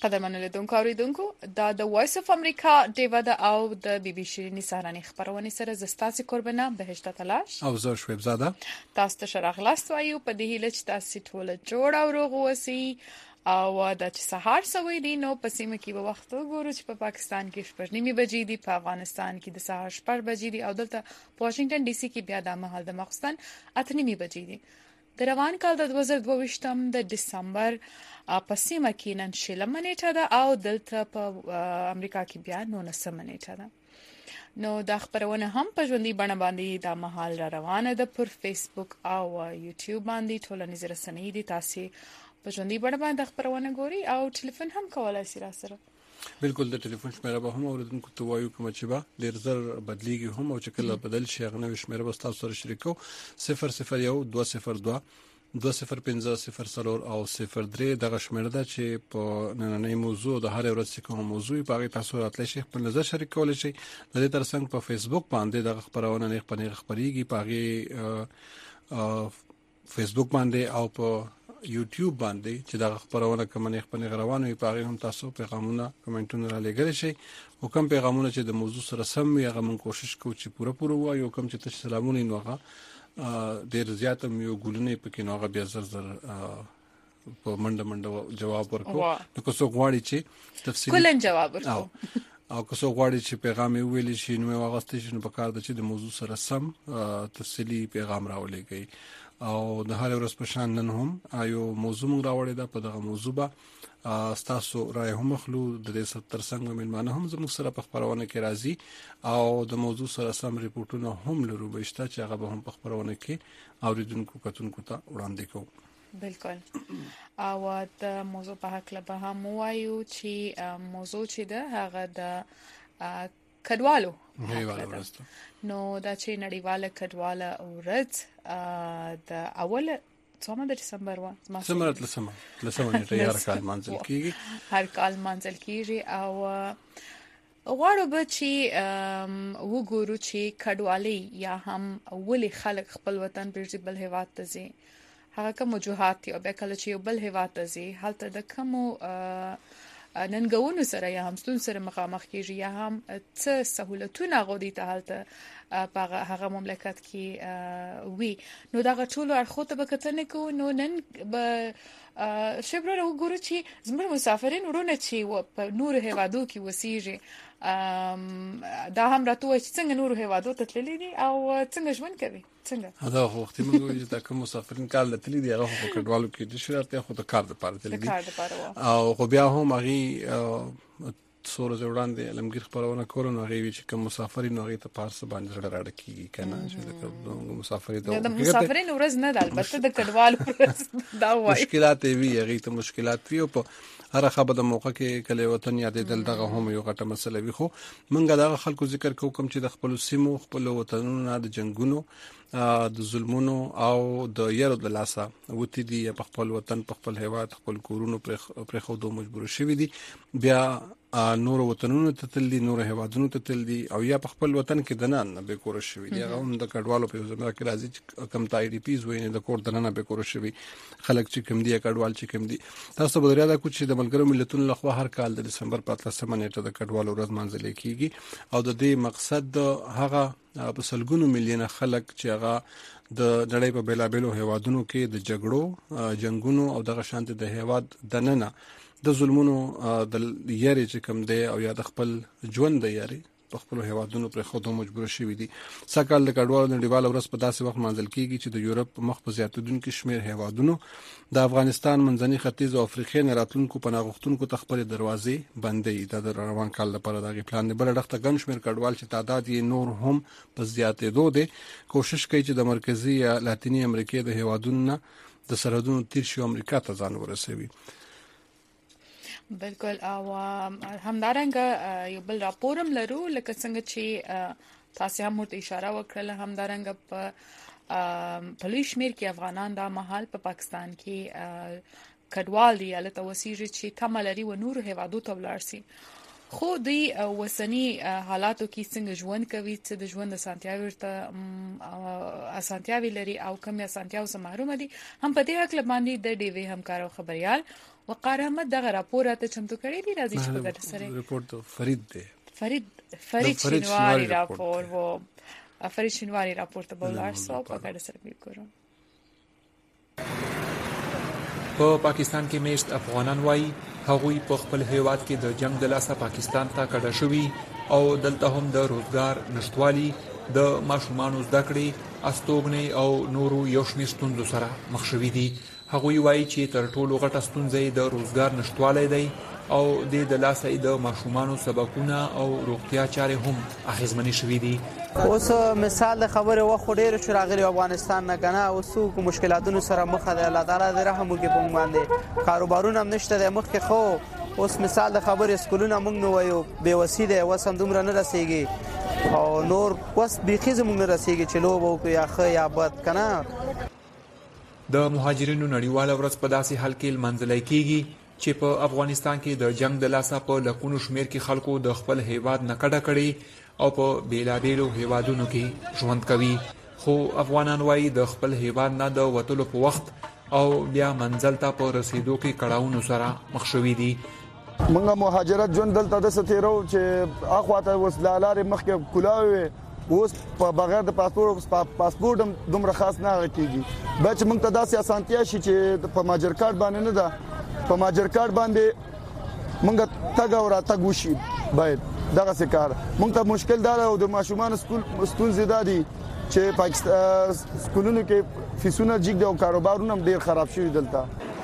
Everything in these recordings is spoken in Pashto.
قدرمنو لیدونکو اوریدونکو دا د وایس اف امریکا ډیوا د او د بي بي سي سهارني خبرونه سره زستاسي قربانه بهشت تلاش او زه شویب زاده تاسو ته شرغلاست وایو په دې هیله چې تاسو ټول جوړ او روغ وسی او د چې سهار سوي دي نو په سیمه کې به وخت وګورو چې په پاکستان کې شپږ نیمه بجې دي په افغانستان کې د سهار شپږ بجې دي او دلته په واشنگټن ډي سي کې بیا د مهال د مخستان اته نیمه بجې دي د روان کال د 2022م د دسمبر په سیمه کې نن شلمه نیټه ده او دلته په امریکا کې بیا 19مه نیټه ده نو دا خبرونه هم په ژوندۍ بڼه باندې د مهال را روانه ده پر فیسبوک او یوټیوب باندې ټولنیز رسنۍ دي تاسو په ژوندۍ بڼه باندې خبرونه ګوري او ټلیفون هم کولای شئ را سره بالکل د ټلیفون شمیره به هم اوریدونکو ته وایو کوم چې به ډیر زر بدلیږي هم او چې کله بدل شي غنوي شمیره به تاسو سره شریکو 001 202 2050 او 03 دغه شمیره ده چې په نننۍ موضوع د هر ورځ کوم موضوع په اړه تاسو راتلی شئ خپل نظر شریک کولای شئ د دې ترڅنګ په فیسبوک باندې دغه خبرونه نه خبريږي په هغه فیسبوک باندې او په یوټیوب باندې چې دا خبرونه کوم نه خپل روانوي په هغه هم تاسو پیغامونه کمنټونه را لګل شي او کوم پیغامونه چې د موضوع سره سم وي هغه موږ کوشش کوو چې پوره وایو کوم چې تاسو سلامونه نوغه ډیر زیاته میو ګولنې پکې نوغه بیا زر په منډه جواب ورکو نو که څوک غواړي چې تفصیلی کلن جواب ورکو او که څوک غواړي چې پیغام ویل شي نو واغستې شنو په کار د چې د موضوع سره سم تفصیلی پیغام راولېږي او د هر ورځ په شان نن هم یو موضوع موږ راوړی دا په دغه موضوع به تاسو رائے هم مخلو د دې ترڅنګ مېلمانه هم زموږ سره په خبرونه کې راځي او د موضوع سره سم ریپورتونه هم لرو بهشته چې هغه به هم په خبرونه کې اوریدونکو کتونکو ته وړاندې کوو بالکل او د موضوع په حق به هم وایو چې موضوع چې ده هغه د کډوالو نو دا چې نړیواله کډواله ورځ د اوله څومره د دسمبر و سمره لسمه نیټه هر کال منځل کیږي او غواړو به چې وګورو چې کډوالي یا هم ولې خلک خپل وطن پرځي بل هیواد ته ځي هغه کوم وجوهات او به کله چې بل هیواد ته ځي هلته د کوم ننګونو سره یا هم ستون سره مخامخ کیږي یا هم څه سہولتونه غوډي ته هلته په هغه مملکت کې وي نو دا ټول اړخو ته به کتنه کوو نو نن به شبره وګورو چې زموږ مسافرین ورونه چې په نور هیوادو کې وسیږي دا هم راته چې څنګه نور هیوادو ته تللی دي او څنګه ژوند کوي څنګه دا وخت موږ چې دا کوم مسافرین کال تللی دي هغه په کډوالو کې د شرط خو د کار لپاره تللی دي او خو بیا هم هغه څوره وړاندې علمگیر خبرونه کول نو هغه چې کوم مسافرین هغه ته پارس باندې راړه کیږي کنه چې د مسافرین ورځ نه ده البته د کډوالو ورځ دا وایي مشکلات وی هغه ته مشکلات وی او په هر خبره د موقع کې کله وطن یادې دل دغه هم یو غټه مسله وي خو منګه دغه خلکو ذکر کوم چې د خپل سیمو خپل وطنونو د جنگونو د ظلمونو او د یارو د لاسه وتی دي په خپل وطن په خپل هیواد خپل کورونو پر خودو مجبور شوی دي بیا نور وطنونو ته تل دي نور هیوادونو ته تل دي او یا په خپل وطن کې دنه به کور شوی دي هم د کډوالو په زمره کې راځي کم تا ای ډی پیز ویني د کور دنه به کور شوی خلک چې کم دي کډوال چې کم دي تاسو به یاد کړئ چې د ملګرو ملتونو لخوا هر کال د دسمبر په 13مه نیټه د کډوالو ورځ منځل کیږي او د دې مقصد هغه په سلګونو میلیونه خلک چې هغه د نړۍ په بیلابېلو هیوادونو کې د جګړو جنگونو او دغه شانت د هیواد دننه د ظلمونو د یاري چې کم دی او یا د خپل ژوند د یاري په خپل هیوادونو پر خودو مجبور شوی دي سکهال د کډوالو نړیواله ورځ په داسې وخت منځل کیږي چې د یورپ مخ په زیاتیدونکو شمیر هیوادونو د افغانستان منځني ختیځ او افریقا نه راتلونکو پناهغښتونکو ته خپل دروازې بندې د روان کال لپاره دغه پلان دی بل ډخته ګڼ شمیر کډوال چې تعداد یې نور هم په زیاتېدو دي کوشش کوي چې د مرکزی یا لاتینی امریکا د هیوادونو د سرحدونو تیر شي امریکا ته ځان ورسوي بالکل او همدارنګه یو بل راپورم لرو لکه څنګه چې تاسو هم ورته اشاره وکړه همدارنګه په لوی شمیر کې افغانان د مهال په پاکستان کې کډوال دي الته وسیږي چې تملري و نور هیوادو ته ولارسي خو دی وسنی حالاتو کې څنګه ژوند کوي چې د ژوند اسانتیاوي ورته اسانتیاوي لري او کوم اسانتیاو سره محروم دي هم په دې حق باندې د ډیوی همکارو خبريال وقار احمد دغه راپور ته چمتو کړی دی راځي چې په ګټه سره رپورټ فرید دی فرید شینواری راپور وو فرید شینواری راپور ته بولار سو په ګټه سره وکړو. په پاکستان کې میشت افغانان وایي هغوی په خپل هیواد کې د جنگ د لاسه پاکستان ته کډه شوي او دلته هم د روزګار نشټوالي د ماشومانو زده کړې استوګنې او نورو یو شمېر ستونزو سره مخ شوي دي. هغوی وایي چې تر ټولو غټه ستونزه د روزګار نشټوالی دی او د لاسه د ماشومانو سبقونه او روغتیا چارې هم اغیزمنې شوي دي. اوس مثال د خبره وخت ډېر شو راغلی افغانستان نه کنه اوس کو مشکلاتونو سره مخ ده. الله تعالی دې رحم وکړي په موږ باندې. کاروبارونه هم نشته د مخ کې خو اوس مثال د خبره اسکولونه موږ نو وایو بے وسیله وسم دومره نه رسیږي او نور وس بيخي زموږ نه رسیږي چې لوب او یا خ یا بد کنه. د مهاجرینو نړیواله ورځ په داسې حال کې لمانځل کېږي چې په افغانستان کې د جنگ د لاسه په لکونو شمیر کې خلکو د خپل هیواد نه کډه کړي او په بیلابیلو هیوادونو کې ژوند کوي. خو افغانان وایي د خپل هیواد نه د وتلو په وخت او بیا منزل ته په رسیدو کې کړاوونو سره مخ شوي دي. موږ مهاجرت ژوند دلته د ستیرو چې اخواته وسلالار مخکې کولاوي اوس په بغیر د پاسپورت دومره خاص نه کیږي. بچ موږ ته داسې اسانتیا شي چې په ماجر کارت باندې نه ده په ماجر کارت باندې موږ تګ او راتګ وشي. باید دغه څه کار موږ ته مشکل دار او د ماشومان سکول زیاده دي چې پاکستان سکولونو کې فیسونه جګ او کاروبارونه هم ډیر خراب شوي دلته.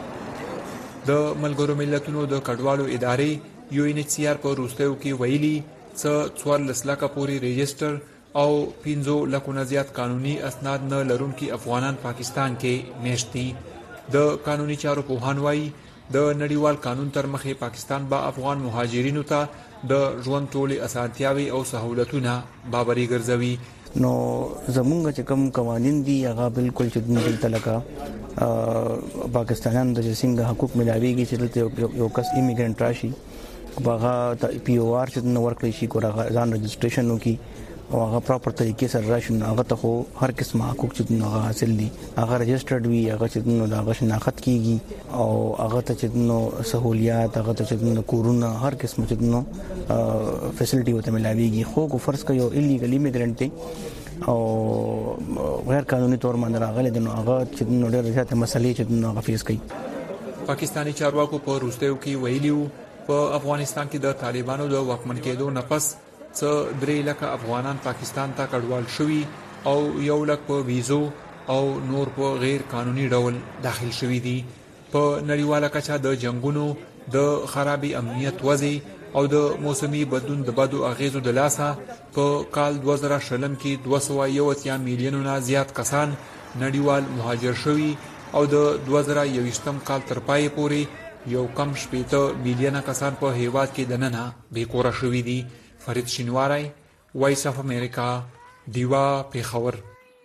د ملګرو ملتونو د کډوالو ادارې UNHCR په روستیو کې ویلي څه 14 لکه پورې ريجستر او 15 لکه نه زیات قانوني اسناد نه لرونکي افغانان پاکستان کې میشتي. د قانوني چارو پوهان وایي د نړیوال قانون تر مخې پاکستان با افغان مهاجرینو ته د ژوند ټولې اسانتیاوي او سہولتونه بابري ګرځوي. نو زمونږ چې کوم قوانين دي هغه بالکل چې دلته لکه پاکستانیان د څنګه حقوق ملاويږي چې دلته یو کس ایمیګرانټ راشي هغه POR چې نو ورکړي شي ګورغه ځان رجسټریشن وکي او هغه پراپر طریقې سره راشي هغه ته هر قسمه حقوق چې نو حاصل دي هغه رجسټرډ وي هغه چې نو هغه شناخت کیږي او هغه ته چې نو سہولیات هغه ته چې نو کورونه هر قسمه چې نو فیسیلیټي وته ملاويږي. خو کو فرض کيو ایلیګل ایمیګرانټ دی او غیر قانوني تور باندې راغلي دي نو هغه چې نو ډېر زیاته مسلې چې نو هغه فیس کوي. پاکستانی چارواکو په روستیو کې ویلیو په افغانستان کې د طالبانو د واکمن کېدو نه پس څه 3 لکه افغانان پاکستان ته کډوال شوي او 1 لک په ویزو او نور په غیر قانوني ډول داخل شوي دي. په نړیواله کچه د جنگونو د خرابې امنیت وضع او د موسمي بدلون د بدو اغیزو د لاسه په کال 2020 کې 280 میلیونونه زیات کسان نړیوال مهاجر شوي او د 2021 کال تر پای پورې یو کم 80 میلیونه کسان په هیواد کې دننه بیکوره شوي دي. فرید شینواری وایس اف امریکا دیوا پیښور.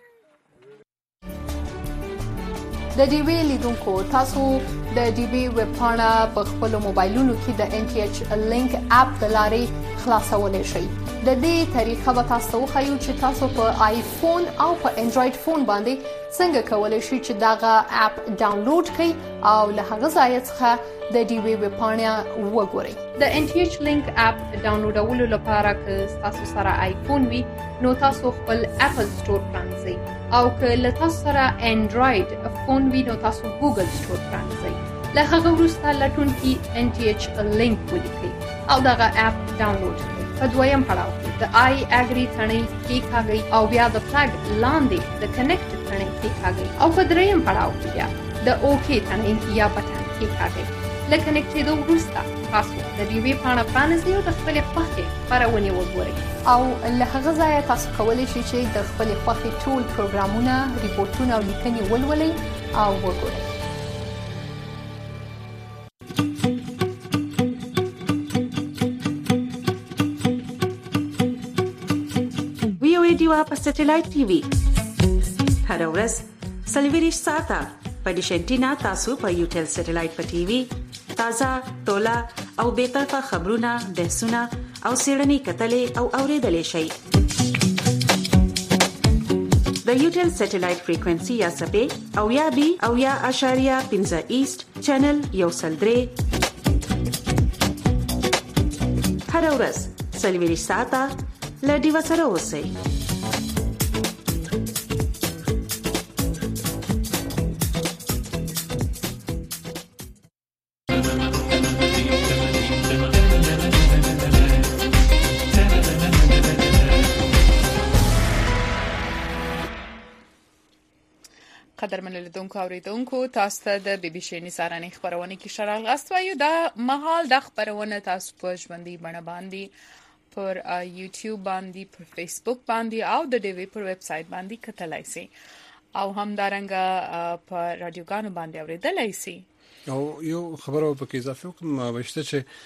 د ډیوی لیدونکو تاسو د ډیوی ویب پاڼه په خپل موبایلونو کې د NTH لینک اپ د لارې خلاصولای شئ. د دې طریقه به تاسو خو چې تاسو په آیفون او په انډراید فون باندې څنګه کولای شئ چې داغه اپ ډاونلوډ کړئ او له هغه ځای څخه د ډیوی ویب پاڼه وګورئ. د NTH لینک اپ ډاونلوډولو لپاره که تاسو سره آیفون وي نو تاسو خپل اپل سٹور پرانځئ او که له تاسو سره انډراید فون وي نو تاسو ګوګل سٹور پرانځئ. له هغه وروسته لټون کې NTH لینک ولیکئ او دغه اپ ډاونلوډ کړئ. په دویم پړاو کې د آی اګری ثنې کلیکاږئ او بیا د فلګ لاندې د کنیکټ ثنې کلیکاږئ او په دریم پړاو کې بیا د اوکی ثنې یا بټن کلیکاږئ. له کنیکټ کېدو وروسته تاسو د ډیوی پاڼه پرانیزئ او د خپلې خوښې خپرونې وګورئ او له هغه ځایه تاسو کولی شئ چې د خپلې خوښې ټول پروګرامونه، ریپورټونه او لیکنې ولولئ او وګورئ. دیوا په سټلایټ ټي وي هر ورځ 24 ساعته په ډیشنټینا تاسو په یوټل سټلایټ په ټي وي تازه تولا او به طرفه خبرونه، بحثونه او سیړنی کتلې او اوریدلې شي. د یوټل سټلایټ فریکوئنسي یا سپې او یا بي او یا اشاریه 15 ایست چینل یو سلدري هر ورځ سلویری ساعته لډي وسره اوسئ. قدرمن لیدونکو اوریدونکو تاسو ته د بي بي سي نثارانه خبرونه کې شرال غاست وایو دا مهال د خبرونه تاسو په ژوندۍ بڼه باندې پر یوټیوب باندې پر فیسبوک باندې او د ډیوی پر ویب سټ باندې کتلای شئ او هم دارنګه په رادیوګانو باندې اوریدلای شئ. او یو خبره په کې اضافه کوم وشته چې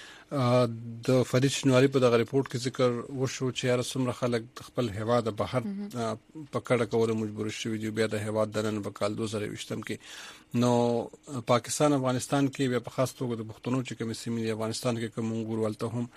د فرید شنواری په دغه ریپورت کې ذکر وشو چې هر څومره خلک خپل هوا د بهر پکړه کول مجبور شوي دي بیا د هوا دنن په کال 2020 کې نو پاکستان افغانستان کې په خاص توګه د پښتنو چې کوم سیمې افغانستان کې کوم ګورولته هم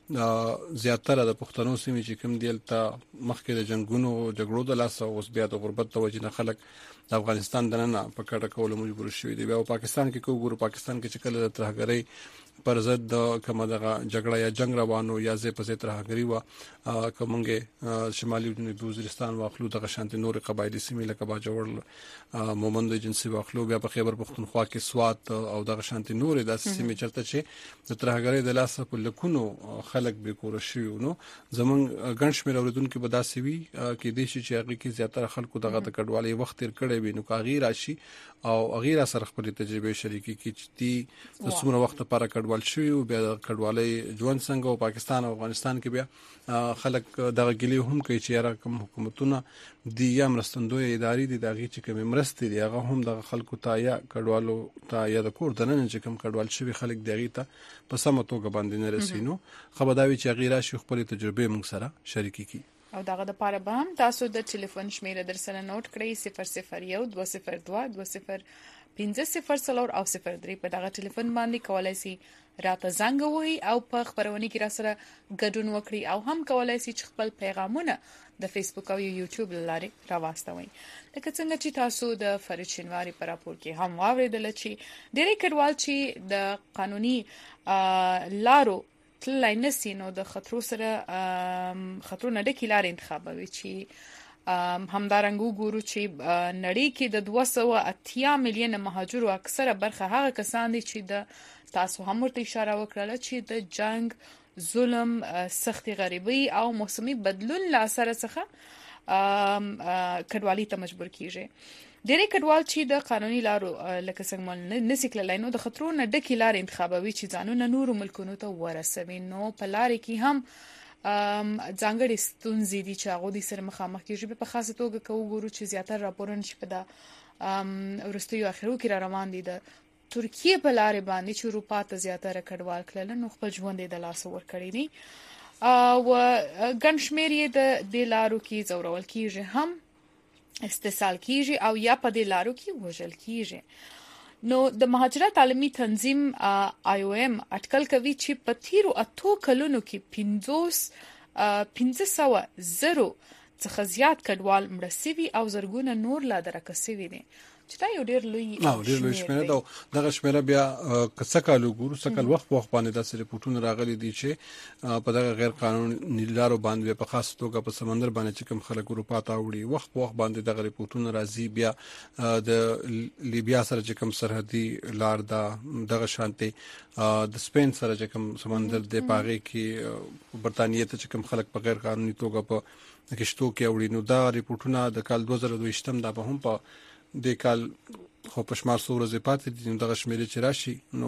زیاتره د پښتنو سیمې چې کوم دیلته مخکې د جنگونو جګړو د لاس او بیا د غربت توجه نه خلک د افغانستان دننه پکړه کول مجبور شوي دي. بیا پاکستان کې کوم ګورو پاکستان کې چې کله د ترهګرۍ پر ضد کومه دغه جګړه یا جنگ روانو یا زه په ترهګری و کومنګ شمالي جنوبي وزیرستان واخلو دغه شانتي نور قبایلی سیمې لکه باجوړ مومند ایجنسی واخلو بیا په خیبر پختونخوا کې سوات او دغه شانتي نور د سیمې چرته چې د ترهګری د لاس په لکونو خلک به کور شي نو زمون ګنش مې اوریدونکو په داسې وی کې د شي چې هغه کې زیاتره خلکو دغه د کډوالۍ وخت تیر کړي وي نو کاغیر راشي او غیر سره خپل تجربه شریکي کې چې د څومره وخت لپاره کډوال شوی او بیا د کډوالۍ ژوند څنګه او پاکستان او افغانستان کې بیا خلک دغه ګلی هم کوي چې را کوم حکومتونه دی یا مرستندوی ادارې دي دغه چې کوم مرستې دي هغه هم د خلکو ته یا کډوالو ته یا د کور دننه چې کوم کډوال شوی خلک دغه ته په سمه توګه باندې نه رسینو خبرداوی چې غیر راشي خپل تجربه موږ سره شریکي کی او دغه د پاره به هم تاسو د ټلیفون شمیره در سره نوٹ کړئ 001 202 2050 او 03 په دغه ټلیفون باندې کولای شئ راته زنګ ووهئ او په خبرونه کې را سره ګډون وکړئ او هم کولای شئ چې خپل پیغامونه د فیسبوک او یوټیوب لارې راوستوئ. لکه څنګه چې تاسو د فرید شنواری پر راپور کې هم واوریدل چې ډېری کډوال چې د قانوني لارو تلای نسی نو د خطرو سره خطرو نه ډکې لارې انتخابوي چې همدارنګو ګورو چې نړۍ کې د 280 میلیونه مهاجرو اکثره برخه هغه کسان دي چې د تاسو هم ورته اشاره وکړه چې د جنگ ظلم سختي غریبي او موسمي بدلون له اثر څخه کډوالۍ ته مجبور کیږي. ډېری کډوال چې د قانوني لارو لکه څنګه نسیکل نو د خطرو نه ډکې لارې انتخابوي چې ځانونه نورو ملکونو ته ورسوي نو په لارې کې هم ځانګړي ستونزې دي چې هغه د سره مخامخ کیږي. په خاصه توګه کوو ګورو چې زیاتره راپورونه چې په د ورستیو اخرو کې را روان دي د ترکیه په لارې باندې چې اروپا ته زیاتره کډوال کړل نو خپل ژوند د لاس ور کړی دي او ګنشمیر د دې لارو کې زورول کیږي هم استحصال کیږي او یا په دې لارو کې وژل کیږي. نو د مهاجرت عالمي تنظیم IOM اټکل کوي چې په تیرو 8 کلونو کې 1500 څخه زیات کډوال مړ شوي او زرګونه نور لا درک شوي دي چې دا یو ډېر لوی شمیره ده. دغه شمیره بیا کڅکالو ګورو سکل وخت باندې د ریپورتونو راغلي دي چې په دغه غیر قانوني لارو باندې په خاص توګه په سمندر باندې چې کوم خلک اروپا ته وړي وخت باندې دغه ریپورتونو راځي بیا د لیبیا سره چې کوم سرحدي لار ده دغه شانتي د سپین سره چې کوم سمندر د پاغي کې برتانیې ته چې کوم خلک په غیر قانوني توګه په کشتو کې وړي نو دا ریپورتونه د کال 2022 دا به هم په د کال خو پښمار سورزه پاتې دي دغه شمیرې چې راشي نو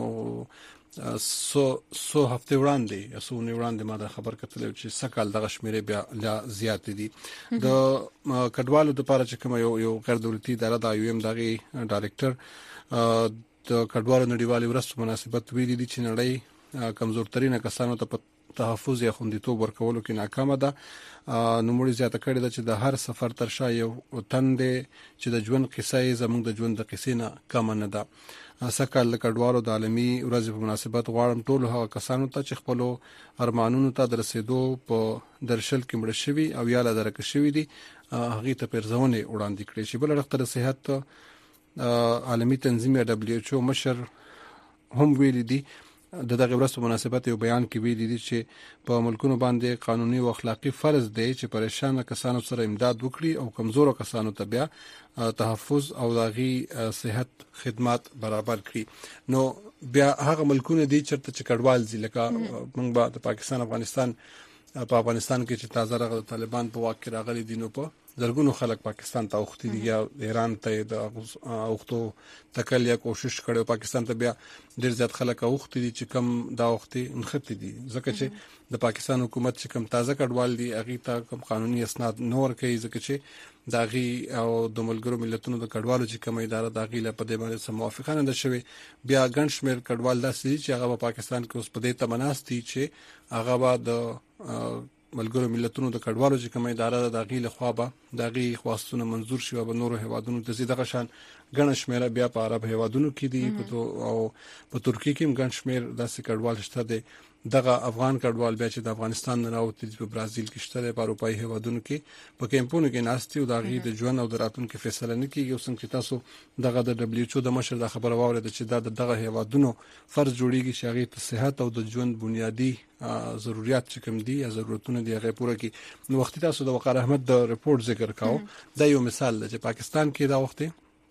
سو هفته وړاندې اسو نه وړاندې ما دا خبر کتل چې سکهال دغه شمیرې بیا لا زیات دي. د کډوالو د لپاره چې کوم یو غیر دولتي اداره د IOM دغه ډایریکټر د کډوالو نړیوالې ورځ مناسبت ویلي دي چې نړۍ کمزور ترين کسانو ته تحفظ یا خوندیتوب ورکولو کې ناکامه ده. نوموړي زیاته کړې ده چې د هر سفر تر شا یو تند چې د ژوند قصې زموږ د ژوند د قصې نه کم نه ده. سکهال کډوالو د عالمي ورځ په مناسبت غواړم ټول هغه کسانو ته چې خپل ارمانونو ته درسېدو په درشل کې مړ شوي او یا لا درک شوي دي هغه ته پرځونه وړاندې کړي شي. بل رغتر صحت عالمي تنظیم WHO مشر هم ویلي دي د دغه ورځ په مناسبت یو بیان کې ویلي دي چې په ملکونو باندې قانوني او اخلاقی فرض دی چې پریشان کسانو سره امداد وکړي او کمزور کسانو ته بیا تحفظ او داغي صحت خدمات برابر کړي. نو بیا هغه ملکونه دي چې کډوال دي لکه موږ به د پاکستان افغانستان په افغانستان کې چې تازه راغلي طالبان په واک کې راغلي دي نو په زرګونو خلک پاکستان ته اوختي دي یا ایران ته د اوختو تکل یا کوشش کړي پاکستان ته بیا ډیر زیات خلک اوختي دي چې کم دا اوختي انختی دي ځکه چې د پاکستان حکومت چې کم تازه کډوال دي هغه ته کم قانوني اسناد نور کوي ځکه چې داغي او د ملګرو ملتونو د کډوالو چې کوم اداره داغي له په دې باندې سم موافقه نه ده شوی. بیا ګڼ شمیر کډوال داسې چې هغه په پاکستان کې اوس په دې تمناستي چې هغه به د ملګرو ملتونو د کډوالو چې کومه اداره داغي له خوا به داغي خواستونه منزور شي او نور هوادونو ته زیاده غشان ګڼ شمیر بیا په عرب هوادونو کې دي او په ترکیه کې هم ګڼ شمیر داسې کډوال شته دي. دغه افغان کډوال بیا چې د افغانستان نه راوتي په برازیل کې شته په اروپאי هوادونو کې په کیمپونو کې ناشتي او داغي د ژوند او د راتلونکو فیصله نه کیږي. او څنګه تاسو دغه د WHO د مشر د خبره واورید چې دغه هوادونو فرض جوړیږي چې هغه ته صحت او د ژوند بنیادی ضرورت چې کوم دي یا ضرورتونه دي هغه پوره کی. نو وخت تاسو د وقار احمد د ریپورت ذکر کاو دا یو مثال دی چې پاکستان کې دا وخت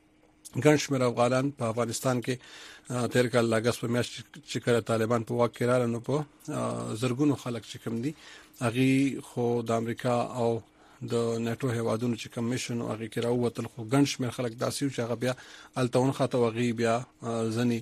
ګڼ شمیر افغانان په افغانستان کې تیر کال لاګس په میاشت چې کله طالبان په واک کې راغلل نو په زرګونو خلک چې کوم دي هغه خو د امریکا او د ناتو هوادونو چې کمیشن او هغه کې راووتل خو ګڼ شمیر خلک داسي چې هغه بیا التون خاطه وغي بیا ځنی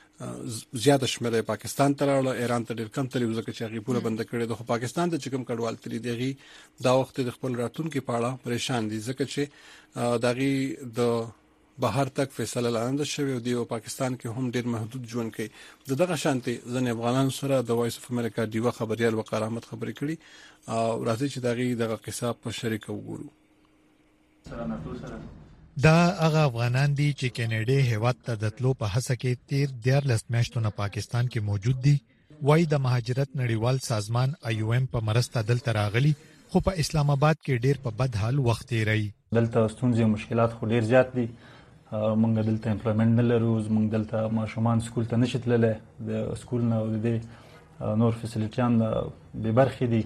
زیاده شمیر پاکستان ته راغله ایران ته ډیر کم تللی ځکه چې هغه پوره بند کړی د پاکستان ته چې کوم کډوال تللی دیغي دا وخت د خپل راتلونکو په اړه پریشان دي ځکه چې داغي د بهر تک فیصله لاندې شوی او دی پاکستان کې هم ډیر محدود ژوند کوي. دغه شانتي ځنې افغانان سره د وایس اف امریکا دیوه خبريال وقار احمد خبرې کړي او راځي چې دغه قصه په شریک وګورو. دا هغه افغانان دي چې کینیډا هیواد ته د تلو په هڅه کې 13 میاشتونه پاکستان کې موجود دي. وای د مهاجرت نړیوال سازمان IOM په مرسته دلته راغلي خو په اسلام آباد کې ډیر په بد حال وخت تیری. دلته ستونزې او مشکلات خو ډیر زیات دي. مونږ دلته امپلویمنت نه لرو، مونږ دلته ماشومان سکول ته نشي تللی، د سکول نه او د نور فیسیلیټیان به برخې دي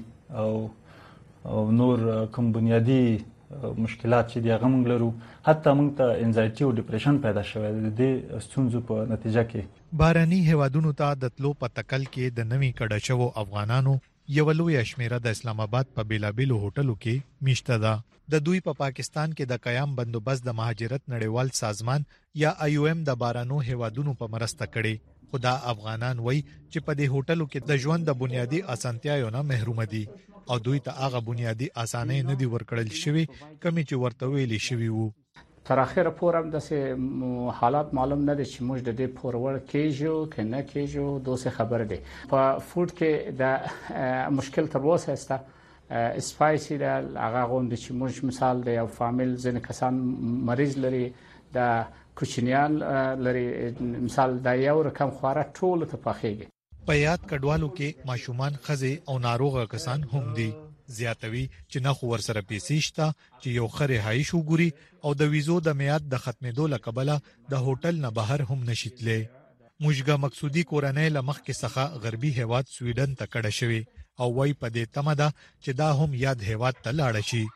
او نور کوم بنیادی مشکلات چې دی هغه مونږ لرو. حتی مونږ ته انزایټي او ډیپریشن پیدا شوی دی د ستونزو په نتیجه کې. باراني هوادونو ته د تلو په تکل کې د نوي کډه شوو افغانانو یو لوی شمیره د اسلام آباد په بیلابیلو هوټلو کې میشته ده. د دوی په پاکستان کې د قیام بندوبست د مهاجرت نړیوال سازمان یا IOM د بارانو هوادونو په مرسته کړي. خدا افغانان وای چې په دې هوټلو کې د ژوند د بنیادی اسانتیاو نه محروم دي او دوی ته هغه بنیادی اسانۍ نه دي ورکړل شوی کمی چې ورته ویلي شوی وو. تر اخره پورم د حالات معلوم نه دي چې موږ د دې پورور کېجو کنه کېجو دوسه خبر دي. په فود کې د مشکل تر اوسه است سپایسی د هغه غوند چې موږ مثال د یو فامیل ځنه کسان مریض لري د کوچنیان لري مثال د یو رقم خواره ټول ته پخېږي. په یاد کډوالو کې ماشومان خزه او ناروغه کسان هم دي. زیاتوي چې نه خو ورسره پیسې شته چې یو خره هایش وګوري او د ویزو د میعاد د ختمېدو لکبله د هوټل نه بهر هم نشیتلې. موږ مقصودی کورنۍ لمخ کې څخه غربي هیواد سویډن ته کډه شوی او وای په دې تمه ده چې دا هم یاد هیواد ته لاړ شي.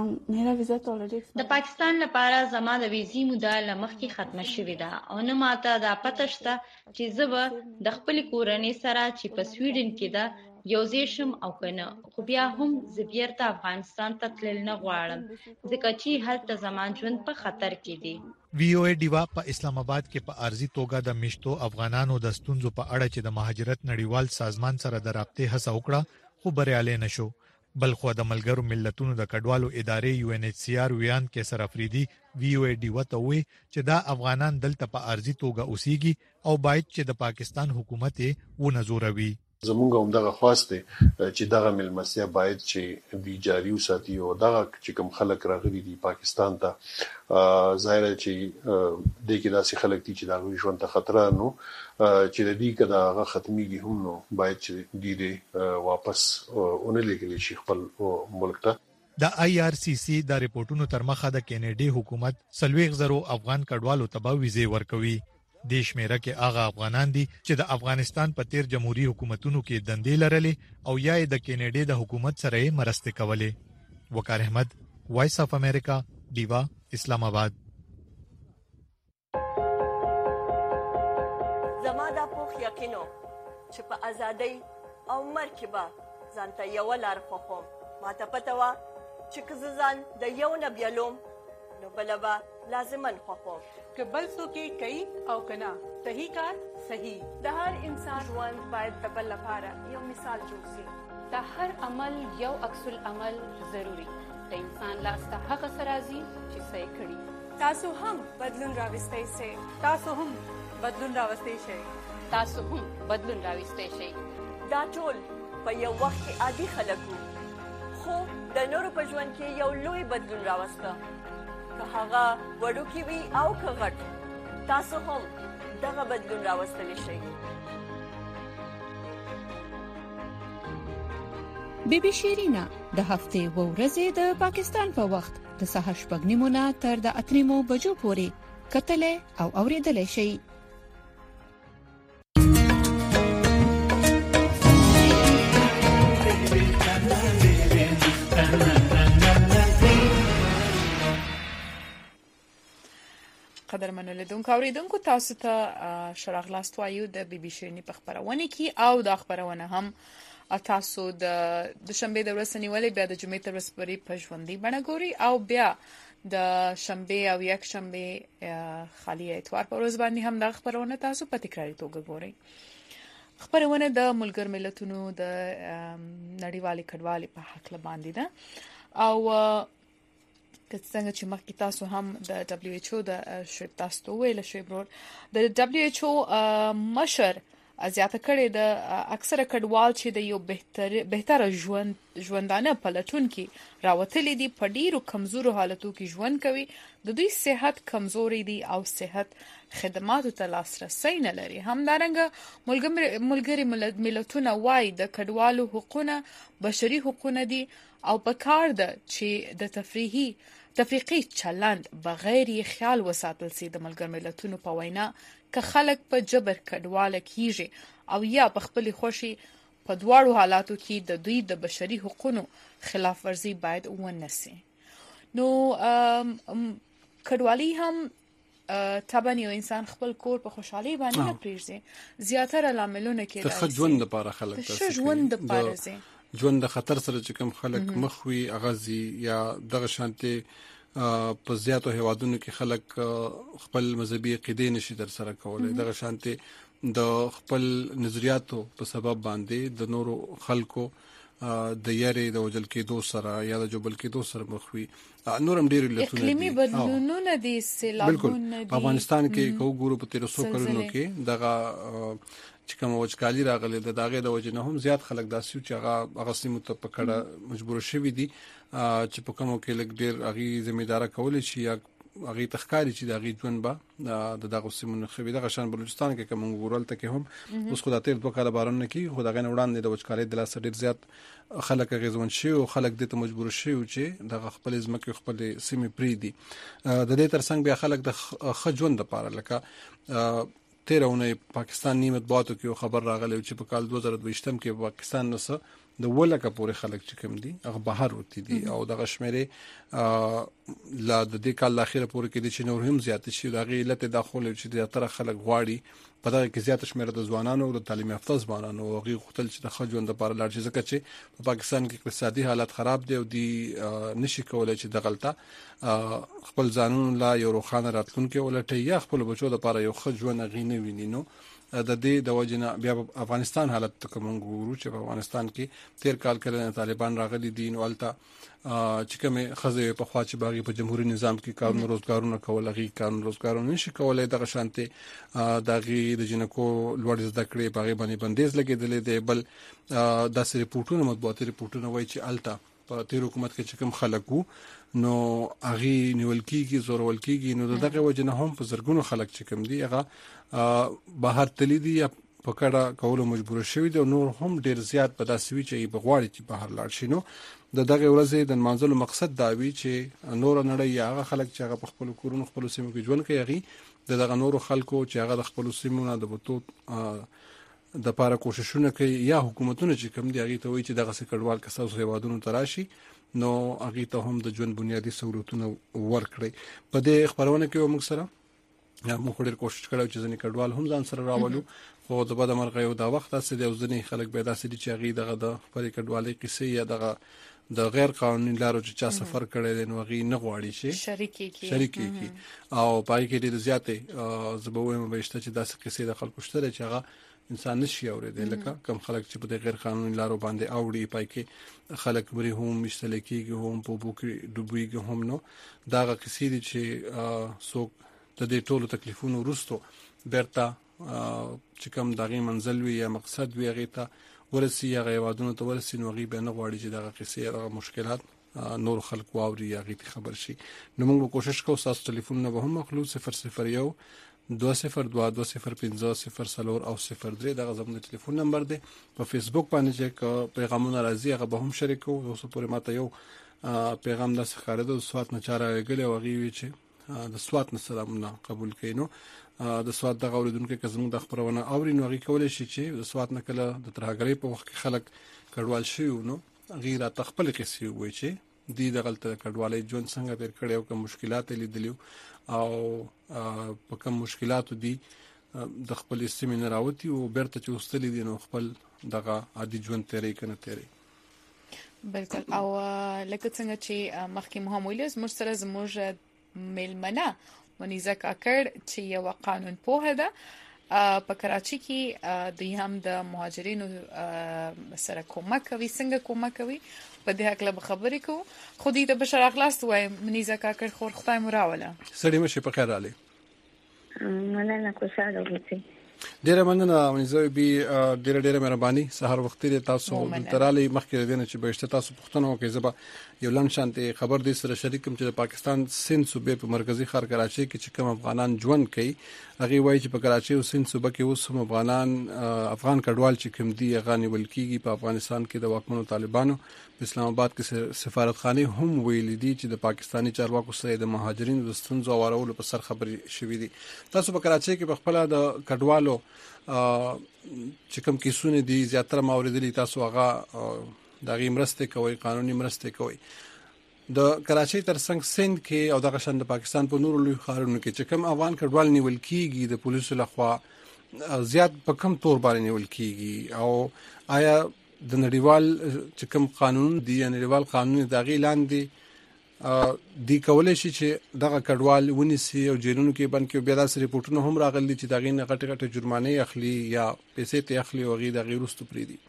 د پاکستان لپاره زما د ویزې موده لمخ کې ختمه شوې ده او نه ماته دا پته شته چې زه به د خپل کورنۍ سره چې په سویډن کې ده یو ځیشم او کنه خو بیا هم زه بیرته افغانستان ته تلل نه غواړم ځکه چې هلته زما ژوند په خطر کې دی. VOA دیوا په اسلام آباد کې په ارضي توګه د مشتو افغانانو د ستونزو په اړه چې د مهاجرت نړیوال سازمان سره د رابطې هڅه وکړه خو بریالي نشو. بلخو د ملګرو ملتونو د کډوالو ادارې UNHCR ویان کې سر افریدي VOA دیوا ته وی چې دا افغانان دلته په ارضي توګه اوسېږي او باید چې د پاکستان حکومت یې ونزوروي. زمونږ هم دغه خواسته چې دغه ملمسیا باید چې دی جاری وساتي او دغه چې کوم خلک راغلي دي پاکستان ته ظاهر چې د کې داسې خلک دي چې دا ژوند ته خطر نو چې د دې کدا هغه ختميږي هم نو باید چې دې واپس اونلګل شي خپل ملک ته. د IRCC د ریپورتونو تر مخه د کینیډي حکومت 30,000 افغان کډوالو ته ویزه ورکوي. د شمیره کې هغه افغانان دي چې د افغانستان په تیر جمهوریت حکومتونو کې دندې لرلې او یا د کینیډي د حکومت سره مرسته کولې. وقار احمد، وایس اف امریکا، دیوا، اسلام آباد. زما د پوخ یقینو چې په ازادۍ او مرکبه ځانته یو لار خوخم ماته پته وا چې کززان د یو نه بیلوم نو بلبا لازمن خوخم که بل څوک کوي او کنا صحیح کار صحیح. د هر انسان ژوند باید د بل لپاره یو مثال جوړ شي. د هر عمل یو عکس العمل ضروری. د انسان لاس ته هغه سرازي چې صحیح کړي. تاسو هم بدلون راوستئ شئ. تاسو هم بدلون راوستئ شئ. تاسو هم بدلون راوستئ شئ. دا ټول په یو وخت کې عادي خلکو خو د نورو په ژوند کې یو لوی بدلون راوسته. که هغه وړوکی وي او که غټ، تاسو هم دغه بدلون راوستلی شئ. بیبي شیرینا د هفتې و ورځې د پاکستان په وخت د سهار 8:30 نه تر د 8:30 بجو پورې کتلې او اوریدلې شئ. قدرمنو لیدونکو اوریدونکو تاسو ته شراغلاست وایو د بي بي شيرني په خبرونه کې او د خبرونه هم تاسو د شنبه د ورځې نیولې بیا د جمعې تر ورځې پورې په ژوندۍ بڼه ګوري او بیا د شنبه او یک شنبه خالی اتوار په ورځ باندې هم د خبرونه تاسو په تکراري توګه ګوري. خبرونه د ملګر ملتونو د نړیوالې کډوالۍ په حق باندې ده او که څنګه چې مخکې تاسو هم د WHO د شویب تاسو ویل شوی برور د WHO مشر زیاته کړې د اکثره کډوال چې د یو بهتره ژوندانه پلټون کې راوتلي دي په ډیرو کمزورو حالتو کې ژوند کوي. د دوی صحت کمزوري دي او صحت خدماتو ته لاسرسي نه لري. همدارنګه ملګری ملتونه وايي د کډوالو حقوقونه بشري حقوقونه دي او په کار ده چې د تفریقي چلند بغیر خیال وساتل سي. د ملګر ملتونو په وینا که خلک په جبر کډواله کیږي او یا په خپل خوشي په دواړو حالاتو کې د دوی د بشري حقوقو خلاف ورزي باید ونسي. نو کډوالي هم طبعا یو انسان خپل کور په خوشحالي باندې نه پریږدي. زیاتره لاملونه کې د ژوند لپاره خلک د ژوند لپاره ژوند د خطر سره چې کوم خلک مخوي اغازي یا دغه شانتي په زیاتو هوادونو کې خلک خپل مذهبي عقیده نشي در سره کولای. دغه شانتي د خپل نظریاتو په سبب باندې د نورو خلکو د یاري د وجل کېدو سره یا د جبل کېدو سره مخوي. نورم ډیر لټونه دي. اقلیمي بدلونونه دي، سیلابونه دي. په افغانستان کې ګورو په 1300 کلونو کې دغه چې کوم وچکالي راغله د داغه د وجه نه هم زیات خلک داسې چې هغه سیمه ته پکړه مجبور شوي دي چې په کومو کې لګ ډیر اغي ځمېدار کول شي یا اغي تخکاری چې دغه ژوند به دغه سیمه خوي دغه شان بلوچستان کې کوم ګورل ته کې هم اوس خدای ته دوه کاله باران نه کې خدای نه وړاندې د وچکالي د لاس ډیر زیات خلک غزون شي او خلک د ته مجبور شي چې دغه خپل ځمکه خپل سیمه پری دي. د دې ترڅنګ بیا خلک د خجوند لپاره لکه 13 پاکستان نیمت باتو کې خبر راغلی چې په کال 2022 کې پاکستان نس د ولکه پورې خلک چې کوم دي هغه بهر وتی دي او د غشمره لا د دې کال اخیره پورې کې د چینور هم زیات شي د غیلت داخله چې د تر خلک غواړي په دغه کې زیات شمېر د ځوانانو او د تعلیم یافته ځوانانو او غي خپل چې د خجوند لپاره لاړ شي ځکه چې په پاکستان کې اقتصادي حالت خراب دی او دی نشي کولای چې د غلطه خپل ځانون لا یو روخانه راتلونکي ولټي یا خپل بچو لپاره یو خجوند غینه ویني. نو د دې د وجنه بیا افغانستان حالت کوم ګورو چې په افغانستان کې 13 کال کله طالبان راغلي دي نو الته چې کومه خزه په خوا چې باغی په جمهوریت نظام کې کارونه روزګارونه کول غي کارونه روزګارونه نشي کولای د شانتي دغه د جنکو لوړ زده کړې باغی باندې بندیز لګیدلې دی بل داسې ریپورتونه مطبوعاتي ریپورتونه وایي چې الته په تیر حکومت کې چې کوم خلکو نو اغي نیول کیږي زورول کیږي نو دغه وجنه هم په زرګونو خلک چې کوم دي هغه بهر تللی دي په کډه کولو مجبور شوی دي او نور هم ډیر زیات په داسوي چې بغواړي چې بهر لاړ شي نو دغه ورځې د منځلو مقصد دا وی چې نور نړۍ هغه خلک چې هغه په خپل کورونو خپل سیمو کې ژوند کوي دغه نور خلکو چې هغه د خپل سیمو نه د بوتو د پاره کوششونه کوي یا حکومتونه چې کوم دی هغه ته وایي چې دغه سکړوال کساو هیوادونو تراشي نو هغه ته هم د ژوند بنیادی سہولتونه ورکړي په دې خبرونه کې موږ سره موږ ډېر کوشش کړو چې ځنې کډوال هم ځان سره راولو خو د بده مرغه یو دا وخت اسې د ځنې خلک به داسې دي چې هغه دغه د خپل کډوالۍ قصې یا دغه د غیر قانوني لارو چې چا سفر کړي دي نو هغه نه غواړي چې شریکي کی او پای کې ډېر زیاتې زبوي مبهشته چې داسې قصې د خلکو شته چې هغه انسان نشي اورېدل لکه کم خلک چې په غیر قانوني لارو باندې اوړي پای کې خلک بری هم مشتلکیږي هم په بوکي ډوبېږي هم نو دا قصې دي چې څوک د دې ټولو تکلیفونو وروسته برتا چې کوم دغه منزل وي یا مقصد وي هغه ته ورسي هغه وادونو ته ورسي نو غي به نه غواړي چې دغه قصې دغه مشکلات نور خلک واوري یا غي خبر شي نو موږ کوشش کوو تاسو ټلیفون نه به هم مخلوص 001 2020500 او 03 دغه زموږ ټلیفون نمبر دی په فیسبوک باندې چې پیغامونه راځي هغه به هم شریکو اوس پورې ماته یو پیغام د ښکارې د سوات نه چاره غلې او غي چې د سوات نه سلامونه قبول کینو د سوات د غوړدونکو کزمو د خبرونه اوري نو غي کولای شي چې د سوات نه کله د ترهګرۍ په وخت کې خلک کډوال شي نو غیر تخپل کیسې وي چې د غلطه کډوالۍ ژوند څنګه تیر کړي او کوم مشکلات لیدلیو او په کوم مشکلاتو دي د خپل سیمه راوتی او برته چې واستلې دي نو خپل دغه عادي ژوند تیرې کنه تیرې بالکل او لکه څنګه چې مخکې محمولیز مرسره زموږ ملمنه منیزه کاکړ چې یو قانون پوهه ده په کراچي کې د هم د مهاجرینو سره کومک کوي څنګه کومک کوي په دې حق له خبرې کو خو دې د بشر اخلاص وای منیزه کاکړ خور خدای مراوله سړی مشه په خیر علي مننه خوشاله اوسئ ډیره مننه منیزه بي ډیره مهرباني سهار وخت لري تاسو تراله مخکې دینه چې به تاسو پښتنو کې زبا یو لن شانتي خبر دې سره شریکم چې د پاکستان سند صوبې په مرکزی ښار کراچي کې چې کوم افغانان ژوند کوي هغه وایي چې په کراچي او سند صوبې کې اوس هم افغان کډوال چې کوم دي هغه نیول کیږي په افغانستان کې د واکمنو طالبانو په اسلام آباد کې سفارتخانه هم ویل دي چې د پاکستاني چارواکو سره د مهاجرینو د ستونزو اورولو په سر خبري شوې دي تاسو په کراچي کې په خپل د کډوالو چې کوم کیسونه دي زیاتره موردلي تاسو هغه دغه مرسته کوي قانوني مرسته کوي د کراچي ترڅنګ سند کې او د غشن د پاکستان په نورو لوی ښارونو کې چې کوم افغان کډوال نیول کیږي د پولیسو لخوا زیات په کم تور باندې نیول کیږي او آیا د نړیوال چې کوم قانون دی نړیوال قانون دغه لاندې دی کولای شي چې دغه کډوال ونیسي او جیلونو کې بند کې بیا داسې ریپورتونه هم راغلي چې دغه نه غټه جرمانه اخلي یا پیسې ته اخلي او غي دغه رستو پری دي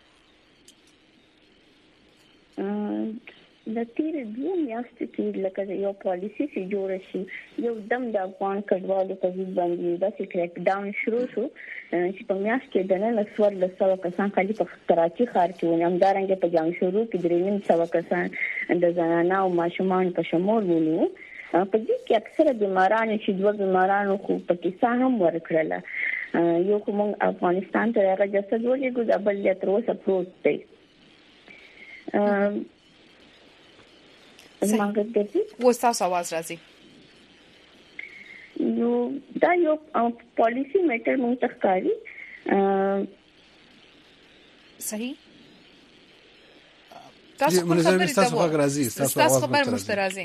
د تیر دوه میاشتې کې لکه یو پالیسی چې جوړ شي یو دم د افغان کډوالو په ضد باندې د کریک ډاون شروع شو چې په میاشت کې د نن څوار له څو کسان خالي په کراچي ښار کې ونیم دارنګ په جام شروع کې درېنیم څو کسان د زنانه او ماشومان په شمول ونیو په دې کې اکثره بیماران چې دوه بیمارانو خو پاکستان هم ورکړل یو کوم افغانستان ته راځي ولې د بل تر اوسه پروت دی وستاسو आवाज راځي نو دا یو پالیسی میټر مونږ ته ښکاري صحیح تاسو خبر راځي تاسو خبر مسترازي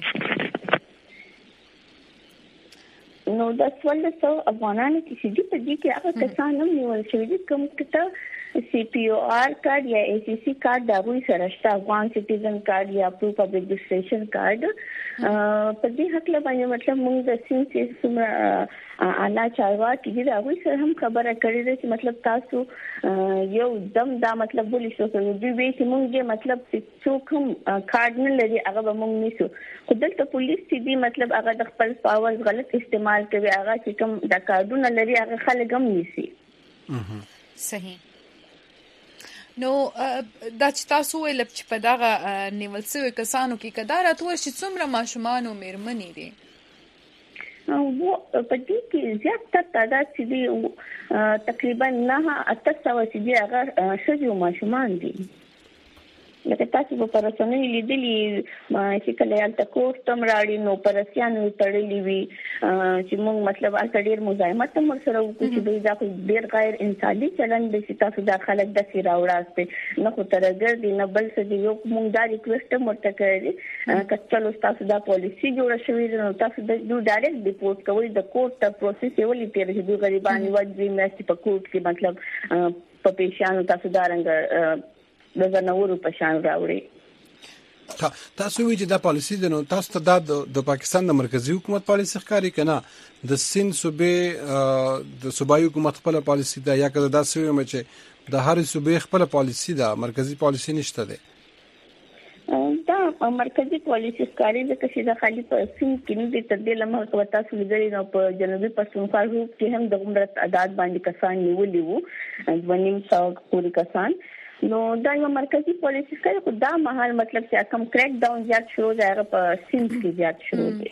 نو دا څول څو افغانانو چې دې په دې کې هغه کسان هم نیول شوی دي کوم کته CPOR کارت یا ACC کارت دا غوي سره شته افغان سټیزن کارت یا پروف اف رجسټریشن کارت په دې حق له باندې مطلب موږ د سین چې څومره اعلی چارواکي دي دا غوي سره هم خبره کړې ده چې مطلب تاسو یو دم دا مطلب بولی شو چې دوی به چې موږ دې مطلب چې څوک هم کارت نه لري هغه به موږ نیسو خو دلته پولیس چې دي مطلب هغه د خپل پاور غلط استعمال کوي هغه چې کوم د کارډونه لري هغه خلک هم نیسي صحیح نو دا چې تاسو ویل چې په دغه نیول شوی کسانو کې کدارت و چې څومره ماشومان او میرمنې دي او په دې کې زیات تعداد چې دي تقریبا 900 چې دي هغه شوی ماشومان دي لکه تاسو په پرسونی لیدلې چې کله یال تکور تم راړي نو پرسیانو تړلې وي چې موږ مطلب الټډیر مزاحمت هم سره وکړو چې دوی دا خو ډیر غیر انساني چلند دي چې تاسو د خلک د سیرا وړاستې نه خو ترګر دي نه بل څه دی یو موږ دا ریکوست مرته کړی کچلو تاسو دا پالیسی جوړه شوې نو تاسو د ډایرکټ ریپورت کوئ د کورټ ته پروسس یې ولې تیر چې دوی غریبان وځي مې په کورټ کې مطلب په پیشانو تاسو دا رنګ د زنورو په شان راوړي تاسو وی چې دا پالیسی د نو تاسو ته د پاکستان د مرکزی حکومت پالیسی ښکاری کنه د سین صوبې د صوبایي حکومت خپل پالیسی دا یا کله دا سوي مې چې د هر صوبې خپل پالیسی دا مرکزی پالیسی نشته ده دا مرکزی پالیسی ښکاری د کشي د خالي په سین کې نه دي تر دې لمه تاسو لیدلې نو په جنوبي پښتونخوا کې هم د عمر تعداد باندې کسان نیولې وو 2.5 پورې کسان نو دا یو مرکزی پالیسی کوي خو دا مهال مطلب چې کم کریک ډاون زیات شروع دی هغه په سیند کې زیات شروع دی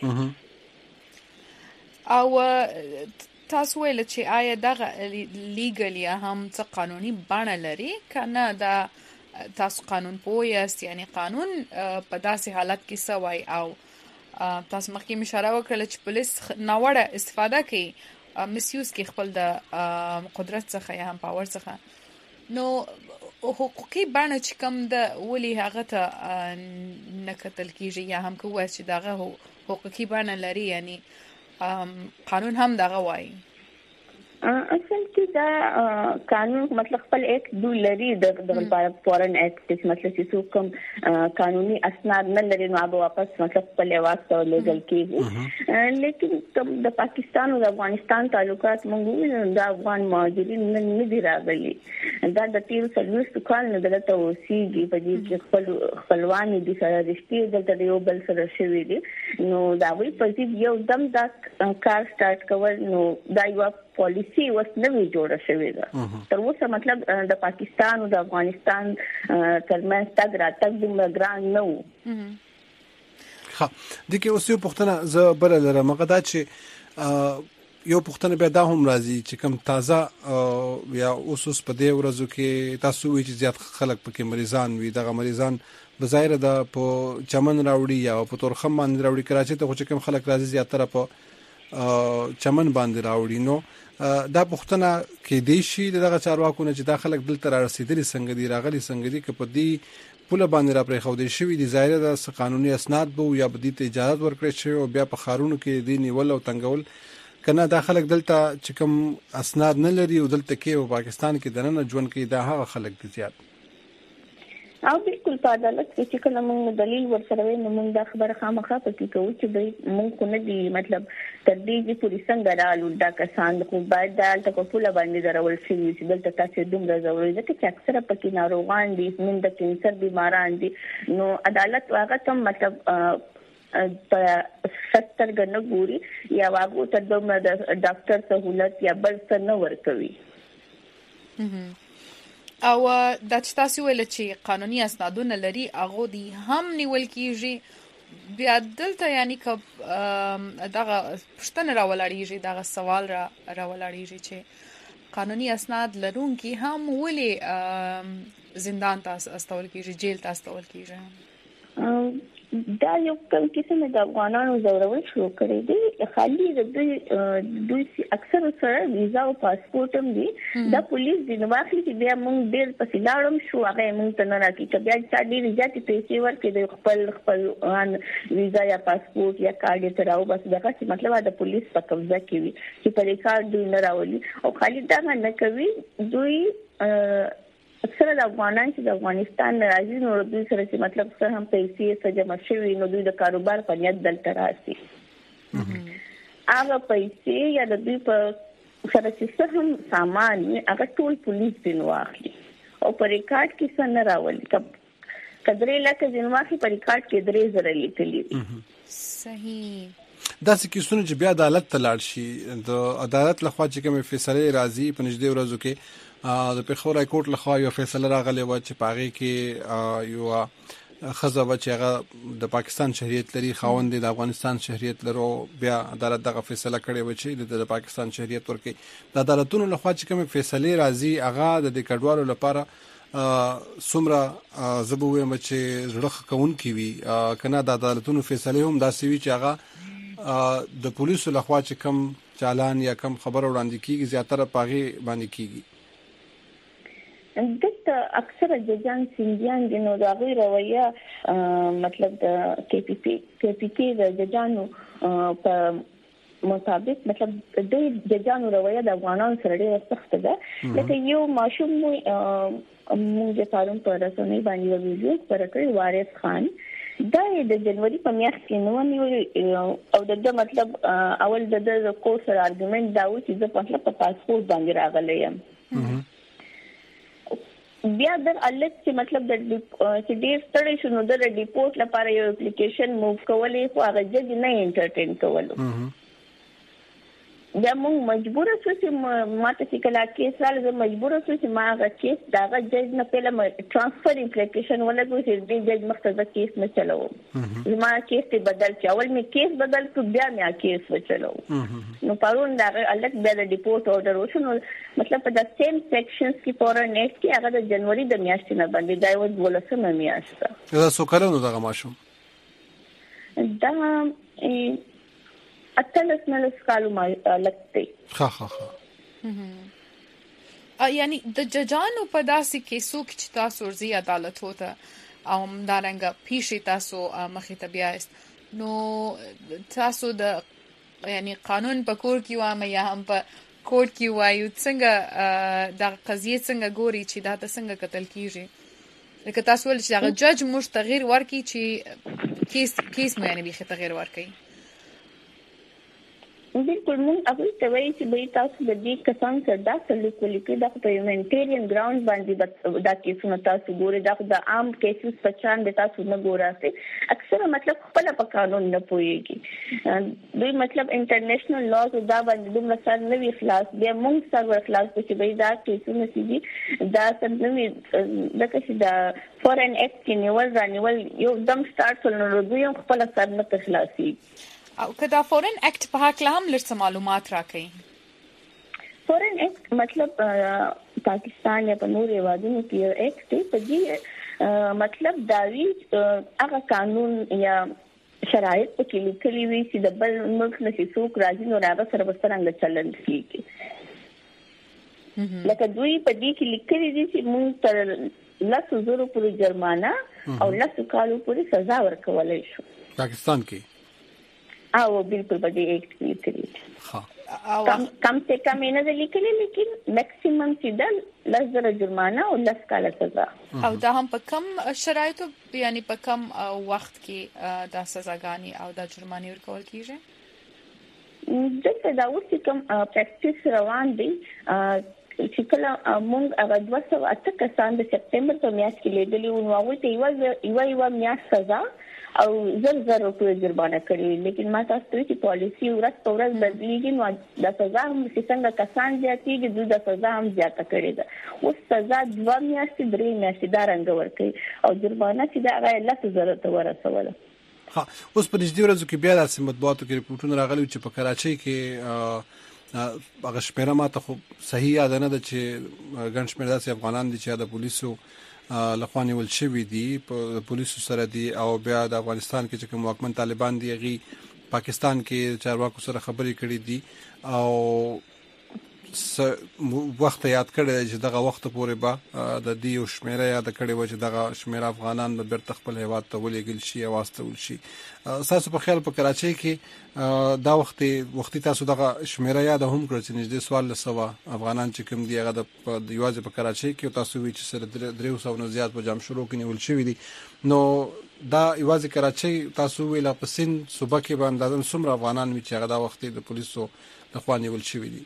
او تاسو ویل چې آیا دغه لیګل یا هم څه قانوني بڼه لري کنه دا تاسو قانون پوهیاست یعنی قانون په داسې حالت کې سوای او تاسو مخکې اشاره وکړه چې پولیس ناوړه استفاده کوي مسیوز کې خپل د قدرت څخه یا هم پاور څخه نو حقوقي بڼه چې کوم د ولي هغه ته نکتل کیږي یا هم کوه چې دغه حقوقي بڼه لري یعنی قانون هم دغه وایي اصل کې دا قانون مطلب خپل یک دوی لري د فورن اکټ مطلب چې کوم قانوني اسناد نه لري نو هغه واپس مطلب خپل واسطه لیګل کیږي لیکن کوم د پاکستان او د افغانستان تعلقات موږ د افغان مهاجرین نه دي راغلي دا د تیر سرویس کال نه دلته اوسېږي په دې کې خپلوان دي سره رښتیا د یو بل سره شوي دي نو دا وی په دې یو دم دا کار سٹارټ کول نو دا یو پالیسی وس نوې جوړه شوې ده تر اوسه مطلب د پاکستان او د افغانستان ترمنځ تګ راتګ د ګران نه وو ها د کې اوس یو پښتنه ز بل لرم مګه دا چې یو پښتنه به دا هم راځي چې کوم تازه یا اوس په دې ورځو کې تاسو وی چې زیات خلک پکې مریضان وي دغه مریضان بظاهر د په چمن راوړي یا په تورخم باندې راوړي کراچي ته خو چې کوم خلک راځي زیاتره په چمن باندې راوړي نو دا پښتنه کې دیشي دغه چارواکو نه چې داخله دلته را رسیدلي څنګه دی راغلي څنګه دی چې په دې پوله باندې را پرې خو دي شوی دي ظاهر د قانوني اسناد بو یا بدی ته اجازه ورکړي شي او بیا په خارونو کې دی نیول او تنګول کنه داخله دلته چې کوم اسناد نه لري او دلته کې او پاکستان کې دنه ژوند کې دا هغه خلک دي زیات او بالکل په عدالت کې چې کله موږ دلیل ورسره وینو موږ دا خبره خامخا پکې کوو چې موږ کو نه دي مطلب تر دې چې پولیس څنګه رالو دا کسان خو باید دا الته په پوله باندې درول شي چې دلته تاسو دومره ضروري ده چې اکثره پکې ناروغان دي من د کینسر بیماران دي نو عدالت هغه تم مطلب په ستر غنه ګوري یا واغو ته د ډاکټر سہولت یا بل څه نه ورکوي او د تاسو ویل چې قانوني اسنادونه لري هغه دي هم نیول کیږي بیا دلته یعنی ک دغه پښتنه راولاړیږي دغه سوال راولاړیږي چې قانوني اسناد لرونکي هم ولې زندان ته استول کیږي جیل ته استول کیږي دا یو کوم قسم د افغانانو زورول شروع کړی دی خالي د دوی اکثر سره ویزا او پاسپورت هم دي دا پولیس د نواخلي چې بیا موږ ډیر پسې لاړم شو هغه موږ ته نه راکې چې بیا چې ډیر ځاتې پیسې ورکړي د خپل ویزا یا پاسپورت یا کارت ته راو بس دغه چې مطلب دا پولیس په قبضه کې وي چې په ریکارډ دوی نه راولي او خالي دا نه کوي دوی اکثره د افغانان چې د افغانستان راځي نو دوی سره چې مطلب څه هم پیسې څه جمع شوي نو دوی د کاروبار په نیت دلته راشي. هغه پیسې یا د دوی په سره چې څه هم سامان هغه ټول پولیس دین واخلي او په ریکارډ کې څه نه راولي. کدرې لکه جنواخي په ریکارډ کې 3000 لیکلي. صحیح. دا څه کیسونه چې بیا عدالت ته لاړ شي د عدالت لخوا چې کوم فیصله راځي په نږدې ورځو کې د پیښور های کورټ لخوا یو فیصله راغلی و چې پاغي کې یو خزه و چې هغه د پاکستان شهریت لري خاوند د افغانستان شهریت لرو بیا عدالت دغه فیصله کړې و چې د پاکستان شهریت ورکړي. د عدالتونو لخوا چې کوم فیصله راځي هغه د کډوالو لپاره څومره زبویم چې زړه کون کی وي کنه د عدالتونو فیصله هم داسې وي چې هغه د پولیسو لخوا چې کم چالان یا کم خبر وړاندې کیږي زیاتره پاغي باندې کیږي. دغه اکثره ججان سیندیان د نو دغه رویه مطلب د KPP د ججانو په مطابق مطلب د ججانو رویه د افغانانو سره ډیره سخت ده. لکه یو ماشوم موږ د فارم پر رسنۍ باندې ویډیو پر کړی وارث خان دا د جنوري په میاشت کې نو او د مطلب اول د کورس ارګومنت دا و چې د په پاسپورت باندې راغلی یم. بیا د الګ چې مطلب د چې ډیر ستړي شنو د ریپورت لپاره یو اپلیکیشن موو کولې خو هغه جج نه انټرټین کولو. بیا موږ مجبور شو چې ماته چې کله کیس راځي مجبور شو چې ما هغه کیس دا جج نه پهله ټرانسفر اپلیکیشن ولګو چې د جج مخته کیس نه چلو. ما کیس ته بدل چې اول می کیس بدل کو بیا مې کیس وچلو. نو پرون دا الګ بیا د ریپورت اورډر وشو نو مطلب په د سیم سیکشنز کې فورن ایکټ کې هغه د جنوري د میاشتې نه باندې دا یو ولسمه میاشت ده. دا څو کلونو دغه ماشوم دا اتلس نلس کالو ما لګتي. یعنی د ججانو په داسې کیسو کې چې تاسو ورزي عدالت هوته او دارنګ پیښې تاسو مخې ته بیاست نو تاسو د یعنی قانون په کور کې وامه یا هم په کور کې وایو څنګه د قضیه څنګه ګوري چې دا څنګه قتل کیږي. لکه تاسو ول چې هغه جج مش تغییر ورکړي چې کیس مې یعنی به تغییر ورکړي. بالکل موږ هغه ته وایي چې به تاسو د دې کسان سره دا سلوک وکړي دا په هیومانیټیرین ګراوند باندې دا کیسونه تاسو ګورئ دا د عام کیسز په شان د تاسو نه ګورئ. اکثره مطلب خپل په قانون نه پوهیږي دوی مطلب انټرنیشنل لاز دا باندې دومره سر نه وی خلاص بیا موږ سره خلاص چې به دا کیسونه سي دا سم نه وي دا چې دا فورن ایکټ کې نیول رانیول یو دم سٹارټ ولنو دوی خپل سر نه خلاصي. او کدا فورن ایکټ په حق له هم لږ معلومات راکړي. فورن ایکټ مطلب پاکستان یا په نورو هیوادونو کې یو ایکټ دی په دې مطلب داوی هغه قانون یا شرایط په کې لیکلي وي چې د بل ملک نشي څوک راځي نو هغه سره څنګه چلند کیږي. لکه دوی په دې کې لیکلي دي چې موږ تر 100,000 پورې جرمانه او 100 کالو پورې سزا ورکولای شو پاکستان کې. او بالکل په دې ایکټ کې لیکلي کم سے کم نه دي لیکلي لیکن میکسیمم چې د 10,000 جرمانه او 10 کال سزا. او دا هم په کم شرایطو یعنی په کم وخت کې دا سزاګانی او دا جرمانه ورکول کیږي. دغه دا اوس کوم پریکټیس روان دي چې کله موږ هغه 208 کسان د سپتمبر په میاشت کې لیدلي و نو هغه ته یو میاشت سزا او زر روپے جرمانه کړی لیکن ما تاسو ته چې پالیسی ورځ په ورځ بدلیږي نو د سزا هم څنګه کسان زیاتېږي د سزا هم زیاته کړې ده. اوس سزا 2 میاشتې 3 میاشتې دا رنګ ورکړي او جرمانه چې دا 10,000 ته ورسوله. اوس په دې ورځو کې بیا د مطبوعاتو کې رپورټونه راغلي چې په کراچۍ کې هغه شمیره ماته خو صحیح یاد نه ده چې ګڼ شمېر داسې افغانان دي چې د پولیسو لخوا نیول شوي دي په پولیسو سره دي او بیا د افغانستان کې چې کوم واکمن طالبان دي هغه پاکستان کې چارواکو سره خبرې کړې دي او وخت یاد کړی چې دغه وخت پورې به د دې یو شمیره یاد کړی و چې دغه شمیره افغانان به بیرته خپل هیواد ته ولېږل شي او واستول شي. تاسو په خیال په کراچۍ کې دا وختي تاسو دغه شمیره یاد هم کړی چې نږدې 1400 افغانان چې کوم دی هغه د یوازې په کراچۍ کې تاسو وی چې سره 300 نه زیات په جامشورو کې نیول شوی دي. نو دا یوازې کراچۍ تاسو ویل په سین صوبه کې باندې څومره افغانان وی چې هغه دا وخت د پولیسو لخوا نیول شوی دي؟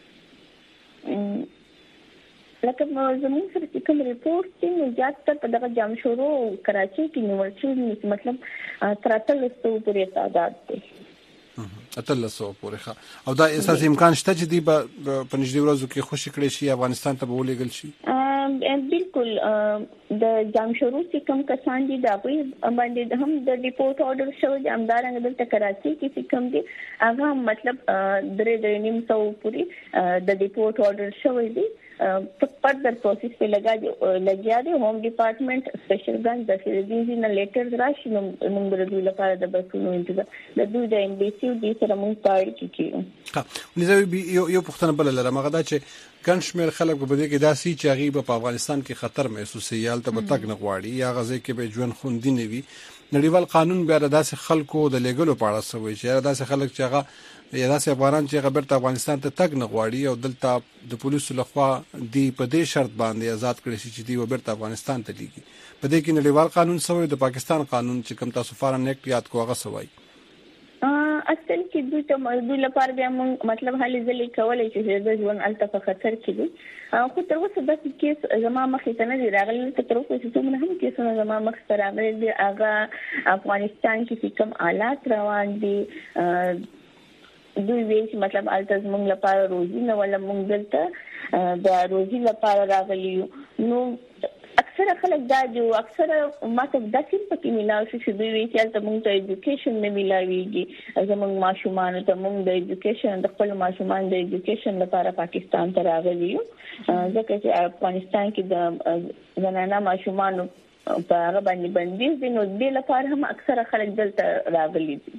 لکه زموږ سره چې کوم ریپورت دی نو زیاتره په دغه جامشورو کراچۍ کې نیول شوي مطلب 1300 پورې تعداد دی. 1300 پورې ښه. او دا اساس امکان شته چې دی په نږدې ورځو کې خوشی کړي شي افغانستان ته به ولېږل شي؟ بالکل د جامشورو چې کوم کسان دي دا باندې هم د ریپورت آرډر شوی دی. همدارنګه دلته کراچۍ کې چې کوم دي هغه مطلب 3.5 پورې د ریپورت آرډر شوی دی. فردر پروسیس په لګیا دي. ہوم ډپارټمنټ سپیشل برانچ د فیزیکي نه لیټرز راشي نو موږ د دوی لپاره د بسونو انتظار د دوی د امبیسي د سره موږ پاره کیږو. ها نزوی یو پښتنه بل لره مغه دا چې ګڼ شمېر خلک په دې کې داسي چې هغه په افغانستان کې خطر محسوسي یال ته تک نه غواړي یا غزه کې به ژوند خوندي نه وي. نړیوال قانون بیا داسې خلکو د لیګلو په اړه سوي چې داسې خلک چې هغه یا داسې افغانان چې هغه بیرته افغانستان ته تک نه غواړي او دلته د پولیسو لخوا دی په دې شرط باندې آزاد کړي شي چې دی بیرته افغانستان ته لیږي. په دې کې نړیوال قانون سوي د پاکستان قانون چې کوم تاسو فارن ایکټ یاد کو هغه سوي. اصل کې دوی ته موضوع لپاره بیا موږ مطلب هلي ځلې کولای چې د ژوند الته په خطر کې دي. خو تر اوسه د کیس زما مخې ته نه دی راغلی. تر اوسه چې څومره هم کیسونه زما مخ ته راغلي دي هغه افغانستان کې کوم حالات روان دي دوی ویل چې مطلب الته زموږ لپاره روزي نه ولا موږ دلته د روزي لپاره راغلي. نو اکثر خلک دا جو اکثر ماته د سیم پکې ملاوي چې دوی وی چې الته موږ ته ایجوکیشن نه ملاويږي. زموږ ماشومان ته موږ د ایجوکیشن د خپل ماشومان د ایجوکیشن لپاره پاکستان ته راغلي یو. ځکه چې افغانستان کې د زنانه ماشومان په هغه باندې بندیز دي نو دې لپاره هم اکثر خلک دلته راغلي دي.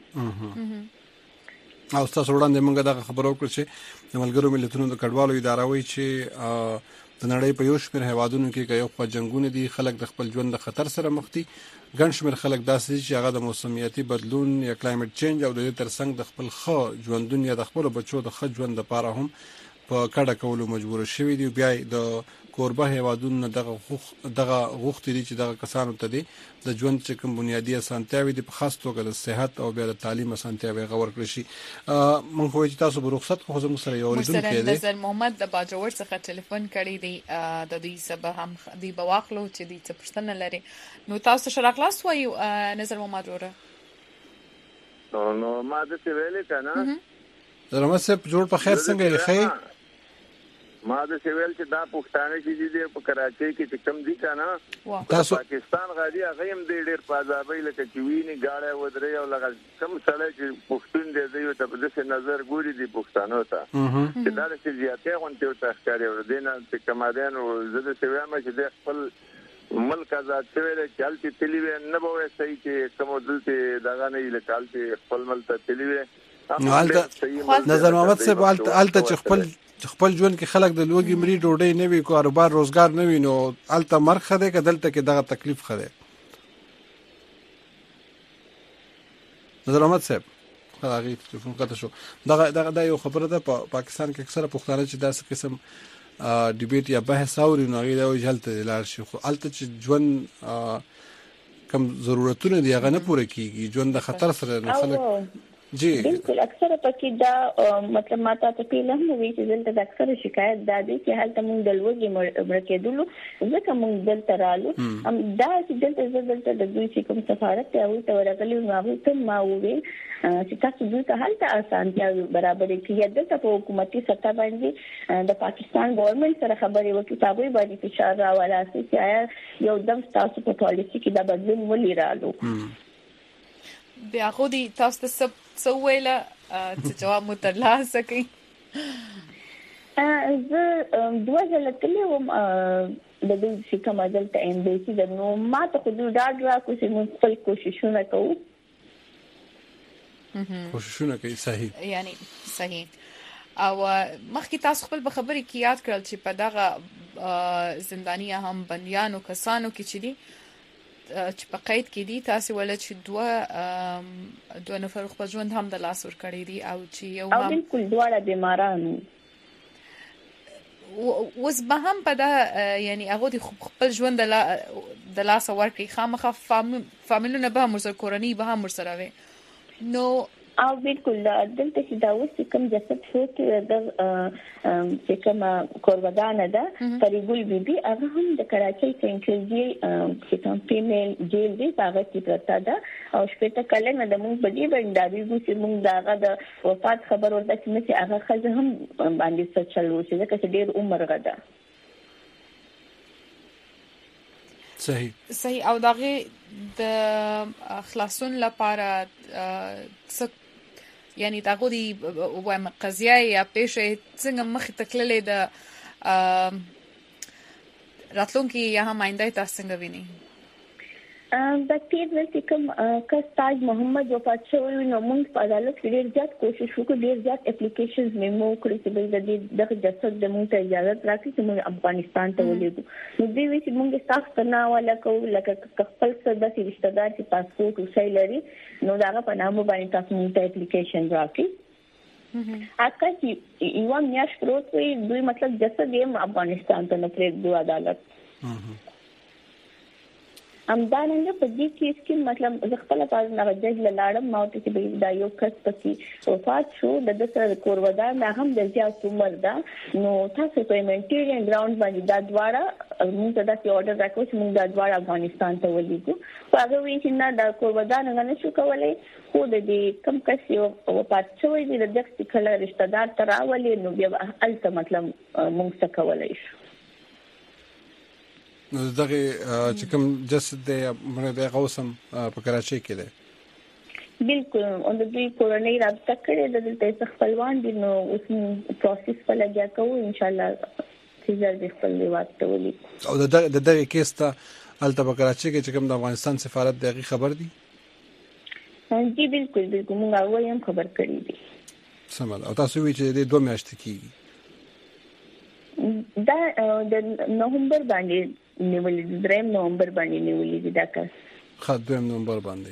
او تاسو وړاندې موږ دا خبرو کړو چې د ملګرو ملتونو د کډوالو اداره وایي چې د نړۍ په یو شمېر هیوادونو کې یو خوا جنگونه دي خلک د خپل ژوند د خطر سره مخ دي. ګڼ شمېر خلک داسې چې هغه د موسمیاتي بدلون یا کلایمټ چینج او د دې ترڅنګ د خپل ښه ژوندون یا د خپل بچو د ښه ژوند لپاره هم په کډه کولو مجبور شوي دي. بیا د کوربه هیوادونو دغه غوښتي دي چې دغه کسانو ته دي د ژوند چې کوم بنیادی اسانتیاوي دي په خاص توګه د صحت او بیا د تعلیم اسانتیاوي غوړ کړی شي. مونږ خو چې تاسو په رخصت خو زموږ سره یو لیدونکو دی نظر محمد د باجوړ څخه ټلیفون کړی دی د دې سبا هم دی بواخلو چې دې څه پښتنه لري. نو تاسو شرا کلاس وایو نظر محمد وره نو ما د څه ویلې کنه زرمه سپ جوړ په خیر څنګه یې خې ما د سیویل چې دا پښتانه چې دي په کراچۍ کې چې کم دي کنه تاسو پاکستان غادي هغه هم ډېر پازابې لکه چې ویني گاړه ودرې او لکه کم سره چې پښتون دې دی ته په دې نظر ګوري دي پښتانه ته چې دا چې زیاتې غونټه ته ښکاري ور دي نه چې کمادان او زده سیویل ما چې د خپل ملک آزاد شوی دی چې هلته تللی وي نه به وایي صحیح چې کوم دلته دغه نه وي لکه هلته خپل ملک ته تللی وي. نظر محمد صاحب هلته چې خپل ژوند کې خلک د لوګي مری ډوډۍ نه وي کاروبار روزګار نه وي نو هلته مرګ خده کې دلته کې دغه تکلیف خده. نظر محمد صاحب هغه ټلیفون کته شو دغه یو خبره ده په پاکستان کې اکثره پښتانه چې داسې قسم ډیبیټ یا بحث اوري نو هغه د جلته لار شي خو الته چې ژوند کم ضرورتونه دی هغه نه پوره کیږي ژوند د خطر سره نو خلک جی بالکل اکثر پکې دا مطلب ماته ته پیله هم وی چې دلته د اکثر شکایت دا دي چې حالت موږ د لوګي مرکېدلو ځکه موږ دلته رالو هم دا چې دلته د دوی چې کوم سفارت ته وي ته ورغلي نو هغه ته ما وی چې تاسو دوی ته حالت اسانتیا برابر کړئ. دلته په حکومتي سطح باندې د پاکستان ګورنمنت سره خبرې وکړي تاسو باندې فشار راوړل چې آیا یو دم تاسو په پالیسي کې دا بدلون ولې رالو. بیا خو دي تاسو ته سویله چې جواب مو ترلاسه کړئ. زه دوه ځله تللی وم د دې چې کوم دلته امبیسي د نو ما ته خو ډاډ راکړ چې موږ خپل کوششونه کوو صحیح یعنی صحیح. او مخکې تاسو خپل خبرې کې یاد کړل چې په دغه زنداني هم بنديانو کسانو کې چې دي چې په قید کې دي تاسو ولې چې دوه نفر خپل ژوند هم د لاس ور کړی دي او چې یو هم بالکل دواړه بیمارانو وس به هم په دا یعنی هغه د خپل ژوند د لاس ور کړی خامخا فامیلونه به هم سره کورنۍ به هم سره وي نو او بالکل دلته چې دا اوس کوم جسد شو چې د چې کوم کورودانه ده فریګل بیبي هغه هم د کراچۍ سنټرل جیل چې کوم فیمیل جیل دی هغه کې پرتا ده او شپږ کلنه د موږ په دې باندې دا چې موږ داغه د وفات خبر ورته چې هغه خزه هم باندې څه چلو چې ډېر عمر غدا صحیح او دغه د خلاصون لپاره یعنی دغه دی وایم قضیه یا پیښه څنګه مخ تکللې د راتلونکي یا هم آینده تاسو څنګه ویني د تیر ورته کوم کستاج محمد وفات شوی نو موږ په عدالت کې ډیر زیات کوشش وکړو ډیر زیات اپلیکیشنز میمو کړی چې د جسد د موږ ته اجازه راکړي چې موږ افغانستان ته ولېږو نو دوی چې موږ سخت نه ولا کوو لکه خپل څه د رشتہ دار چې پاسپورت وسای لري نو داغه په نامه باندې تاسو موږ ته اپلیکیشن راکړي اکه چې یو میاش پروت وي دوی مطلب جسد یې افغانستان ته نه پرېږدو عدالت امداننګ په دې کیس کې مطلب د خپل پاز نه جج لاړم ماته چې دا یو کس پکې وفات شو د سره کورودان نه هم د زیات عمر ده نو تاسو په هیومانیټیرین ګراوند باندې دا دواړه موږ ته دا order راکوي چې موږ دا دواړه افغانستان ته ولېږو هغه وی چې نه د کورودان نه شو کولای خو د دې کم کس یو وفات شوی دی د دغه کله رشتہ دار تراولې نو بیا الته مطلب موږ څه کولای شو نو دغه چې کوم جسد دی موږ د غوسم په کراچۍ کې دی بالکل او د دې کورنۍ رابطه کړې د دلته خپلوان دي نو اوس پروسس په لګیا کوو ان شاء الله چې ځل خپل واټ ولي او د دغه کیس ته الته په کراچۍ کې چې کوم د افغانستان سفارت دغه خبر دی جی بالکل موږ اول هم خبر کړی دي سمال او تاسو وی چې د 2 میاشتې کېږي دا د نومبر باندې نیولې د 3 نومبر باندې نیولې دا کس خا 2 نومبر باندې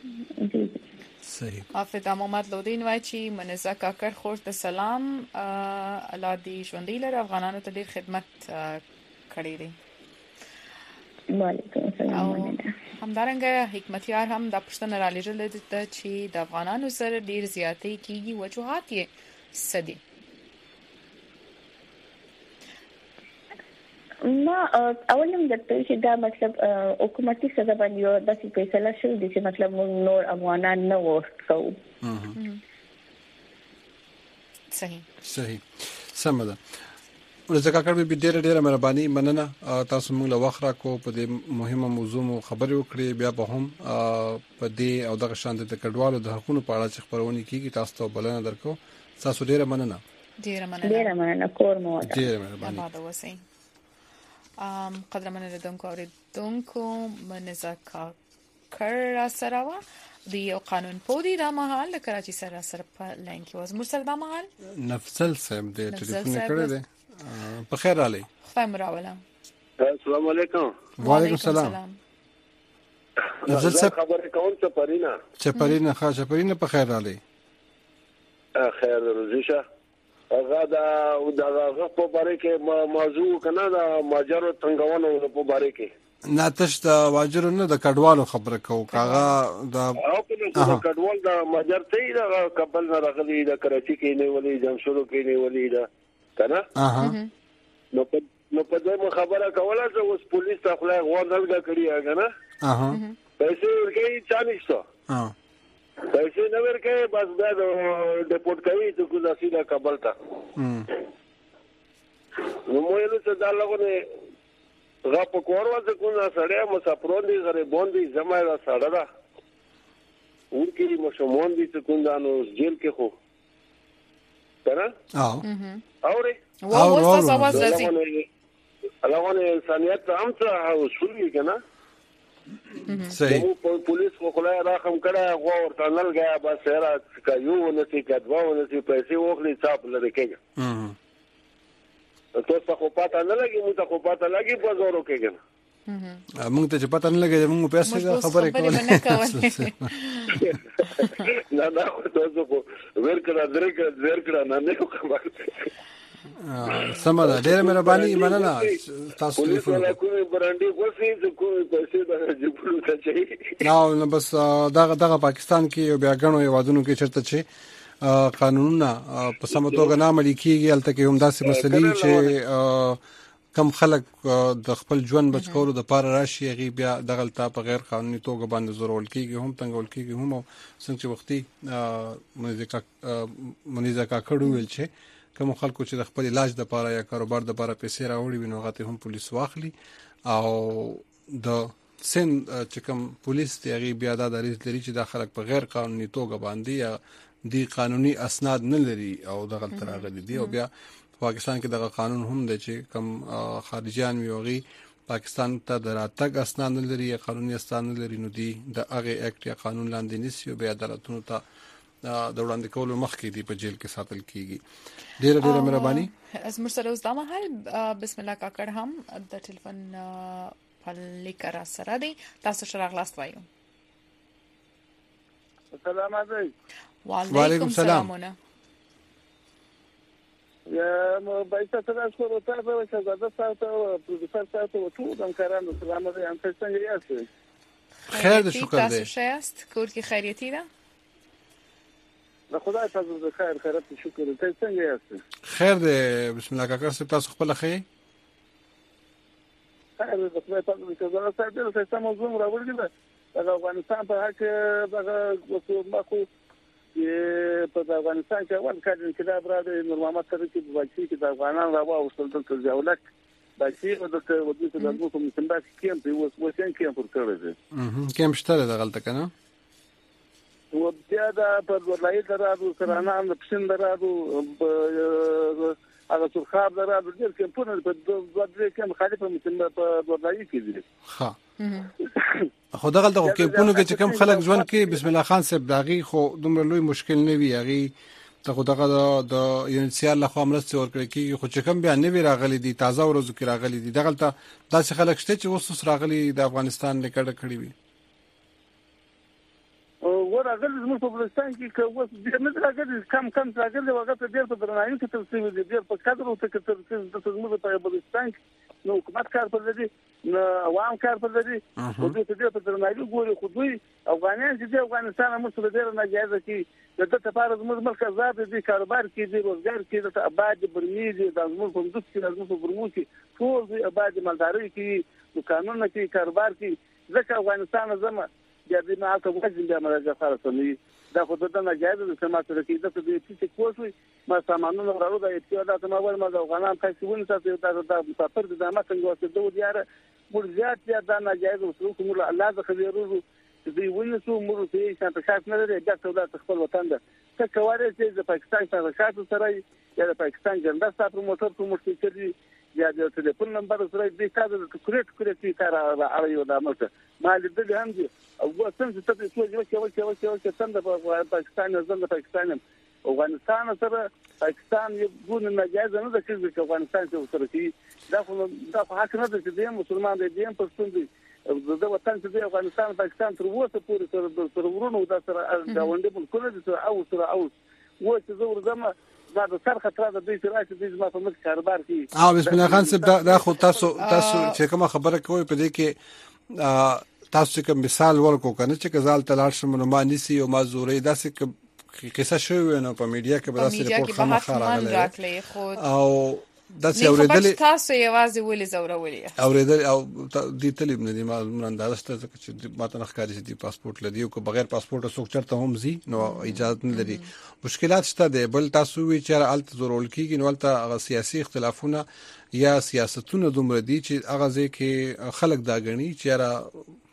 صحیح حافظ محمد لودین وای چې منزه کاکر خور ته سلام الله دې ژوندۍ لر افغانانو ته ډېر خدمت کړی دی وعلیکم السلام همدارنګه حکمتیار هم د پښتون را لېږل دي چې د افغانانو سره ډېر زیاتې کیږي وجوهات یې سدي ما اولم درته چې دا مطلب حکومتي سره باندې د فیصله شوه چې مطلب نور افغانان نه ورکو صحیح سم ده ورځکه کار به ډېر مهرباني مننه تاسو موږ له وخت را کو په دې مهمه موضوع مو خبرې وکړې بیا به هم په دې او دغه شان د کډوالو د حقوقو په اړه چې خبرونه کیږي تاسو ته بلنه درکو تاسو ډېر مننه کور مو ډېر مهرباني قدرمن ردونکو اوریدونکو منزه کاکر سره د یو قانون پودی د مهال د کراچۍ سره په لاین کې وز مرسل د مهال نفسل صاحب د ټلیفون کړی دی په خیر علي خیر مراوله السلام علیکم وعلیکم السلام نفسل صاحب خبره کوم چپرینا په خیر علي خیر روزیشه هغه دا په باره کې موضوع کنه دا ماجر څنګهونه په باره کې ناتش د واجر نه د کډوالو خبره کو کاغه د کډوال د ماجر ته دا قبل نه راغلي د کراچۍ کې نه ولې جمشورو کې نه ولې دا کنه نو په دې خبره کوله چې اوس پولیس ته خپل غوړ نه کړی کنه پیسې ورکړي چانيشته پیسې نه ورکړي بس دا ډیپورټ کوي ته کو ځي د کابل ته نو مو یې څه دا لغونه غا په کوروا څه کو نه سړی مسافرون دي غریبون دي زمایره سړی دا ورکی مشمون دي څه کو نو جیل کې خو کنه اوري لغونه انسانيت هم څه اصول کنه صحیح پولیس خو خلای راخم کړه غو ورته نلګا بس را کایو نسی کډوا ونسی پیسې وخلی صاحب لری کېږي تاسو خو پاته نه لګي مو ته خو پاته لګي په زورو کېږي موږ ته چې پته نه لګي موږ پیسې خبرې کولې نه تاسو خو ورکړه درکړه نه کوم سمه ده ډېر مهرباني مننه تاسو ټلیفون کوم برانډي کوسي کوم پیسې د جبلو ته چي نو بس دغه پاکستان کې یو بیا غنو یوادونو کې چرته چې قانونونه په سم توګه نه عملي کیږي البته کې هم داسې مسلې چې کم خلک د خپل ژوند بچکولو د پاره راشي غي بیا دغلطه په غیر قانوني توګه باندې ضرورل کیږي هم تنګول کیږي هم څنګه چې وختي منیزه کا کړو ویل چې کوم خلکو چې د خپل علاج د پاره یا کاروبار د پاره پیسې راوړي وینو غته هم پولیس واخلي او د سن چې کوم پولیس دی غي بیا د ریس لري چې د خلک په غیر قانوني توګه باندې یا دی قانوني اسناد نه لري او دغه ترغلي دی او بیا پاکستان کې دغه قانون هم دی چې کم خارجيان ویوغي پاکستان ته دراتګ اسناد نه لري یا قانوني اسناد نه لري نو دی د هغه اکټ یا قانون لاندې نسی او بیا عدالتونو ته د وړاندې کولو مخکې دی په جیل کې ساتل کیږي ډیره مهرباني از مرسل اوس د محل بسم الله کاکړ هم د ټلیفون په لیکر سره دی تاسو سره غلاست وایو السلام علیکم وعلیکم السلام یا مو بایسته تاسو ورته په شهزاده ساتو پروفیسور ساتو ټول همکارانو سلام علیکم څنګه یاست خیر دې شکر دې تاسو شایست کور کې خیریتي ده د خدای په خیر خیرت شکر ته څنګه یاست خیر دې بسم الله کاکړ سپ تاسو خپل خیر خیر دې په تاسو کې زړه ساتل څه سم موضوع راوړل دي د افغانستان په حق دغه وسومخو په افغانستان کې اول کال انقلاب راځي نور محمد سره چې بچی کې د افغانان راوستل د ځولک بچی د ودې د موږ کوم څنګه کېم په وسین کېم پر کړی دي کېم شته د غلطه کنه و بیا دا په ولایي درادو سرانه د پښین درادو هغه څرخاب درادو ډېر کېمپونه په دوه کې مخالفه مسلمان په ولایي کې دي ها خو دغه کېمپونه کې چې کم خلک ژوند کې بسم الله خان صاحب داغي خو دومره لوی مشکل نه وی هغه ته خو دغه د یونیسیال له خوا مرسته ورکړي کیږي خو چې کم بیا نه وی راغلي دي تازه ورځو کې راغلي دي دغه ته داسې خلک شته چې اوس راغلي د افغانستان لیکړه کړی وي ورغل زموږ په بلستان کې کوم ډیر نه راغلي کم راغلي وخت ډیر په درناوي کې ترسیم دي ډیر په قدر او ته ترسیم د زموږ په بلستان نو حکومت کار پر لري نو عوام کار پر لري او دې ته په درناوي ګوري خو دوی افغانان چې د افغانستان مسله ډیر نه جایز کی د لپاره زموږ ملک آزاد دي کاروبار کې دي روزګار کې د آباد برني دي د زموږ په دوست کې د زموږ په برمو کې ټول دي آباد مالداري کې دکانونه کې کاروبار کې ځکه افغانستان زموږ د دې نه اته وځي د امریکا سره سمي دا خو د نه جایز د سمات سره کې د دې چې کوشي ما سامانونه راوړل د احتیاطات ما ول ما د افغانان پیسې تاسو د مسافر د ځامه څنګه وسه دوه دیاره مور زیات دا نه جایز وسلو کوم الله د خبرو چې دوی ونسو مور ته یې څنګه شاک نه لري دا ټول خپل وطن ده څه کوي چې د پاکستان سره شاتو سره یا د پاکستان جنډا سره موټر کوي یا د ټلیفون نمبر سره دې کاده د کریټ کار راوړیو دا مته ما لیدل هم دي او څنګه چې تاسو چې څنګه په پاکستان ځل د پاکستان افغانستان سره پاکستان یو ګون نه جایز نه ده چې افغانستان سره کې دا حق نه ده چې د مسلمان دي هم پښتون دي د وطن چې افغانستان پاکستان تر اوسه پورې سره ورونو د سره گاونډي ملکونه دي او و چې زور زما دا د سر خطر د دې سره چې د ما په مخ کاروبار کې بسم الله خان صاحب دا خو تاسو چې کومه خبره کوي په دې کې تاسو کوم مثال ورکو کنه چې غزال تلاش منما نسی او ما زوري داسې قصه شوی نو په میډیا کې به داسې رپورټ خامخا راغلی او داسې اوریدل تاسو یوازې ولې زورولې اوریدل او دې طالب نه دي ما اندازه ست چې ماته نخکاری دي پاسپورت لدی او بغیر پاسپورت څوک چرته هم زی نو اجازه نه لري مشکلات شته دي بل تاسو وی چې الته ضرورل کیږي نو الته سیاسي اختلافونه یا سیاستونه دومره دي چې هغه ځکه خلک دا غني چې را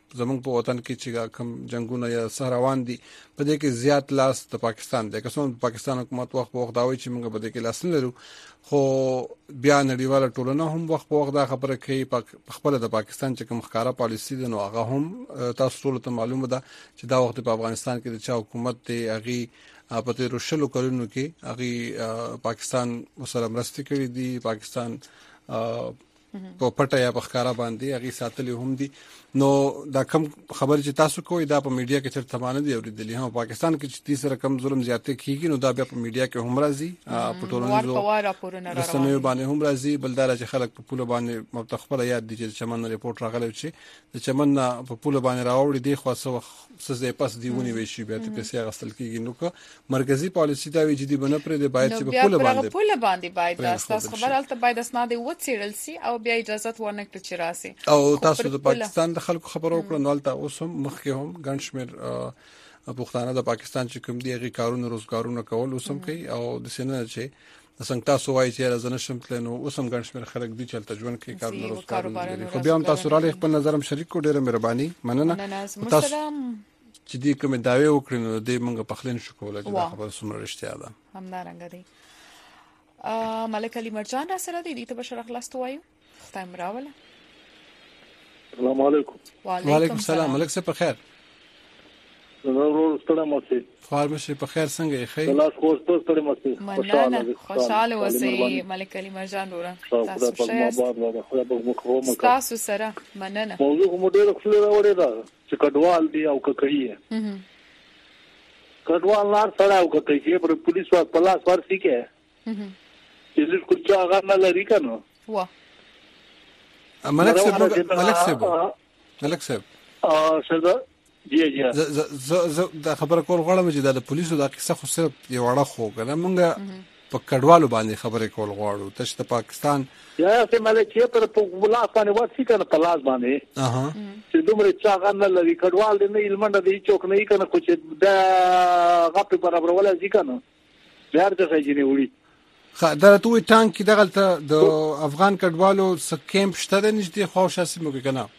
زمونږ په وطن کې چې کوم جنگونه یا سهروان دي په دې کې زیات لاس د پاکستان دی. که څومره پاکستان حکومت وخت په وخت دا وایي چې موږ په دې کې لاس نه لرو، خو بیا نړیواله ټولنه هم وخت په وخت دا خبره کوي په خپل د پاکستان چې کوم ښکارا پالیسی ده نو هغه هم تاسو ټول ته معلومه ده چې دا وخت په افغانستان کې د چا حکومت دی هغه په تیر شلو کلونو کې هغه پاکستان سره مرسته کړې دي، پاکستان په پټه یا په ښکارا باندې هغه ساتلې هم دي. نو دا کم خبر چې تاسو کوی دا په میډیا کې چرته باندې دی اوریدلې هم پاکستان کې چې تیسره کم ظلم زیاته کیږي نو دا بیا په میډیا کې هم راځي، په ټولنیزو رسنیو باندې هم راځي. بلدار چې خلک په پوله باندې متخبره یاد دي چې چمن ریپورت راغلی چې د چمن په پوله باندې راوړي دی خو څه پس دیونی وي شي بیا ته پیسې غسل کیږي. نو که مرکزی پالیسی دا وی جدي بنه پرې دی باید چې په پوله باندې باید تاسو خبر الته باید اسناد وڅېړل سي او بیا اجازه ورنکړي چې راسي. او تاسو د پاکستان د خلکو خبرو کړو نو الته اوس هم مخکې هم ګنشمیر پښتانه د پاکستان چې کوم دی هغه کارونه روزګارونه کول اوس هم کوي او د سینه چې څنګه تاسو وایي چې راځنه شم تل نو اوس هم ګنشمیر خلک دي چې تل ژوند کوي کارونه روزګارونه. خو بیا هم تاسو را خپل نظرم شریک کو ډیره مهرباني مننه. تاسو چې دې کوم داوی وکړي نو دې موږ په خلین شو کولای چې دا خبره سمره رښتیا ده. همدارنګه دی ملک علي مرجان را سره دی ته بشر خلاص توایو ختم راوله. السلام علیکم. وعلیکم السلام. ملک صاحب په خیر؟ ضرور ستړی مشه. خارمشه په خیر څنګه یې خیر؟ خلاص خو ستړی مشه. خوشاله اوسئ ملک علي مرجان ورا. تاسو ښه تاسو سره مننه. موضوع مو ډیره خپل راوړی دا چې کډوال دی او ککړی. کډوال لار سره او ککړی پر پولیس وا پلاس ورسي کې. چې دې کوڅه هغه نه لري کنه. وا ملک صاحب شدا جی ز د خبره کول غواړم چې د پولیسو د قصه خو صرف یو وړه خو کنه مونږ په کډوالو باندې خبرې کول غواړو ته چې پاکستان یا چې ملک یې پر په بلا باندې ورسي کنه پلاس باندې چې دومره چا نه لري کډوال دې نه علمنده دې چوک نه کنه خو چې د غپ برابر ولا ځي کنه بهر څه ځینې وړي. دا توې ټانک کې دغلته د افغان کډوالو سکیمپ شته د نږدې خوښه سیمه کې کنه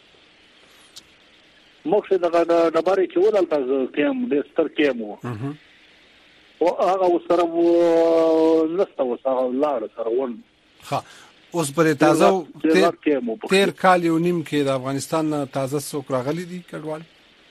مخه د باري چې ولالته کېم د ستر کېمو او هغه سره نسته وسه لاړ سره ون. ها اوس پر تازه تیر کال یو نیم کې د افغانستان تازه څوک راغلي دي کډوال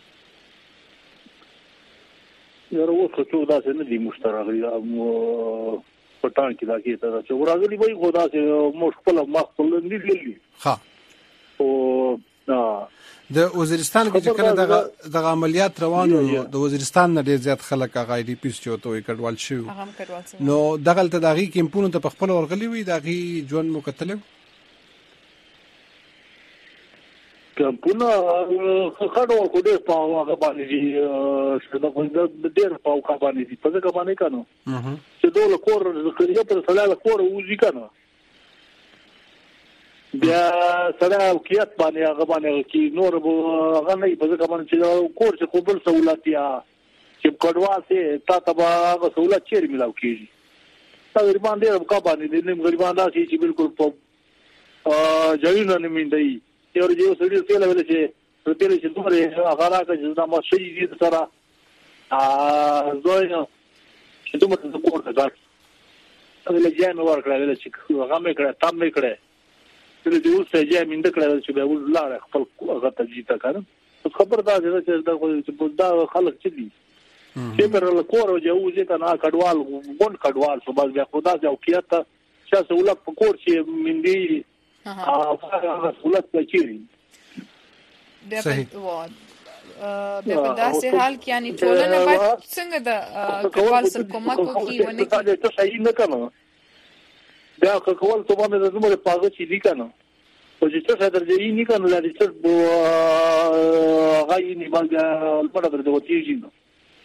یاره اوس څو داسې نه دي مشترک پټان کې دا کې ته چې ورغلي وای خدا چې موږ خپل مخکل نه دي. ها او د وزیرستان کې چې کله د عملیات روانو د وزیرستان نه ډیر زیات خلک هغه ای ډی پی چې توې کډوال شو نو دغلته دغه کیمپونو ته خپل ورغلي وي دغه ژوند مکتل کیمپونه خړو کو دې په هغه باندې چې دا د ډیر په هغه باندې په ځکه باندې کنه چې دوه کور د پر سلاله کور وځي کنه بیا سره کیات باندې هغه باندې کی نور هغه نه په ځکه باندې چې کور چې قبول سہولت یا چې کډوال سي تا ته هغه سہولت چیرې ملاو کیږي تا غریبان دې په باندې دې غریبان دا چې بالکل په ځایونه نه میندي یو یو سړي څه لول چې تل چې دومره هغه راکې چې دا ماشي دې سره زوی چې دومره د کور ته ځه له جامه ورکړل چې هغه مې کړه تام مې کړه چې اوس ته جامه مند کړل چې به ول لاړ خپل هغه ته جیتا کړم خبر دا چې دا خلک چې دي چې پر له کور او جوزه کنه کډوال ګون کډوال په باز بیا خدا ځو کیته چې سہولت په کور چې مندي هغه سہولت کوي صحیح په داسې حال کې یعنی ټولنه باید څنګه د کډوال سره کومک وکړي ونه کې دا صحیح نه کنه دا کول ته باندې د زموږ پاغه چې دي کنه او چې څه درځي نه کنه لري چې غاي نه باندې په ډېر د وتیږي نو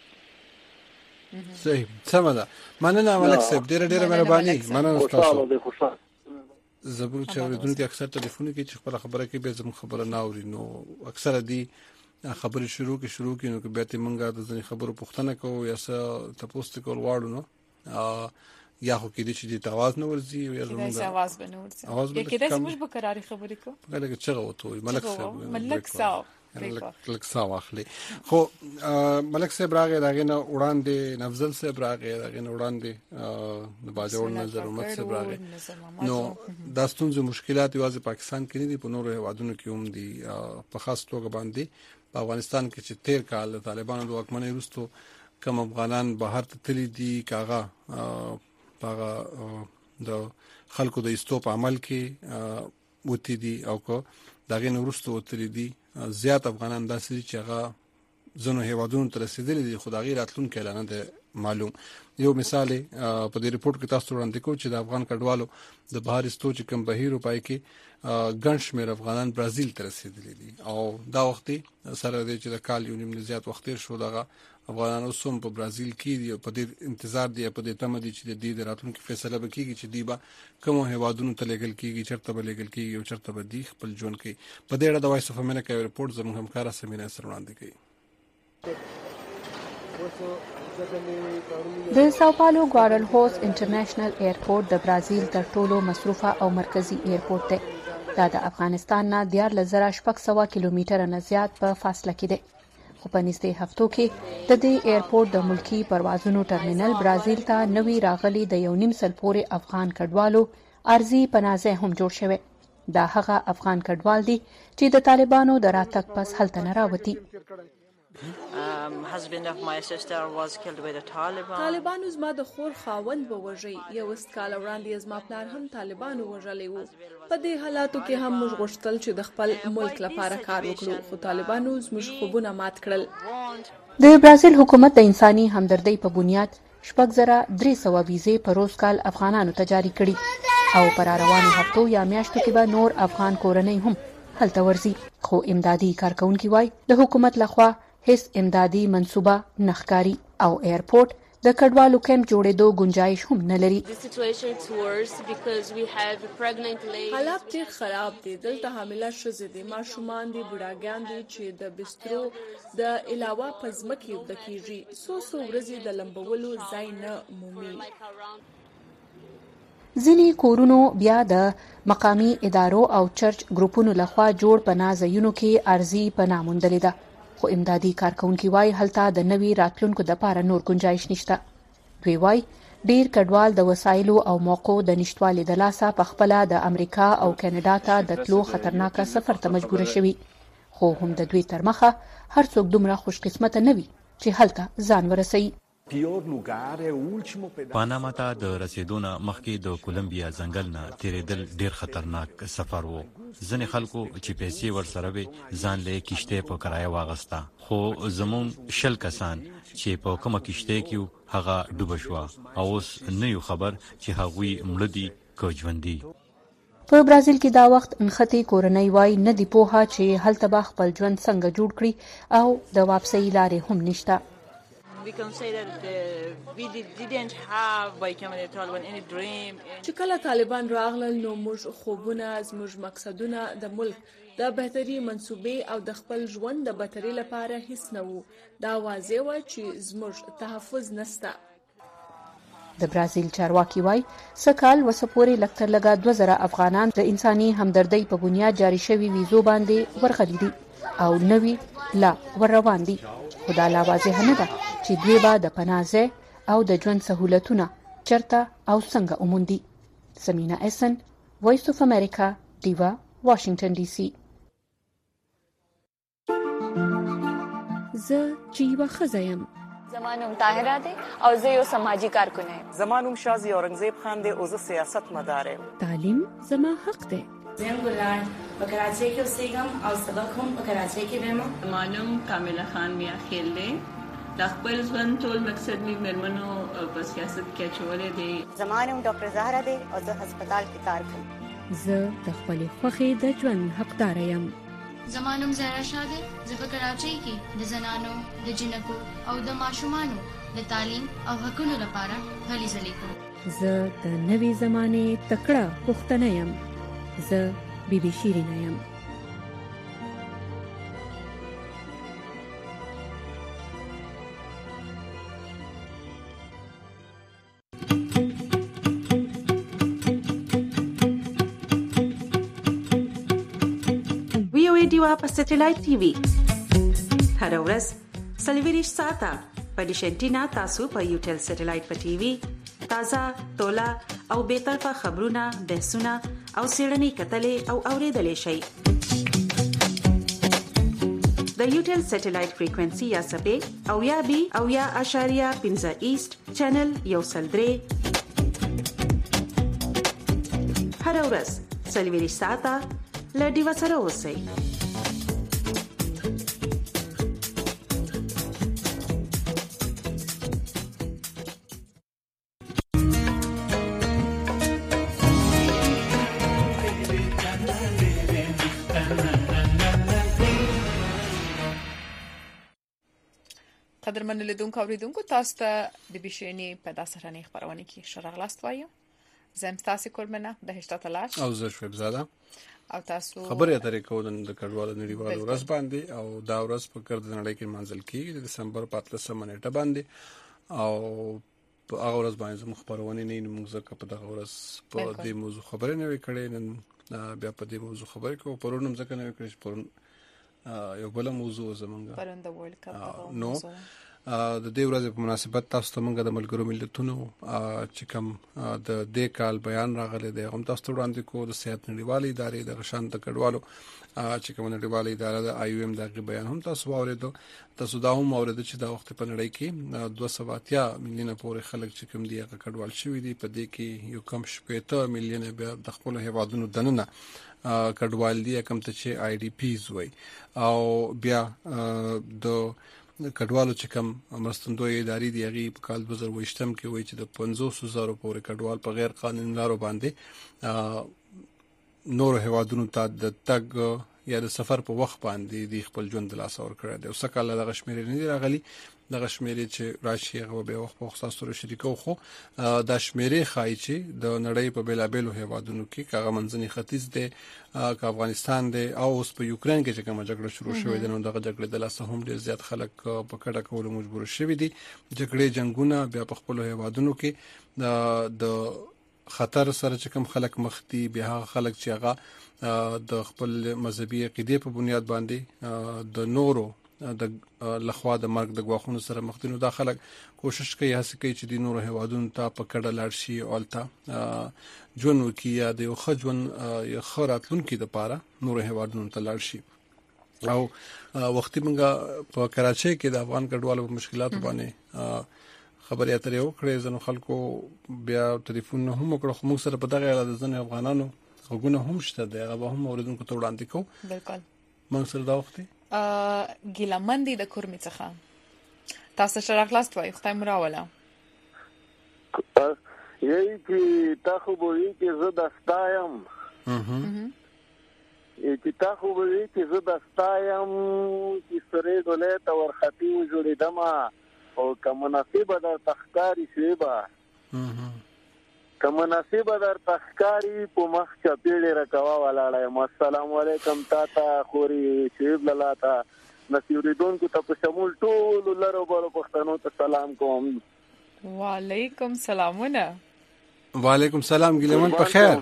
صحیح سمدا مننه ملک صاحب ډېر مهرباني مننه تاسو زبر چې اوریدونکو اکثر ټلیفون کې چې خبره کوي به زموږ خبره نه اوري نو اکثر دي خبرې شروع کې نو کې به ته مونږه د ځینې خبرو پوښتنه کوو یا څه تاسو کول واړو نو یا خو کې دي چې د आवाज نه ورزي یا زموږ आवाज به نه ورزي یا کې د موږ به قراري خبرې کوو هغه چې څنګه وته ملک صاحب لک سا واخلي خو ملک صاحب راغی داغه نه وړاندې نفضل صاحب راغی داغه نه وړاندې د باجوړ نظر امت صاحب راغی نو داستونزو مشکلات یوازې پاکستان کې نه دي په نورو هیوادونو کې هم دي په خاص توګه باندې په افغانستان کې چې 13 کال طالبانو د واکمنۍ وروسته کوم افغانان بهر ته تللی دي کاغه د خلکو د استوپ عمل کې وتی دي او کو دغه نورستو وتلی دي زیات افغانان داسې چې هغه زنو هیوادونو ته رسیدلي دي خدای راتلونکي اعلان ده معلوم یو مثال په دې ریپورت کې تاسو وړاندې کوم چې د افغان کډوالو د بهر استو چې کوم بهیر پای کې ګڼ شمېر افغانان برازیل ته رسیدلي دي او دا وخت سره د چې د کال یو نیم زیات وخت شو دغه افغانانو سوم په برازیل کې دي په دې انتظار دي په دې تمه دي چې د دې راتلونکي فیصله وکړي چې دیبا کوم هیوادونو ته لګل کیږي چرته به لګل کیږي او چرته به دی خپل ژوند کوي په دې اړه د وایس اف امریکا ریپورت زموږ همکارا سمینه سره وړاندې کوي د ساو پالو ګوارلهوس انټرنیشنل ایرپورټ د برازیل تر ټولو مصروفه او مرکزی ایرپورټ دی دا د افغانستان نه 14600 کیلومتره نه زیات په فاصله کې دی خو په نږدې هفتو کې د دې ایرپورټ د ملکی پروازونو ټرمینل برازیل ته نوی راغلي د 1.5 سل پورې افغان کډوالو ارزي پناهځای هم جوړ شوی دا هغه افغان کډوال دي چې د طالبانو د راتګ پس هلته نه راوتی husband of my sister was killed by the Taliban. طالبانو زما د خور خاوند ووژي یو کال وړاندې زما پلار هم طالبانو وژلې وو په دې حالاتو کې هم موږ غوښتل چې د خپل ملک لپاره کار وکړو خو طالبانو زموږ خوبونه مات کړل د برازیل حکومت د انساني همدردۍ په بنیاد 6300 ویزې په روز کال افغانانو ته جاری کړي او پر روانو هفتو یا میاشتو کې به نور افغان کورنۍ هم هلته ورځي خو امدادي کارکونکي وای د حکومت لخوا هیڅ امدادي منصوبه نخکاری او ایرپورټ د کډوالو کیمپ جوړېدو گنجائش هم نه لري حالات ډېر خراب دي دلته حامله ښځې دي ماشومان دي بوډاګان دي چې د بسترو د علاوه په ځمکې وده کیږي څو ورځې د لمبولو ځای نه مومي ځینې کورونو بیا د مقامی ادارو او چرچ ګروپونو لخوا جوړ پناه ځایونو کې ارزي پناه موندلې ده خو امدادي کارکونکي وای هلته د نوي راتلونکو د لپاره نور گنجائش نشته دوی وای ډیر کډوال د وسایلو او موقعو د نشټوالي د لاسه په خپل د امریکا او کاناډا ته د تلو خطرناک سفر ته مجبور شوي خو هم د دوی تر مخه هر څوک دومره خوش قسمت نه وي چې هلته ځان ورسوي پاناما ته د رسیدونه مخکې د کولمبیا ځنګل نه تیرېدل ډیر خطرناک سفر وو ځنې خلکو چې پیسې ورسره وي ځان له کشته په کرایه واغستا خو زمون شل کسان چې په کومه کشته کې هغه ډوب شو او اوس نه یو خبر چې هغوی مړ دي که ژوندي په برازیل کې دا وخت انختی کورنۍ وای نه دی پوها چې هلته به خپل ژوند څنګه جوړ کړي او د واپسۍ لارې هم نشته We can say that we didn't have by coming to Taliban any dream. چې کله طالبان راغلل نو موږ خوبونه زموږ مقصدونه د ملک د بهتري منسوبې او د خپل ژوند د بهتري لپاره هیڅ نه وو دا واضح و چې زموږ تحفظ نشته د برازیل چارواکي وای سکهال وسپوري لکتر لگا 2000 افغانان د انساني همدردۍ په بنیاد جاری شوی ویزو باندې ورغلي دي او نوی لا ور روان دي خدا لا واضح نه ده چې دوی به د پناهځای او د ژوند سہولتونه چرته او څنګه اوموندي سمینه اسن وایس اف امریکا دیوا واشنگټن ډي سي زه جیوا خزایم زمانوم طاهره ده او زه یو سماجی کارکون یم زمانوم شازی اورنګزیب خان ده او زه سیاست مدار یم تعلیم زما حق ده زم ګلان په کراچۍ کې اوسېږم او سبق هم په کراچۍ کې وایم زمانوم کامله خان میا خیل ده د خپل ژوند ټول مقصد می مرمنو په سیاست کې چولې دي زمانوم ډاکټر زهرا ده او زه هسپتال کې کار کوم زه د خپل خوخي د ژوند حقدار یم زمانوم زهرا شاده زه په کراچۍ کې د زنانو د جنکو او د ماشومانو د تعلیم او حقوقو لپاره هلې ځلې کوم زه د نوې زمانه تکړه پښتنه یم زه بیبي شیرینه یم VOA Diva په سټلایټ ټي وي هر ورځ 24 ساعته په ډیشنټینا تاسو په یوټل سټلایټ په ټي وي تازه تولا او به طرفه خبرونه بحثونه او سیړنی کتلې او اوریدلې شي د یوټل سټلایټ فریکوئنسي یا سبې او یا بي او یا اشاریه 15 ایست چینل یو سلدري هر ورځ 24 ساعته لډي وسره اوسئ قدرمن لیدونکو اوریدونکو تاسو ته د بشینی په داسې رانه خبرونه کې شرغلاست وایو زم تاسو کولمنه د هشته تلاش او زه شوب زاده او تاسو خبرې اترې کوو د کډوالو نړیوال ورځ باندې او دا ورځ په ګرد نړۍ کې منځل کېږي د دسمبر په 13 نیټه باندې او په هغه ورځ باندې زموږ خبرونه نه موږ ځکه په دغه ورځ په دې موضوع خبرې نه وکړې نن بیا په دې موضوع خبرې کوو پرونم ځکه نه وکړې پرون یو بل موضوع زمونږ پرون د ورلد کپ نو د دې ورځې په مناسبت تاسو ته موږ د ملګرو ملتونو چې کوم د دې کال بیان راغلی دی هم تاسو وړاندې کوو د صحت نړیوالې ادارې د غشان د کډوالو چې کوم نړیوالې اداره د IOM دغه بیان هم تاسو واوریدو تاسو دا هم اوریدل چې د وخت په نړۍ کې 280 میلیونه پورې خلک چې کوم دی هغه کډوال شوی دی په دې کې یو کم 80 میلیونه د خپل هیوادونو دننه کډوال دی کوم ته چې IDPs وای او بیا د کډوالو چې کوم مرستندوی ادارې دی هغه په کال 2020 کې وایي چې د 500,000 پورې کډوال په غیر قانوني لارو باندې نور هیوادونو ته د تګ یا د سفر په وخت باندې د خپل ژوند د لاس اور کړی دی او سکهاله د غشمیرې نه دی راغلی د غشمیرې چې راشي هغه به وخت په خاص سره شریکو خو د شمیرې خای چې د نړۍ په بیلابېلو هیوادونو کې کاغه منځني ختیځ دی افغانستان دی او اوس په یوکرين کې چې کومه جګړه شروع شوې ده نو دغه جګړه د لاس هم ډیر زیات خلک په کډه کولو مجبور شوي دي جګړې جنگونه بیا په خپل هیوادونو کې د خطر سره چې کوم خلک مخ دي بیا خلک چې هغه د خپل مذهبي عقیده په بنیاد باندې د نورو د لخوا د مرګ د غواخونو سره مخ دي نو دا خلک کوشش کوي هڅه کوي چې د نورو هیوادونو ته په کډه لاړ شي او الته جون وکي یا د خجون یا خراتلونکو د پاره نورو هیوادونو ته لاړ شي او وختي موږ په کراچۍ کې د افغان کډوالو په مشکلاتو باندې خبرې اترې وکړې زنو خلکو بیا ټلیفون هم وکړو خو موږ سره په دغه اړه د ځنې افغانانو غوونه هم شته دغه به هم اوریدونکو ته وړاندې کوو بالکل موږ سره دا وخت ګیلمندي د کورمي څخه تاسو شرغلاست وای خدای مراوله یی چې تاسو وایي چې زه دستایم چې تاسو وایي چې زه دستایم چې سره دولت ته ورختی جوړیدم او کوم نصیب در تخکاری شیبا کوم نصیب در تخکاری په مخ چپیړې رکوا ولاړم السلام علیکم تاتا خوري شیب لاله نصیریدونکو ته په شمول ټول لرو بل پښتنو ته سلام کوم وعلیکم سلامونه وعلیکم سلام ګلمن په خیر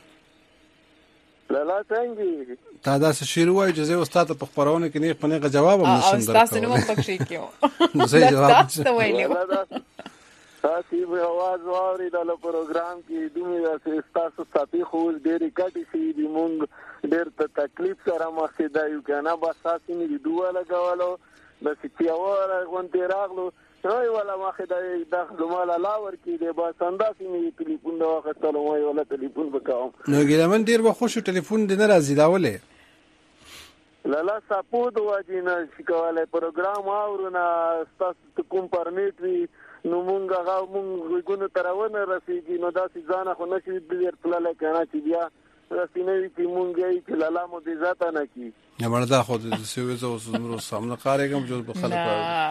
لاله څنګه تا دا څه شیر وای چې زه استاد په خبرونه کې نه پنه جواب هم نشم درکوم تاسو نو پکې کیو زه جواب تاسو ویلو تاسو به आवाज واوري د پروګرام کې دومره تاسو ساتي خو ډېری کټي سي د مونږ ډېر ته تکلیف سره مخې دا یو کنه بس تاسو نه دوه لګاولو بس چې اوره غونډه راغلو راي ولا مخې دا دمال لاور کې د باسنداسي نه ټلیفون دا وختلو وای ولا ټلیفون وکاو نو ګلمن ډېر وخت ټلیفون دې نه راځي داوله لاله سپود واجینا شکواله پروګرام اورونه تاسو کوم پرمیټ وی نو مونږه ګونو ترونه رسیدي نو دا ځان خو نشي بیر تلل کنه چې بیا رسینوي چې مونږه چې لاله مو دې ذاته نه کی یا مردا خو د سويزو زمرو سامنے قارېګم جو بخلک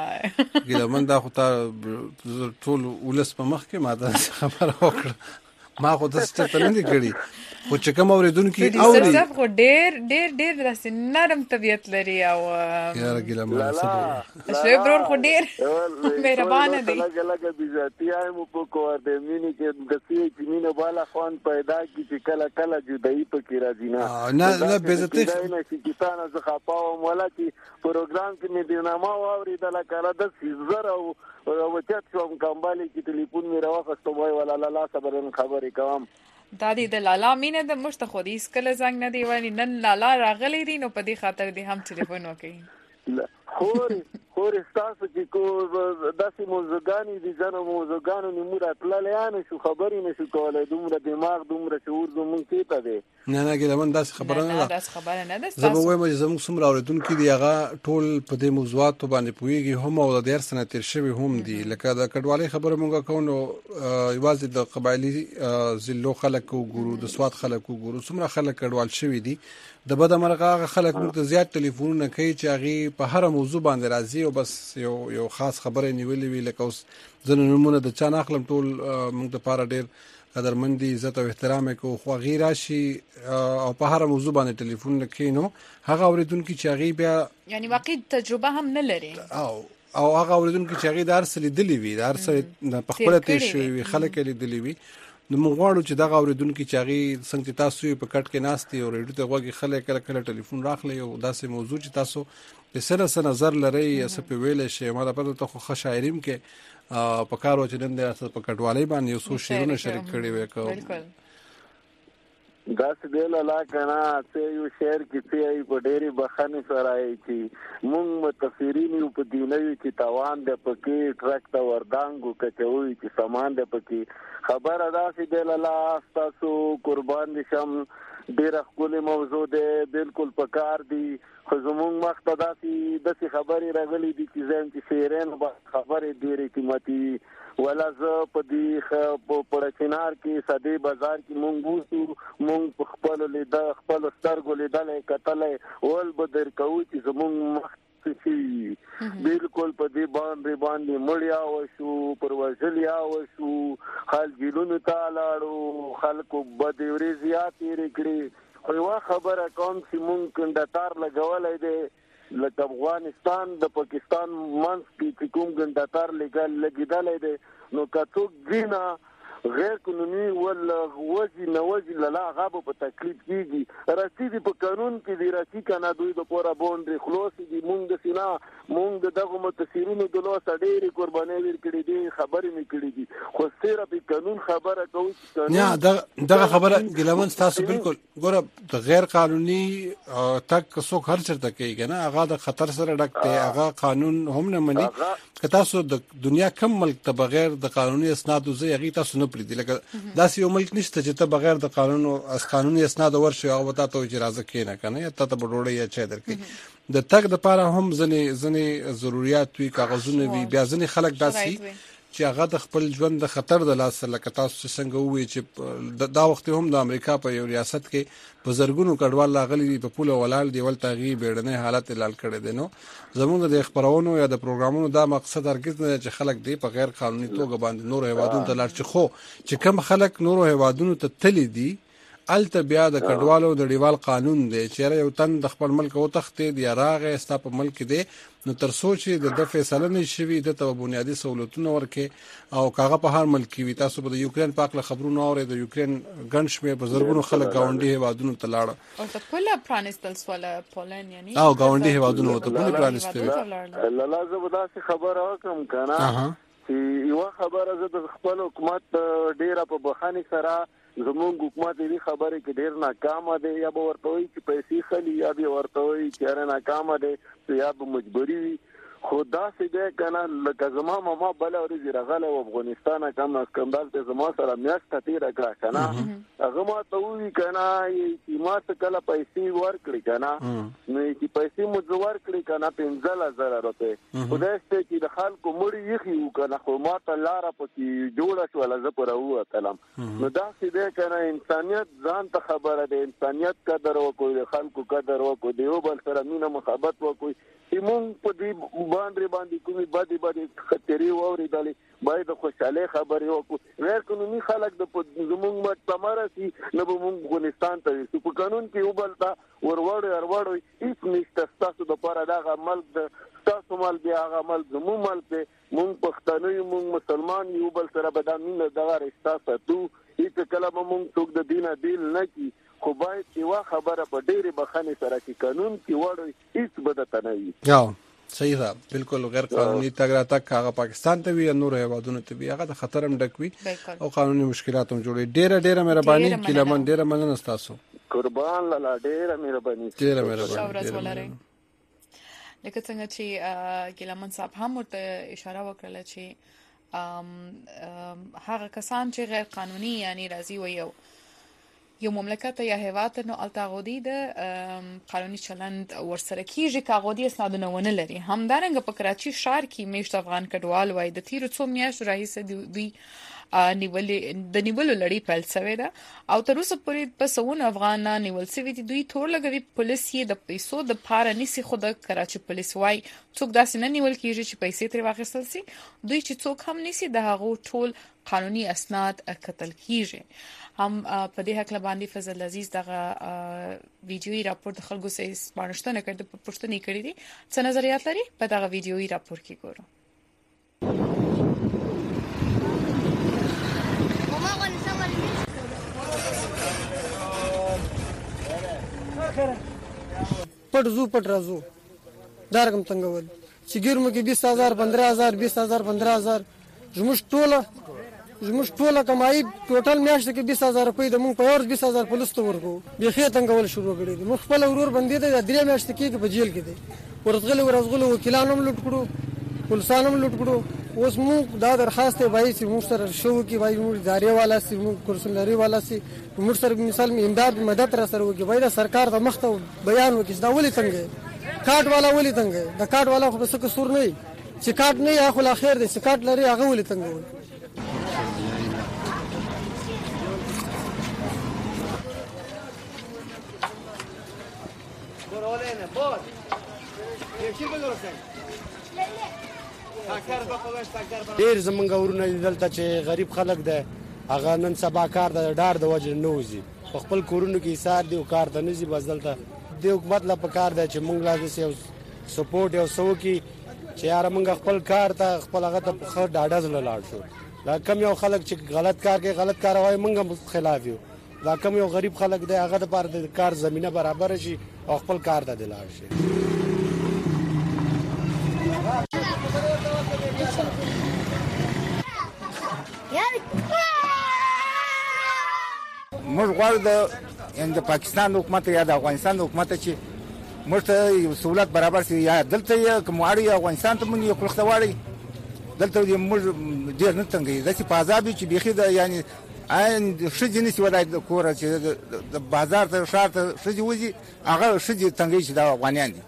ګلمن دا خو ته ټول ولس په مخ کې ماده خبر وکړه ما خو د ستر ته نه دی کړی خو چې کوم اوریدونکو اوري صاحب خو ډېر داسې نرم طبيعت لري او یاره ګیله ما شوی برور خو ډېر مهربان دی لګه بيزاتیا مو په کوه د مینې کې د سی چې مینه بالا خوان پیدا کی چې کله جدای پکې راځي نه بيزاتي نه چې کتانه زخه پاوم ولا چې پروګرام کې مې دینامه واوریدل کړه د سیزر او وچت شوم کمبالي کې ټلیفون مې راوخستو وای ولا لا صبرن خبرې کوم دادی د لالا مینه د مشت خو دې اسکل زنګ نه دی ولی نن لالا راغلی دی نو په دې خاطر دې هم ټلیفون وکړي خور تاسو چې کو داسې موضوعګانی دي ځنه موضوعګانو نیمه اتللیان شو خبرې نشو کولای دومره دماغ دومره شعور زمونږ کېته دی نه ګیله من داسې خبره نه ده داسې خبره نه ده زه وایم چې زموږ څومره اوریدونکو دي هغه ټول په دې موضوعاتو باندې پوهیږي هم او د ډیر سنه تیر شوی هم دي لکه د کډوالۍ خبره مونږ کوو نو یوازې د قبایلی زلو خلک وګورو د سواد خلک وګورو څومره خلک کډوال شوی دي د بده مرغه خلک موږ ته زیات ټلیفونونه کوي چې هغه په هر موضوع باندې راځي او بس یو خاص خبره نیولې وی لکه اوس ځنه نمونه د چا ناخلم ټول موږ ته لپاره ډېر قدرمندي عزت او احترام کو خو غیر راشي او په هر موضوع باندې ټلیفون کینو هغه اوریدونکو چې هغه بیا یعنی واقعي تجربه هم نه لري او هغه اوریدونکو چې هغه د ارسل دلی وی د ارسل په خپل ته شوی خلک لیدلی وی نو موږ غواړو چې دغه اوریدونکو چې هغه څنګه تاسو په کټ کې ناشتي او ریډیو ته غوږی خلک کله ټلیفون راخلي او داسې موضوع چې تاسو د سره نظر لري سپه ویل شي ما د پته ته خو شاعریم کې په کارو چې نن د په کټوالۍ باندې یو څو شعرونه شریک کړي وي بالکل داس دیل لا کنا ته یو شعر کې ته په ډېری بخانه سره چې مونږ متفسرین یو په دینوي چې توان د پکې ټرک تا وردانګو کچوي چې سامان د پکې خبر ادا سي دیل لا تاسو قربان دي شم ډېر خپل موضوع ده بالکل پکار دي خو زمونږ مخته داسې خبرې راغلي دي چې زم چې شیرین خبرې ډېرې قیمتي ولا ز په دې په پړچنار کې سدي بازار کې مونږ خپل لید خپل سترګو لیدلې کتلې ول بدر کوي چې زمونږ مخ بالکل په دې باندې مړیا وشو پروازلیا وشو خال جیلونو تعالیو خلکو بدوري زیاتې رکړي خو وا خبره کوم چې مونږ کندتار لګولای دی لکه افغانستان د پاکستان منځ کې کوم کندتار لګیدلای دی نو کاتو ګینا غیر قانوني ولا وځي نوځي لا غاب په تکلیف کیږي رسیدي په قانون کې دی راسي کنه دوی د پورا بونډري خلاص دي مونږ سینا مونږ دغه متسیرونو د لوس ډېری قرباني ورکړي دي خبرې میکړي دي خو سره په قانون خبره کوي نه دغه خبره ګلمن تاسو بالکل ګوره د غیر قانوني تک څوک هر چرته کوي کنه هغه د خطر سره ډک دی هغه قانون هم نه مني که تاسو د دنیا کم ملک ته بغیر د قانوني اسناد زه یغي تاسو نه پریدي لکه داسې یو ملک نشته چې ته بغیر د قانوني اسناد ورشي او وتا ته اجازه کینې کنه یا ته بډوړې یا چا درکې د تک د پاره هم ځنې ضرورت وی کاغذونه وی بیا ځنې خلک داسي چې هغه د خپل ژوند د خطر د لاس لکه تاسو څنګه وی چې دا وخت هم د امریکا په یو ریاست کې بزرګونو کډوال لاغلي په پوله ولال دی ول تغییر بیړنۍ حالت اعلان کړي دي نو زموږ د خبرونو یا د پروګرامونو دا مقصد هرګز نه چې خلک دی په غیر قانوني توګه باندې نور هیوادونو ته لاړ شي خو چې کم خلک نور هیوادونو ته تللی دي الته بیا د کډوالو د ډیوال قانون دی چې یو تن د خپل ملک او تختې دی راغې ستا په ملک دی نو تر سوچ د فیصله نشوي د ته بنیادی سہولتونه ورکې او کاغه په هر ملک وي تاسو په یوکرين پاک له خبرونه اورئ د یوکرين ګنش مې بزرګونو خلک گاونډي هیوادونو ته لاړ او ته پوله پرانستل سواله پولن یعنی او گاونډي هیوادونو ته پوله پرانستل لازم دا خبره وکم کنه چې یو خبره زه د خپل حکومت ډیره په بخاني سره زموږ حکومت دې خبره کې ډیر ناکامه ده یا به ورته وي چې پیسې خلی یا به ورته وي چې ناکامه ده یا به مجبوری وي خدا سي ده کنه لکه زما ماما بل ورځ راغله و افغانستان کم اسکندال ته زما سره میاشت تیر کړه کنه هغه ما ته وی کنه چې ما ته کله پیسې ورکړي کنه نو چې پیسې مو زور کړی کنه 15000 روپے خدای ستې چې د خلکو مړی یخي کنه خو ما ته لار پکې جوړه شو لزه پر وو تلم نو دا سي ده کنه انسانيت ځان ته خبره ده انسانيت قدر وکوي خلکو قدر وکوي دیو بل سره مینه محبت وکوي چې مونږ په دې باندې کومي بدی خطرې واوریدلې باید خوشاله خبرې وکړو غیر قانوني خلک د زموږ مټمره سي نه به موږ افغانستان ته وي په قانون کې وبلتا وروړو هیڅ نشته تاسو د پاره دا عمل د تاسو مال بیا عمل زموږ مال په موږ پښتانه یو موږ مسلمان یو بل سره به د مين دغه رښتا ساتو هیڅ کلمه موږ څوک د دینه دیل نه کی خو باید چې وا خبره په ډېری بخښنې سره کې قانون کې وړي هیڅ بدته نه وي صحیح ده بالکل غیر قانوني تګ راتګ هغه پاکستان ته وي نور هیوادونو ته وي هغه د خطر هم ډک وي او قانوني مشکلات هم جوړي ډېره مهرباني کلمن ډېره مننه تاسو قربان لاله ډېره مهرباني لکه څنګه چې ګلمن صاحب هم ورته اشاره وکړه چې هغه کسان چې غیر قانوني یعنی راځي و یو مملکت یا هیواد نو التغودی د قانوني چلند ورسره کیږي کاغودي اسنادونه ونه لري همدارنګه په کراچي ښار کې میشت افغان کډوال وای د تیر څو میاشتو راهیسه دوی نیولو لړۍ پیل شوې ده او تر اوسه پورې په سونه افغانان نیول شوي دي دوی تور لګوي پولیس یې د پیسو د پاره نسی خود کراچي پولیس وای څوک داسې نه نیول کیږي چې پیسې ترې واخیستل شي دوی چې څوک هم نسی د هغه ټول قانوني اسناد قتل کیږي هم په دې حق باندې فضل عزیز دغه ویډیويي راپور د خلکو سره سپارښتنه کړې په پښتني کړې دي څه نظریات لري په دغه ویډیويي راپور کې ګورو پټ زو پټ رازو دا رقم څنګه ول چې ګیرمو کې 20000 15000 20000 15000 زموږ ټوله کمایي ټوټل میاشت کې 20000 روپۍ د مونږ په اور 20000 پولیس ته ورکو بيخي تنګول شروع کړی دي مخ خپل ورور باندې د درې میاشت کې په جیل کې دي ورغله وکیلانو لوټ کړو پولیسانو لوټ کړو اوس موږ دا درخواست وایي چې موږ سره شو کې وایي موږ ادارې والا سي موږ کورسلري والا سي موږ سره مثال امداد مدد را سره وکي وایي دا سرکار د مخته بیان وکي دا ولې څنګه کارت والا ولې څنګه د کارت والا خو به څه قصور نه چې کارت نه یا خو اخر دي چې کارت لري هغه ولې څنګه ډیر زمونږ ورونه دلته چې غریب خلک ده هغه نن سبا کار د ډار د وجه نه وځي په خپل کورونو کې ایثار دی او کار ته نه ځي بس دلته د حکومت لا په کار ده چې مونږ لازم سپورټ او سو کې چې یار مونږ خپل کار ته خپل هغه ته خو ډاډه زل لاړ شو دا کم یو خلک چې غلط کار کوي غلط کار وای مونږ خلاف یو دا کم یو غریب خلک ده هغه د پاره د کار زمينه برابر شي او خپل کار ته دلار شي موږ غواړو د پاکستان حکومت یا د افغانستان حکومت چې موږ ته سہولت برابر شي یا دلته یې کوم اړ یا افغانستان ته موږ یو خلک واړی دلته موږ ډیر نه تنګي د څه پازابي چې بيخي د یعنی ان شجني سی ولای د کور چې د بازار ته شهر ته شجي وځي هغه شجي تنګي چې د افغانیان دي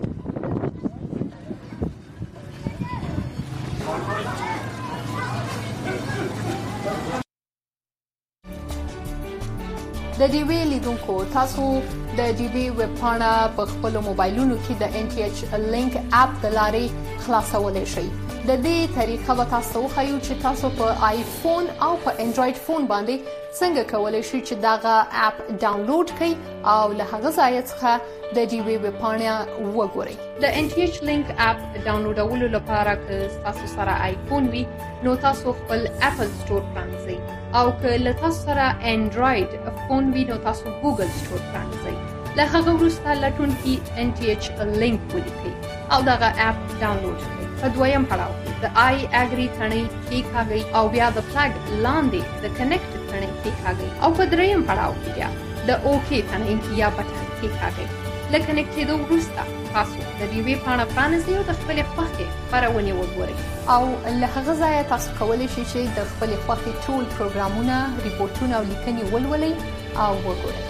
د دې ویلیدونکو تاسو د ډي بي ویب پاڼه په خپل موبایلونو کې د ان ټي ایچ لینک اپ د لارې خلاصولای شئ د دې طریقه به تاسو خو چې تاسو په آیفون او په انډراید فون باندې څنګه کولای شئ چې داغه اپ ډاونلوډ کړئ او له هغه ځای څخه د ډي بي ویب پاڼه وګورئ د ان ټي ایچ لینک اپ ډاونلوډولو لپاره که تاسو سره آیفون وي نو تاسو خپل اپل سٹور پرانځئ او که له تاسو سره انډراید فون وي نو تاسو ګوګل سٹور پرانځئ له هغه وروسته لټون کې ان ټي ایچ لینک ولیکئ او دغه اپ ډاونلوډ کړئ په دویم پړاو کې د آی اګری ثنې کلیکاږئ او بیا د فلګ لاندې د کنیکټ ثنې کلیکاږئ او په دریم پړاو کې بیا د اوکی ثنې یا بټن کلیکاږئ لکه کنیکټېدو وروسته تاسو د دې ویب پاڼه پرانیزئ او د خپلې خوښې خپرونې وګورئ او له هغه ځایه تاسو کولی شئ چې د خپلې خوښې ټول پروګرامونه ریپورټونه او لیکنې ولولئ او وګورئ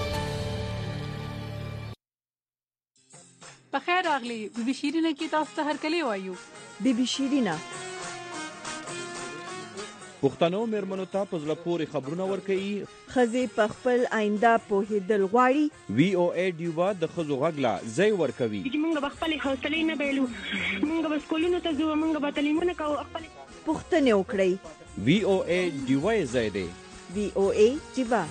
بخیر راغلی بیبي شیرینه کې تاسو ته هرکلی وایو بیبي شیرینه پښتنو میرمنو ته په زړه پورې خبرونه ورکوي. ښځې په خپل آینده پوهېدل غواړي. VOA ډیوا د ښځو غږ له ځای ورکوي. موږ به خپلې حوصلې نه بایلو، موږ به سکولونو ته ځو، موږ به تعلیمونه کوو. پوښتنې وکړئ. VOA ډیوا یې ځای دی. VOA ډیوا.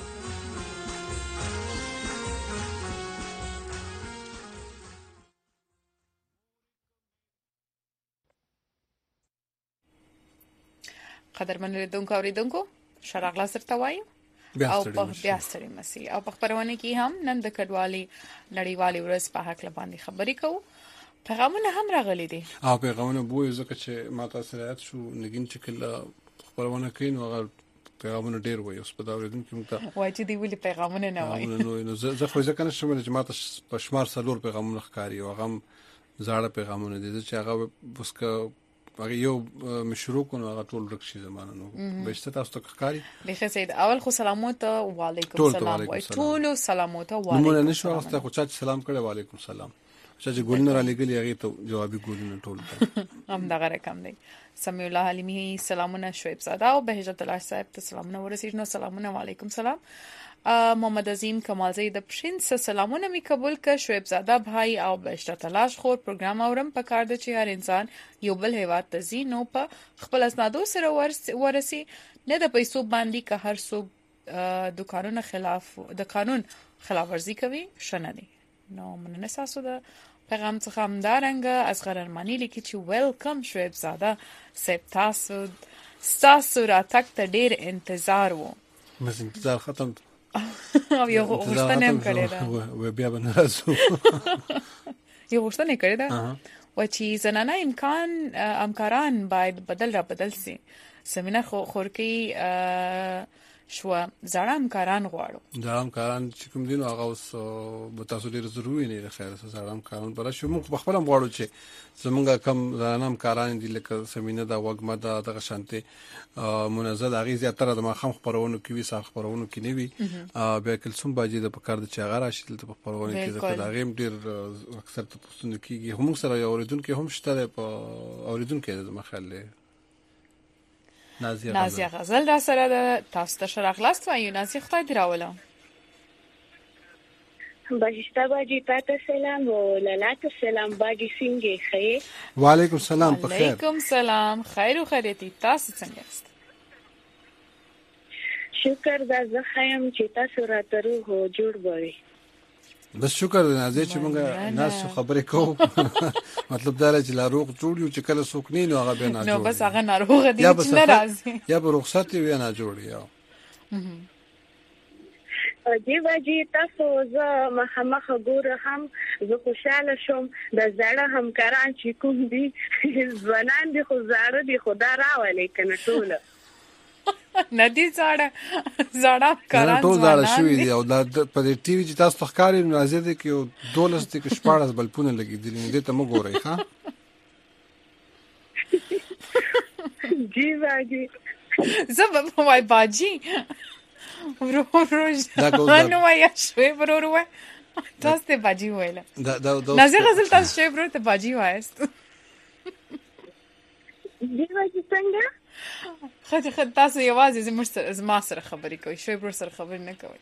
قدرمن اوریدونکو شراغلا سره وایو او په بیا سره مسي او په خبرونه کې هم نن د کډوالي نړیوالې ورځ په حق باندې خبرې کوو. پیغامونه هم راغلي دي او پیغامونه بوې ځکه چې ما تاسو راځي شو نګین چې کله خبرونه کوي نو هغه پیغامونه ډیر وایي. اوس په دا اوریدونکو مته وایي چې دی ولې پیغامونه نه وایي. نو زه خو ځکه نشم چې ما تاسو په شمار سلور پیغامونه ښکاری او هغه زړه پیغامونه دي چې هغه وسکه هغه یو مشروع کو نو هغه ټول رکشي زمانه نو بهشته تاسو ته ښکاری. بخیر سید اول خو سلامات وعلیکم السلام وای ټول سلامات وعلیکم. نو نه نشو واسطه خو چا سلام کړه وعلیکم السلام. چې ګولنه را لګلی هغه ته جوابي ګولنه ټول هم دا رقم دی. سمیع الله حلیمی سلامونه شعیب زاده او بهجت الله صاحب ته سلامونه ورسېږي. نو سلامونه وعلیکم السلام. محمد عظیم کمالزی د پرنس سلامونه می قبول ک شعیب زاده بھائی او بهشت تلاش خور پروګرام اورم پکار د چې هر انسان یو بل هیواد ته ځي نو په خپل اسنادو سره ورسي نه د پیسو باندې که هر څوک د قانون خلاف ورزي کوي شنه دي. نو مننه تاسو د پیغام څخه همدارنګ اصغر ارمانی لیکي چې ویلکم شعیب زاده سپ تاسو را تک ته ډیر انتظار وو. مې انتظار ختم او یو غوښتنه هم کړې ده و بیا به ناراضو یو غوښتنه کړې ده و چې زنانه امکاران باید بدل سي. سمینار خورکی شو زړه امکاران غواړو. زړه امکاران چې کوم دین هغه اوس به تاسو ډیر ضروري نه خیر سره زړه امکاران پر شو موږ خپل غواړو چې زمونږ کم زړه امکاران دي لکه سمینه دا وګمه د شانتي منزل اغه زیاتره د مخم خبرونو کې وی صاحب خبرونو کې نه وی بیا کلسوم باجی د پکار د چاغه راشي د خبرونو کې ځکه دا غیم ډیر اکثر ته پوښتنه کیږي هم سره اوریدونکو هم شته په اوریدونکو د مخاله نازیه غزل را سره د تاسو ته شراغلاست وایو. نازیه خدای دی راوله. بهشته باجی تاسو سلام او لاله سلام باجی څنګه خیر؟ وعلیکم السلام په خیر. وعلیکم السلام خیر او خیریت. تاسو څنګه یاست؟ شکر دا زه خیم چې تاسو راترو هو جوړ بوي. بس شکر نازیه چې موږ ناس خبرې کوو مطلب دا چې لا روغ جوړ یو چې کله څوک نه نو هغه به نه جوړ نو بس هغه ناروغ دي چې ناراضي یا به رخصت وي نه جوړ یا دی باجی تاسو زه مخامخ ګوره هم زه خوشاله شوم د زړه همکاران چې کوم دي ځوانان دي خو زړه دي خدا راولي کنه ټول ندی زړه کاران ټول زړه شوې دي او د په ټي وي چې تاسو ښکاري نازې دي کې 12 کې شپارس بلپونه لګېدل دي ته مو ګورئ ها جی باجی زب وای باجی نو وای شوې ورور تاسو ته باجی وایله نازې غزل تاسو شوې ورور ته باجی وایست دی باجی څنګه خاطر تاسو یوازې زما سره خبرې کوي شوی بر سره خبرې نه کوي.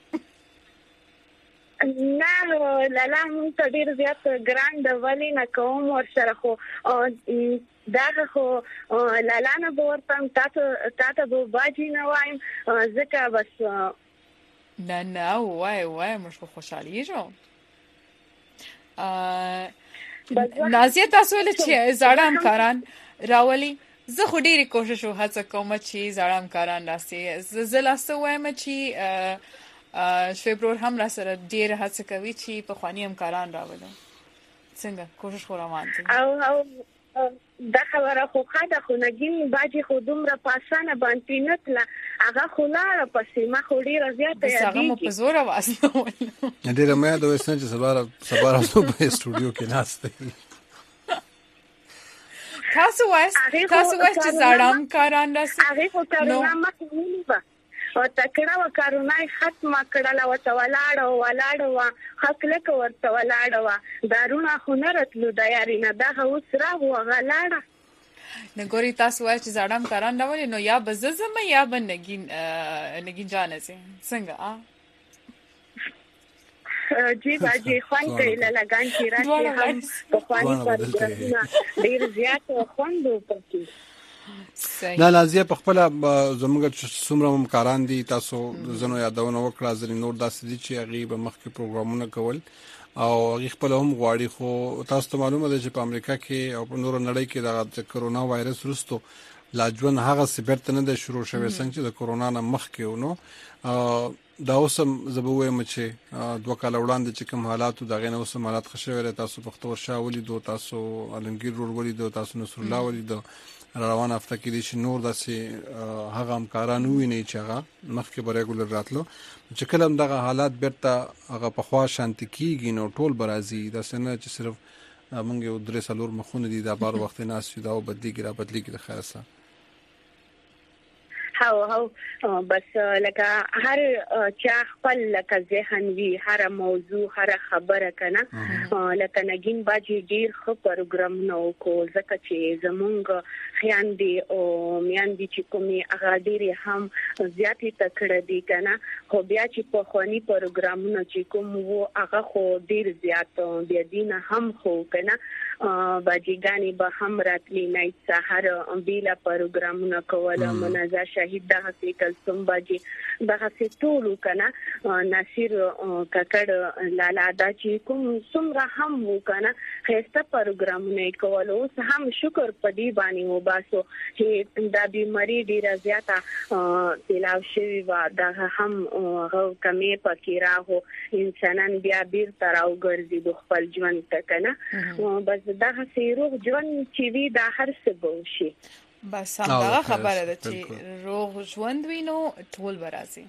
نه لاله مونږ ته ډیر زیات ګران د ولی نه کوم ور سره خو دا خو لاله نه ورته تاسو به باجی نه وایم ځکه بس نه وای مش خوشحالي جو نازیه تاسو ولې چې زړه همکاران راولي. زه خو ډېری کوشش وهڅه کوم چې زړه همکاران راسي. زه لاسه وایم چې شفبرور هم را سره ډېر هڅه کوي چې په خواني همکاران راولي. څنګه کوشش خو روان دي او دا خبره خو خاطر خو نګین باجی خو دومره پاسانه باندې نتله هغه خو لاره پسې ما خو ډېر زیات یادېږي هغه مو په زور واسنه ډېر مې د وسنه چې سبا راځو په سټوډیو کې ناشته تاسو وایست چې زړه همکاران راسي هغه خو کارونا مخ نیمه او تکړه وکړنای ختمه کړله او ولاړو خپل ورته ولاړو دارونه خو نه راتلو د یارینه دا اوس را و غلاړه نګوري تاسو وایي چې زړم کاران نه ولې نو یا بززم یا نګین جان سي څنګه جی باجی خوان کوي لګان چې راځي هم په خواني پر ډیر زیات خوندو پکې نه لازم په خپل زموږ څومره ممکاران دي تاسو زنو یادونه وکړه ځنی نور داسې دي چې هغه به مخکې پروګرامونه کول او هغه خپل هم غواړي خو تاسو ته معلومه ده چې په امریکا کې او په نور نړۍ کې د کرونا وایرس وروسته لاجون هغه سپورت نه د شروع شوی څنګه چې د کرونا نه مخکې ونو دا اوسم زبوې مچې دوه کال وړاندې چې کوم حالاتو دغه نه اوسم حالات خښوي تاسو په خطر شاولې دو تاسو علمگیر ور ولې دو تاسو نصر الله ولې دو روان هفته کې دي چې نور داسې هغه همکاران ویني چې هغه مخکې به ریګولر راتلو چې کله هم دغه حالات بیرته هغه په خوا شانتي کیږي نو ټول برازي دا څنګه چې صرف موږ یو درې سالور مخونه دي دا بار وخت نه اسي دا بدلیږي را بدلیږي د خیر سره هاو بس لکه هر چا خپل لکه ذهن وی هر موضوع هر خبره کنه لکه نګین باجی ډیر خو پروګرام نو کو ځکه چې زمونږ خیاندي او میاندي چې کومي هغه ډیر هم زیاتې تکړه دي کنه خو بیا چې په خواني پروګرامونو چې کوم وو هغه خو ډیر زیات بیا دینه هم خو کنه باجیګانی به هم راتلی نه سحر بیلا پروګرامونه کول منازع شهید دغه کلثوم باجی دغه ټولو کنه ناصر ککړ لالا دا چې کوم څومره هم وو کنه خسته پروګرامونه کول اوس هم شکر پدی باندې و باسو چې دا بیماری ډیره زیاته تلاو شوی و دغه هم کمې پکې راهو انسانان بیا بیر تراو ګرځي د خپل ژوند ته کنه بس دغه روغ ژوند چې وی د هر څه بوشي بس هم خبره ده چې روغ ژوند وینو ټول برازي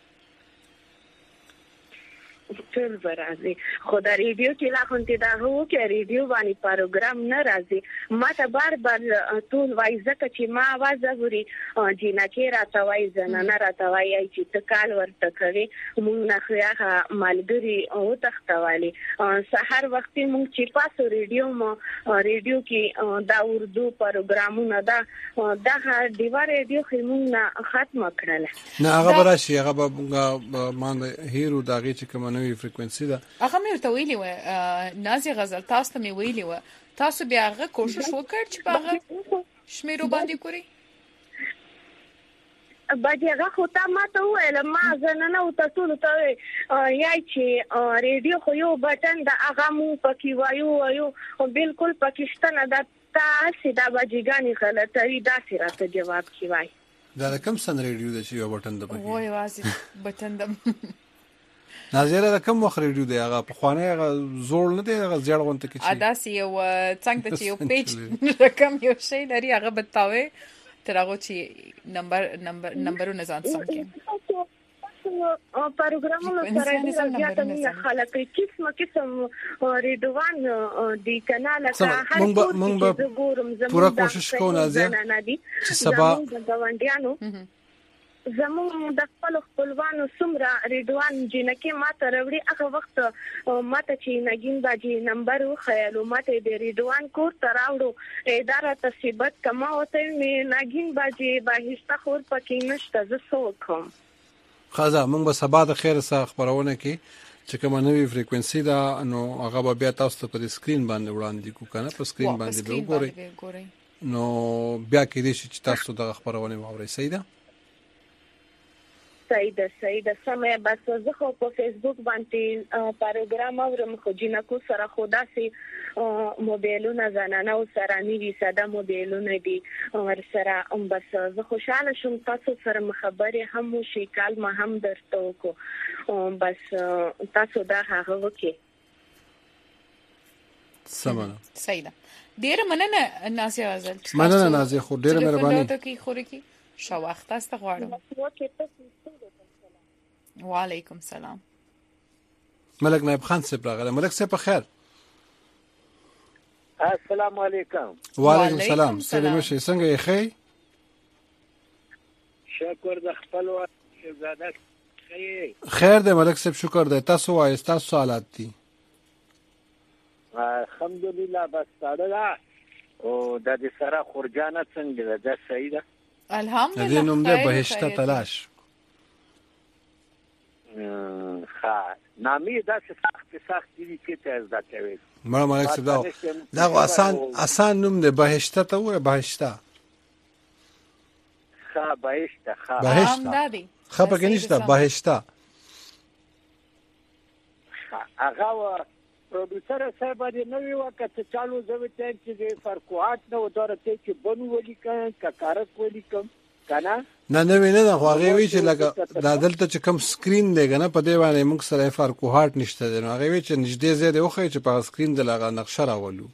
ټول برازي خو دا ریډیو کې لا خونته دا هو کې ریډیو باندې پروګرام نه راځي ما ته بار ټول وای ځکه چې ما आवाज غوري جینا کې راته وای زنانه راته وای چې تکال ورته کوي مونږ نه خیاغه مالګری او تختوالي سحر وخت مونږ چې پاسو ریډیو کې دا اردو پروګرامونه دا دیوا ریډیو کې مونږ نه ختم کړل نه هغه براشي هغه ما هیرو داږي چې کوم نوې فریکوئنسي ده هغه مې ورته ویلي و نازي غزل تاسو ته مې ویلي و تاسو بیا هغه کوشش وکړ چې هغه شمیرو باندې کوي باجی هغه خو تا ماته ویل ما زنانه او تاسو ته یای چې ریډیو خو یو بټن د هغه مو پکې وایو بالکل پاکستان دا تاسو دا باجیګانی غلطه وی دا سره جواب کیوای دا کوم سن ریډیو د یو بټن د پکې وای واسي بټن د ناظره دا کوم وخت ریډیو دی هغه په خوانه هغه زوړ نه دی هغه زیړ غونته کې ادا سی یو څنګه چې یو پیج رقم یو شی لري هغه بتاوي تر هغه چې نمبرونه ځان سم کې پروګرامونو سره زیاته نه خلک قسم ریډوان دی کنال کا هر څه ګورم پورا کوشش کوو نازیه چې سبا زموږ د خپلوانو سمرا ریډوان جنکه ماته وروړي هغه وخت ماته چې نګین باجی نمبر خیالو ماته د ریډوان کور تراوړو اداره تصیبت کما وته نګین باجی باهسته خور پکې نشته زه سوکم خازه موږ به سبا د خیر سره خبرونه کې چې کوم نوې فریکوئنسي دا نو هغه بیا تاسو ته په سکرین باندې وړاندې کو کنه په سکرین باندې به وګورئ نو بیا کې دې چې تاسو د خبرونه واورئ صحیح ده صحیح سمه بس زه خو په فیسبوک باندې پروګرام اورم خو جنکو سره خدا سي موبایلونه زنانه او سره نیوي ساده موبایلونه دي ور سره بس زه خوشاله شوم تاسو سره خبرې هم شي کال ما هم درته وکړو بس تاسو دا هغه وکي سمانه صحیح ده ډیر مننه نازیه غزل مننه نازیه خو ډیر مهرباني ته کی خوري کی شو وخت است غواړم وعلیکم سلام ملک نائب خان صاحب راغله ملک صاحب په خیر السلام علیکم وعلیکم السلام سلام شه څنګه یې خې شکر د خپل شهزاده خیر ده ملک صاحب شکر ده تاسو وایي تاسو حالات دي الحمدلله بس ساده او د سره خورجانه څنګه ده صحیح ده الحمدلله دې نوم ده بهشته تلاش نامي دا سخت دي چې تاسو دا کوي مړه ملک دا آسان نوم ده بهشته ته وره بهشته بهشته خپه کې نشته بهشته هغه پروډوسر صاحب دې نو یو وخت چالو زوی ته چې فرقات نو درته چې بنو ولي کارک ولي کوم کنه نه خو هغه وی چې لکه دا دلته چې کم سکرین دی کنه په دې باندې موږ سره فرقات نشته دی نو هغه وی چې نږدې زیاده وخی چې په سکرین د لغه نقشه راولو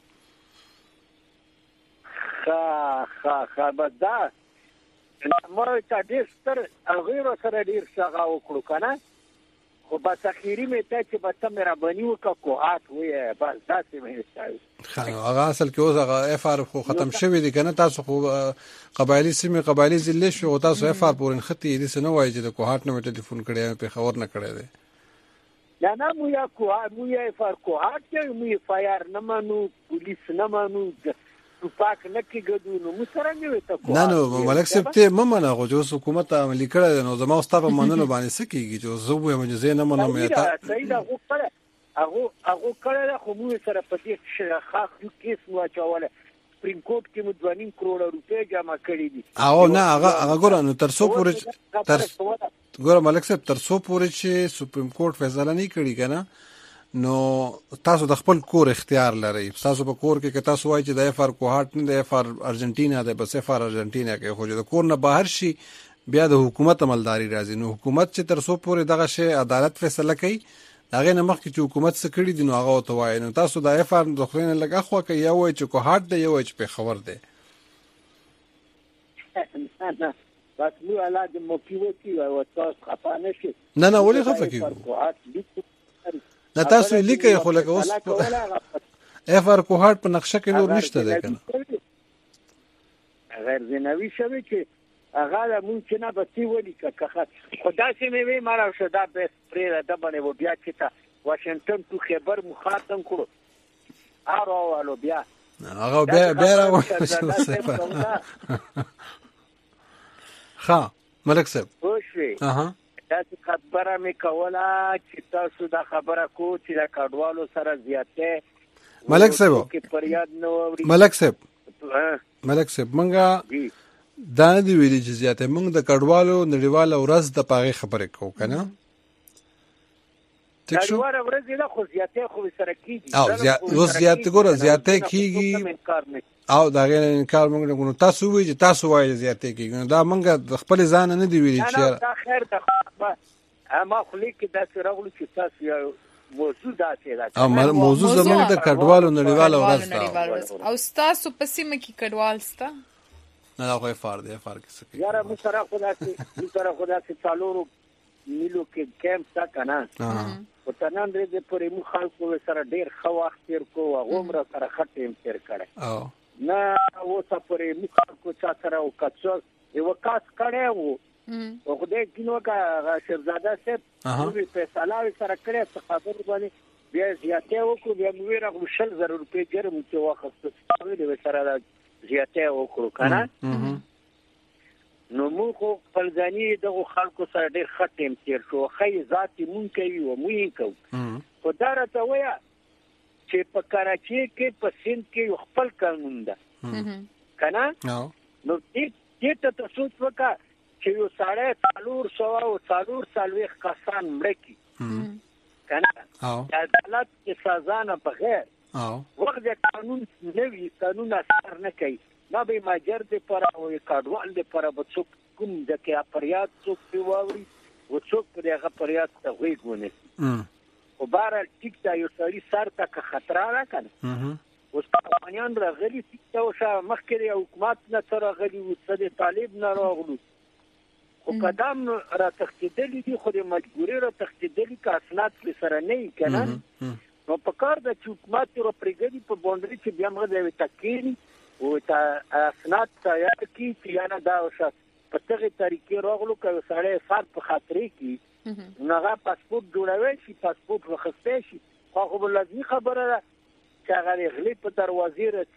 ها بدا نو ته دې ستر غیر سره ډیر څنګه وکړو کنه خو بس اخیری مې ته چې بس مې رابني وکړات وې بس داسې مې استایو هغه اصل کې اوس هغه اف ار خو ختم شوی دی کنه تاسو خو قبایلی سیمه قبایلی ضلع شو او تاسو اف ار پورن خطي دې سنو وایي چې د کوهات نه ټلیفون کړی په خبر نه کړی دی نه مو یا کوه مو یا اف ار کوهات کې مو فایر نه مانو پولیس نه مانو پاک نه کېږي نو مو سره نه وته نه ملک صاحب ته ممنه غو چې حکومت عملی کړی نو زموږ ستاسو منلو باندې سکیږي چې زه به مجزې نه منم یا صحیح ده هغه کړه خو مو سره په دې خاص یو کیس واچوله سپریم کورټ کې مو 2.5 کروڑ روپے جمع کړی دي او نه هغه ګور نو تر څو پورې ګور ملک صاحب تر څو پورې چې سپریم کورټ فیصله نه کړي کنه نو تاسو د خپل کور اختیار لرئ تاسو په کور کې تاسو وایي چې د اف ار کوهات نه د اف ار ارجنټینا د بس اف ار ارجنټینا کې خو د کور نه بهر شي بیا د حکومت عملداري راځي نو حکومت چې تر څو پورې دغه شی عدالت فیصله کوي هغه نه مخکې چې حکومت څه کړی دي نو هغه ته وایي نو تاسو د اف ار د خو نه لګه خو کوي یا وایي چې کوهات دی یا وایي چې په خبر دی بس نو علاج موکیوتی او تاسو خپانه شي نه ولې خفه کیږي نه تاسو لیکي خو لکه اوس اف ار کوهات په نقشه کې نور نشته ده کنه غیر زنوي شوی چې هغه ممکنه به تی ولي که خدا سي مې وی مارا شدا به پرې د باندې و بیا چې تا واشنگټن تو خبر مخاطب کړو ارو بیا هغه بیا راو ها ملک صاحب خوشي تاسو خبره مې کوله چې تاسو دا خبره کو چې دا کډوالو سره زیاته ملک صاحب کې فریاد نو ملک صاحب منګه دا دی ویلي چې زیاته موږ د کډوالو نړیواله ورځ د پاغه خبره کو کنه کډوال ورځ نه خو زیاته خو سره کیږي او زیاته ګوره زیاته کیږي او دا غیر انکار موږ نه کوو تاسو وایي چې تاسو وایي زیاته کیږي دا موږ د خپل ځان نه دی ویلي چې دا خیر ته ما خو لیکي دا سرغلو چې تاسو یو موضوع دا چې او موضوع زموږ د کډوالو نړیواله ورځ او تاسو په سیمه کې کډوال ستا نه خو فرض دی فرق څه یاره مو سره خدا سي څالورو نیلو کې کیمپ تا کنه او تنان دې پرې مو خلکو سره ډیر خو وخت تیر کو عمر سره خټیم تیر کړه نه و سفرې مو خلکو سره او کڅو یو کاس کړه وو او خدای کینو کا شهزاده صاحب نو په سلاوي سره کړه خبر باندې بیا زیاته وکړو بیا مو ورغلو 100,000 روپۍ ګرم چې واخص څه سره زیاته وکړو کنه نو مو خو فلزانی دغه خلکو سره ډېر خټیم تیر شو خې ذاتي مونږ کوي او مونږ کوو خو دا راته وایي چې په کراچي کې په سند کې خپل قانون ده کنه نو دې ته تاسو وکړه چې یو ساړه څلور سو او څلور سالوي کسان مړ کی کنه عدالت کې سزا نه بغیر وخت قانون نوی قانون اثر نه کوي نه به ماجر دې پر او کډوال دې پر به څوک کوم د کې اپریات څوک پیووري او څوک پر هغه اپریات ته ویګونه او بار ټیک دا یو سړی سر ته خطر راکنه اوس پاکستانیان راغلي چې او شا مخکې حکومت نه تر غلي او صد طالب نه راغلو او قدم را تختیدلی دي خو د مجبوري را تختیدلی کا اسناد سره نه کنه نو په کار د حکومت رو پرګدي په باندې چې بیا موږ د تکین او تا اسناد تیار کی چې انا دا اوسه په تغه طریقې راغلو که سړی فرد په خاطرې کی نوغه پاسپورت جوړوي شي پاسپورت وخسته شي خو بل لازمي خبره ده چې هغه غلی په دروازې راځي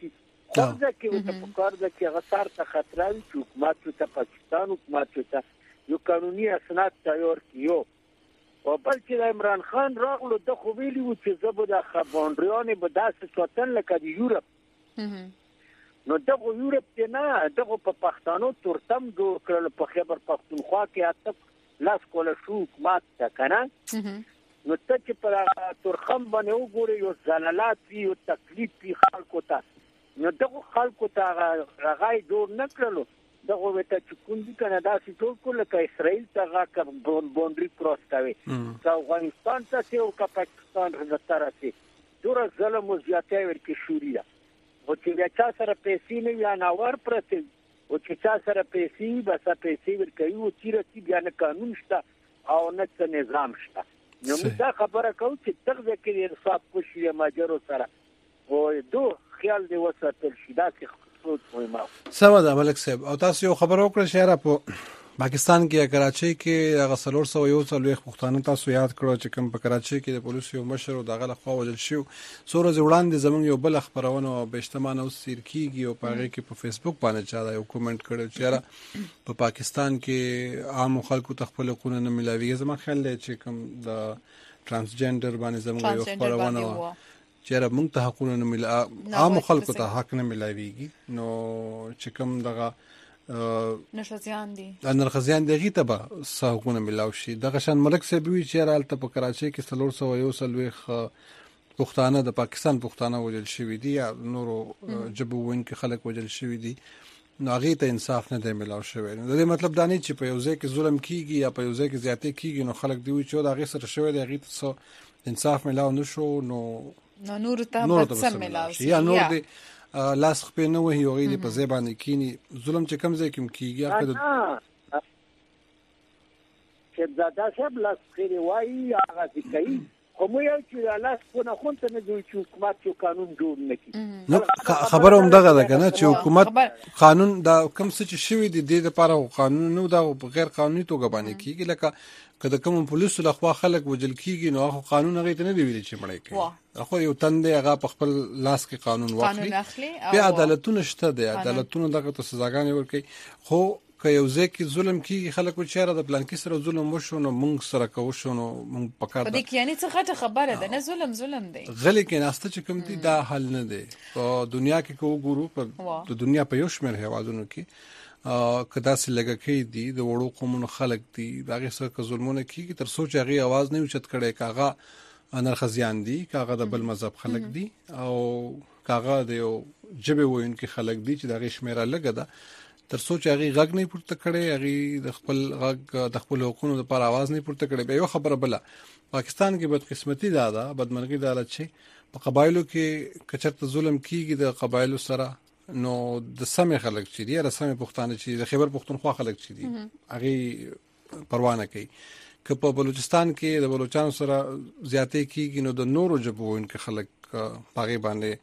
خو ځکه چې په کار ده چې غسار ته خطر وي چې حکومت ته پاکستان حکومت ته یو قانوني اسناد تیار کیو او بل چې عمران خان راغلو د خو ویلی و چې زبر د خبرونه به داسې سوتن لکه د یورپ نو دغه یورپ ته نه دغه په پښتنو ترتم جوړ کړل په خیبر پختونخوا کې اته لاس کوله شو حکومت ته کنه نو ته چې پر ترخم باندې وګوري یو زلالات وی او تکلیف وی خلکو ته نو دغه خلکو ته راغای جوړ نه کړلو دغه وته چې کوم دي کنه دا چې ټول کله کې اسرائیل ته راکم بونډري کراس کوي چې افغانستان ته او پاکستان راځي دغه ظلم او زیاتې ورکې شوري او چې چا سره پیسې نه یا ناور پرته او چې چا سره پیسې بس پیسې ورکوي او چې بیا نه قانون شته او نه څه نظام شته نو موږ دا خبره کوو چې دغه کې انصاف کوشي ماجرو سره او دوه خیال دی وساتل شي دا چې سم ده ملک صاحب او تاسو یو خبر وکړه شهره په پاکستان کې کراچۍ کې هغه 341 پښتانه تاسو یاد کړو چې کوم په کراچۍ کې د پولیسو مشر او دغه لخوا وژل شو سور ز وړاندې زمونږ یو بل خبرونه او بهشتمانه سیر کیږي او پاره کې په فیسبوک باندې چا دا یو کومنټ کړو چې په پاکستان کې عام خلکو تخپل قانون نه ملاوي زما خیال دی چې کوم د ترانسجندر باندې زمونږ یو خبرونه چیرې موږ ته حقونه نه ملا عام خلکو ته حق نه ملاويږي نو چې کوم دغه نرخزیان دغه ته به حقونه ملاو شي دغه شان ملک صاحب وی چیرې الته په کراچۍ کې 341 پښتانه د پاکستان پښتانه وجل شوی دي یا نورو جبوین کې خلک وجل شوی دي نو هغه ته انصاف نه دی ملاو شوی نو د مطلب دا نه چې په یو ځای کې ظلم کیږي یا په یو ځای کې زیاتې کیږي نو خلک دی چې دا هغه سره شوی دی هغه ته انصاف ملاو نشو نو نور ته بسم ملاو شي یا نور دی لاس خپې نه وهي او غیري په ځای باندې کینی ظلم چې کم ځای کې کیږي هغه چې دا شب لاس خپې وایي هغه کوي کوم یو چې لاس کو نه خونته نه جوړ چې حکومت یو قانون جوړ نکړي نو خبره هم دغه ده کنه چې حکومت قانون دا کوم څه چې شوی دی د لپاره قانون نو دا غیر قانوني توګه باندې کیږي لکه کله کوم پولیسو لخوا خلک وجل کیږي نو هغه قانون هغه ته نه دی ویل چې مړی کوي خو یو تند هغه په خپل لاس کې قانون واخلي بیا عدالتونه شته دی عدالتونه دغه ته سزاګانې ورکړي خو که یو ځای کې ظلم کیږي خلک چیرې د پلان کې سره ظلم وشو نو موږ سره کوو شو نو موږ پکاره د کې یعنی څه غټه خبره ده نه ظلم دی غلی کې ناسته چې کوم دي دا حل نه دی په دنیا کې کو ګورو په د دنیا په یو شمېر هیوادونو کې کدا سي لګه کې دي د وړو قومونو خلک دي هغه سره ظلمونه کیږي تر سوچ هغه आवाज نه اوچت کړي کاغه نرخزیان دي کاغه د بل مذهب خلک دي او کاغه د یو جبه وینکي خلک دي چې دغه شمیره لګه ده تر سوچ هغه غږ نه پورته کړي هغه د خپل غږ د خپل حقوقو لپاره आवाज نه پورته کړي به یو خبره بل پاکستان کې بدقسمتي ده بدمرغي ده چې په قبایلو کې کچرته ظلم کیږي د قبایلو سره نو د سمې خلک چې دي د سمې پښتانه چې د خیبر پښتونخوا خلک چې دي هغه پروا نه کوي که په بلوچستان کې د بلوچستان سره زیاتې کیږي نو د نورو جبوین کې خلک پاغي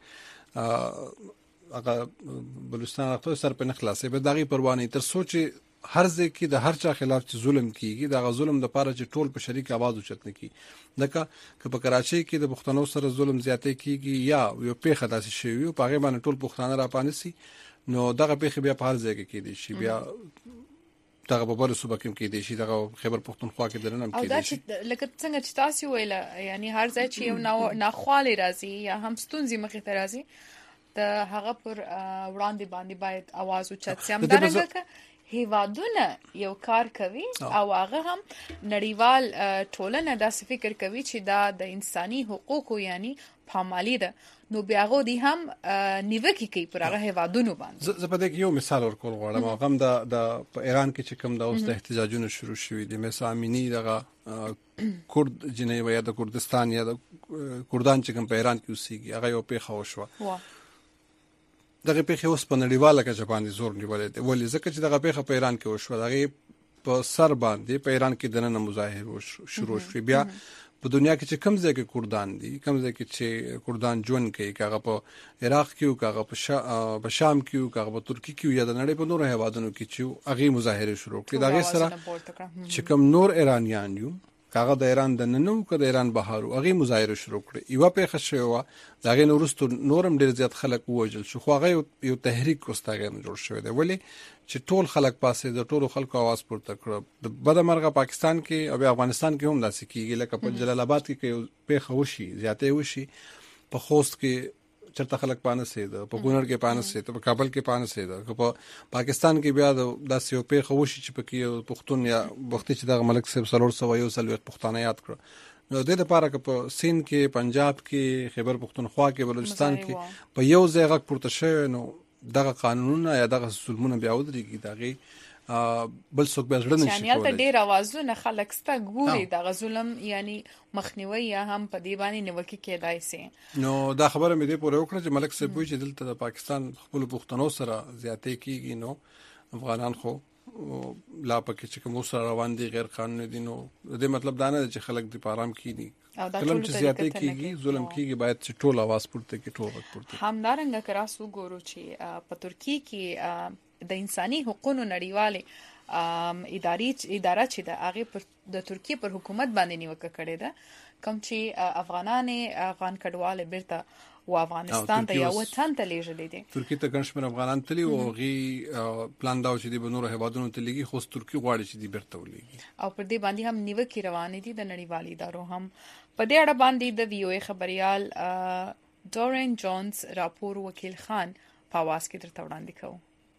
باندې هغه بلوچستان هغه سر په نخلاصې به دغه پروا نه تر سوچ هر ځای کې د هر چا خلاف چې ظلم کیږي دا ظلم د پاره چې ټول په شریک आवाज اوچت نه کی دغه که په کراچۍ کې د پښتنو سره ظلم زیاتې کیږي یا یو پیخه داسې شي یو په هغه باندې ټول پښتانه را پانسي نو دغه پیخه بیا په هر ځای کې کیدي شي بیا دغه په بل صوبه کې کیدي شي دغه خیبر پښتونخوا کې درنم کیدي شي او دا لکه څنګه چې تاسو ویل یعنی هر ځای چې یو ناخواله راځي یا هم ستونزې مخې ته راځي د هغه پر وړاندې باندې باید आवाज اوچت سي هم درنګه هیوادونه یو کار کوي او هغه هم نړیوال ټولنه دا فکر کوي چې دا د انساني حقوقو یعنی پامالي ده نو بیا غو دي هم نیوکه کوي پر هغه هیوادونو باندې زه په دې کې یو مثال ورکول غواړم هغه هم د په ایران کې چې کوم د اوس د احتجاجونو شروع شوي دي مثلا امینی دغه کورد جنې یا د کردستان یا د کردان چې کوم په ایران کې اوسېږي هغه یو پیښه وشوه دغه پیښه اوس په نړیواله کچه باندې زور نیولې ده ولې ځکه چې دغه پیښه په ایران کې وشوه دغه په سر باندې په ایران کې دنه مظاهره شروع شوه بیا په دنیا کې چې کم ځای کې کردان دي کم ځای کې چې کردان ژوند کوي کاغه په عراق کې او کاغه په شام کې او کاغه په ترکی کې یا د نړۍ په نورو هیوادونو کې چې هغه مظاهره شروع کړي دغه سره چې کم نور ایرانیان یو کاغه د ایران د ننو ک د ایران بهارو هغه مظاهره شروع کړ یو په خښه و داغه نورستو نورم ډیر زیات خلک ووجل شو خو هغه یو تحریک کوستاغه جوړ شوی دی ولی چې ټول خلک پاسه د ټولو خلکو आवाज پورته کړ د بدمرغه پاکستان کې او افغانستان کې هم داسې کیږي لکه په جلال آباد کې په خوشي زیاته وشي په خوست کې چرته خلک پانه سید په ګونړ کې پانه سید په کابل کې پانه سید په پاکستان کې بیا داسې یو په خوشي چې پکې پښتون یا وختي چې د ملک صاحب سلور سو یو سل پښتانه یاد کړ نو د دې لپاره چې په سند کې پنجاب کې خیبر پختونخوا کې بلوچستان کې په یو ځای غږ پورته شوی نو دغه قانونونه یا دغه ظلمونه بیا ودرېږي دغه بل څوک به ځړنه شي یعنی ته ډیر اوازونه خلک ستا ګوري دغه ظلم یعنی مخنیوي یا هم په دی باندې نیوکه کېدای سي نو دا خبره مې دې پوره وکړه چې ملک صاحب وی چې دلته د پاکستان خپل پښتنو سره زیاتې کیږي نو افغانان خو لا پکې چې کوم سره روان دي غیر قانوني دي نو دې مطلب دا نه چې خلک دې پارام کینی کلم چې زیاتې کیږي ظلم کیږي باید چې ټول आवाज پورته کې ټول وخت پورته همدارنګه کراسو ګورو چې په ترکیه کې د انساني حقوقو نړیواله اداره چې د هغه د ترکیه پر حکومت باندې نیوکه کړې ده کوم چې افغان کډواله بیرته و افغانستان ته یو وطن ته لیږلې دي ترکیه ته ګڼشمیر افغانان تللی او غي پلان دا چې د بنور هوادونو ته لګي خو ترکیه غواړي چې د بیرته ولېږي او پر دې باندې هم نیوکه روانې دي د نړیوالي ادارو هم په دې اړه باندې د وی او ای خبريال دورن جونز راپور وکیل خان په واس کې درته وړاندې کوي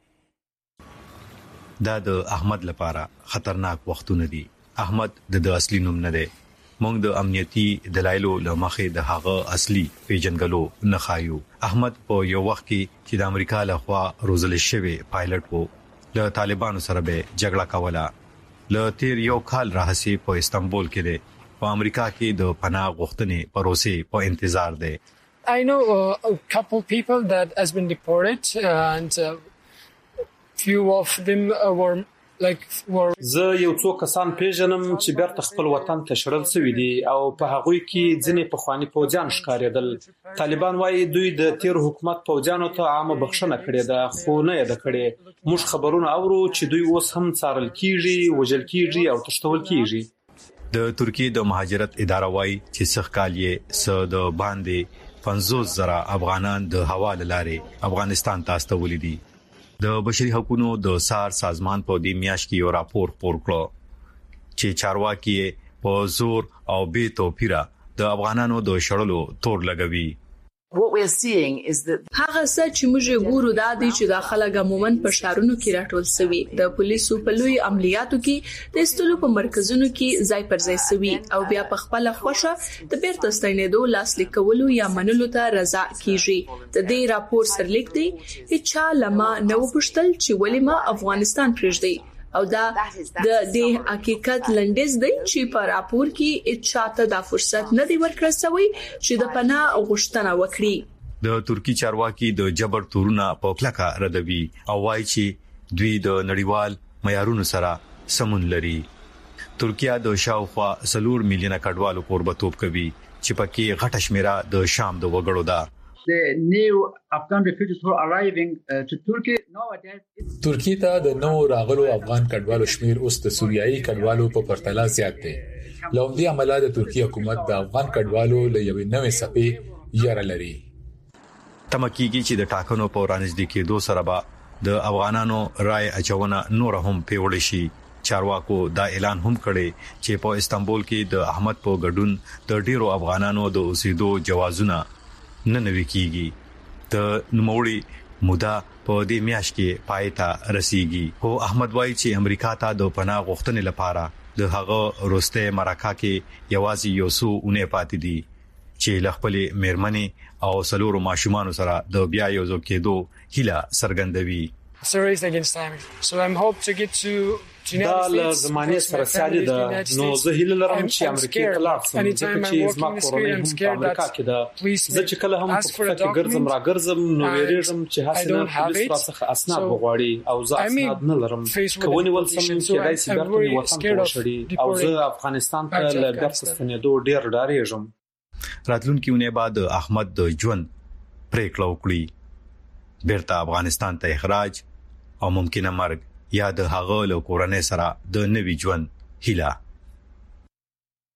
دا د احمد لپاره خطرناک وختونه دي احمد د اصلي نوم نه دی موږ د امنیتي دلایلو لمخې د هغه اصلي پیژنګلو نه خایو احمد په یو وخت کې چې د امریکا لخوا روزل شوی پایلټ وو له طالبانو سره به جګړه کوله له تیر یو کال راهسي په استنبول کې دی په امریکا کې د پناه غوښتنې پروسې په انتظار دی I know a couple people that has been deported and few of them were زه یو څو کسان پیژنم چې بیرته خپل وطن ته شړل شوی دي او په هغوی کې ځینې پخوانی پوځیان ښکارېدل طالبان وايي دوی د تیر حکومت پوځیانو ته عامه بخښنه کړې ده خو نه یې ده کړې موږ خبرونه اورو چې دوی اوس هم څارل کیږي وژل کیږي او تښتول کیږي د ترکیه د مهاجرت اداره وايي چې څخه کال یې سود باندې 50,000 افغانان د حواله لارې افغانستان ته استولي دي د بشري حقوقو د سار سازمان په دې میاشت کې یو راپور خپور کړ چې چارواکي په زور او بې توپیره د افغانانو د شړلو تور لګوي What we are seeing is that هغه څه چې موږ ګورو دا دی چې د خلک عموماً په شهرونو کې راټول شوي د پولیسو په لوی عملیاتو کې د استلو په مرکزونو کې ځای پر ځای شوي او بیا په خپل خوښه د بیرته ستنېدو لاسلیک کولو یا منلو ته رضا کیږي د دې راپور سرلیک دی چې لما نو پښتل چې ولې ما افغانستان پرېږدي او دا د دې حقیقت لنډیز دی چې په راپور کې اچاته د فرصت نه دی ورکړل شوی چې د پناه غوښتنه وکړي د ترکی چارواکي د جبر تورونه په کلکه ردوي او وايي چې دوی د نړیوال معیارونو سره سمون لري ترکیه د شاوخوا 3 میلیونه کډوالو قربتوب کوي چې پکې غټه شمیره د شام د وګړو ده The new Afghan refugees who are arriving to Turkey nowadays ترکیه ته د نو راغلو افغان کډوالو شمیر اوس د سوریایي کډوالو په پرتله زیات دی لومړی عمله د ترکیه حکومت د افغان کډوالو له یوې نوې صفې یاره لري تمکیږي چې د ټاکنو په ورانځ کېدو سره به د افغانانو رائے اچونه نور هم پیوړ شي چارواکو دا اعلان هم کړي چې په استنبول کې د احمد په ګډون د ډیرو افغانانو د اوسېدو جوازونه نه نوي کیږي د نوموړي مودا په دې میاشت کې پایتا رسیږي خو احمد وايي چې امریکا ته د پناه غوښتنې لپاره د هغه روسته مراکا کې یوازې یو څو اونۍ پاتې دي چې لخپلې مېرمنې او سلورو ماشومان سره د بیا یو ځو کېدو هیله څرګندوي دا له زمانه سره سالي ده نو زه هیله لرم چې امریکا ته لاړ شم ځکه چې زما کورنۍ هم په امریکا کې ده زه چې کله هم په خپل کې ګرځم را ګرځم نو ویریږم چې حسنه پولیس راڅخه اسناد وغواړي او زه اسناد نه لرم کوونی ول سم چې دای سي برته وطن ته وشړي او زه افغانستان ته لګر ستنېدو ډیر ډارېږم راتلونکي بعد احمد د ژوند پریکړه وکړي بیرته افغانستان ته اخراج او ممکنه مرګ یا د هغه له کورنۍ سره د نوي ژوند هیله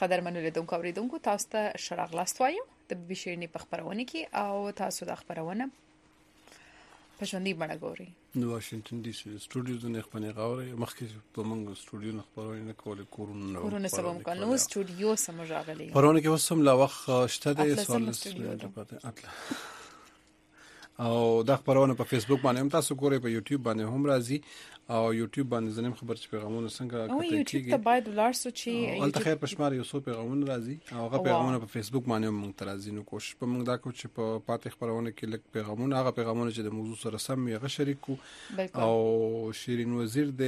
قدرمنو لیدونکو اوریدونکو تاسو ته شراغلاست وایو د بي شيرني په خبرونه کې او تاسو د خبرونه په ژوندۍ بڼه ګوري. نو واشنگټن ډي سي سټوډیوز نه خپل غوړي مخکې په موږ سټوډیو نه خبرونه نه کولې کورونه سبا مکانو سټوډیو سم راغلي پرونه کې وسم لا وخت شته د سوال پته او دا خبرونه په فیسبوک باندې هم تاسو ګورئ په یوټیوب باندې هم راځي او یوټیوب باندې زنیم خبر چې پیغامونه څنګه کوي یوټیوب ته باید ولر سو چې ولته خیر پښمار یو څو پیغامونه راځي او هغه پیغامونه په فیسبوک باندې هم ترازی نو کوشش په موږ دا کوو چې په پاتې خبرونه کې لک پیغامونه هغه پیغامونه چې د موضوع سره سم یې شریکو او شیرین وزیر د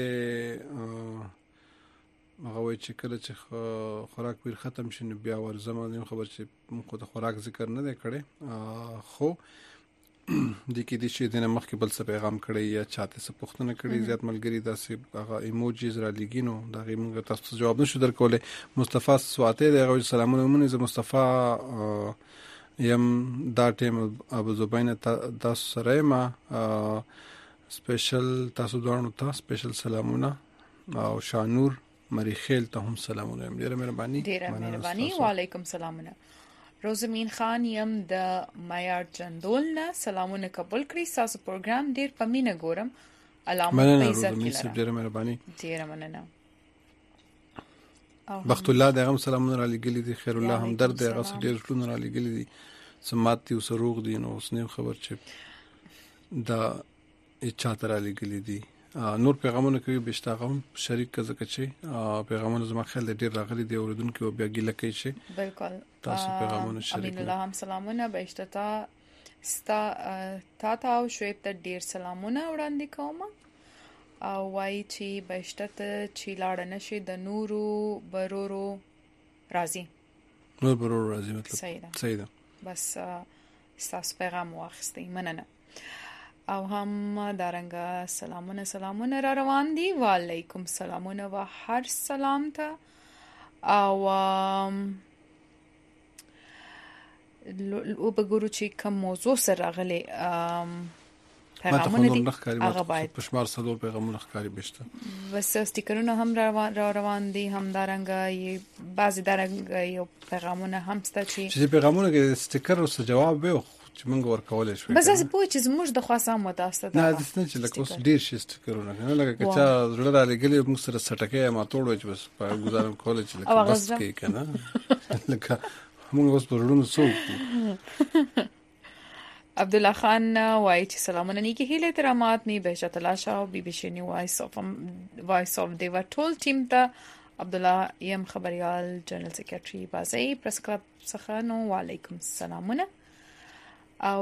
هغه وایي چې کله چې خوراک پیر ختم شي بیا ورزمه خبر چې موږ د خوراک ذکر نه کړي خو د کې د شي د مخکې بل څه پیغام کړی یا چاته څه پوښتنه کړی زیات ملګری داسې هغه ایموجیز را لګینو دا موږ تاسو جواب نشو درکولې مصطفی سواته د سلامونه مونږ ز مصطفی یم دا ټیم ابو زبین تاسو سره ما سپیشل تاسو دوانو ته سپیشل سلامونه او شانور مریخیل ته هم سلامونه ډیره مهرباني وعلیکم سلامونه روزمین خان یم د معیار جندول نه سلامونه قبول کړی تاسو پروګرام ډیر پمینه ګورم علامه پیسه کړه ډیر مهرباني ډیر مننه بخت الله دغه سلامونه را لګلی دي خیر الله همدرد دغه ډیر ټول را لګلی دي سمات او سروغ دي نو اوس نه خبر چې دا اچا تر لګلی دي نور پیغامونه کوي بشتاغم شریک کزکه چې پیغامونه زما خیال ډیر راغلي دي اوردونکو او بیا ګیله کوي چې بالکل تاسو پیغامونه شریک امین الله هم سلامونه بهشتا تا او شعیب ته ډیر سلامونه وړاندې کوم او وای چې بهشتا ته چې لاړ نشي د نورو برورو راضي نور برورو راضي مطلب صحیح ده بس تاسو پیغام واخستې مننه او هم دارنګه سلامونه را روان دي وعلیکم سلامونه و هر سلام ته او وبګورو چې کوم موضوع سره راغلي پیغامونه دي هغه باید پښمار سلور پیغامونه ښکاری بشته بس سټیکرونه هم را روان دي هم دارنګه بعضی دارنګه یو پیغامونه هم ست چې پیغامونه کې سټیکر او جواب به چې موږ ورکول شو بس از پوه چې زموږ د خاصه متاسته نه د څه چې لکه اوس ډیر شي سټیکرونه نه لکه کچا زړه را لګلې موږ سره سټکه ما توړو چې بس په گزارم کول چې لکه بس کې کنه لکه موږ اوس پرونو څو عبد الله خان وای چې سلامونه نیکی هیله احترامات می بهشت تلاشا او بي بي شنی وایس اف دیوا ټول ټیم ته عبد الله یم خبريال جنرال سیکریټري بازي پریس کلب څخه نو وعلیکم سلامونه او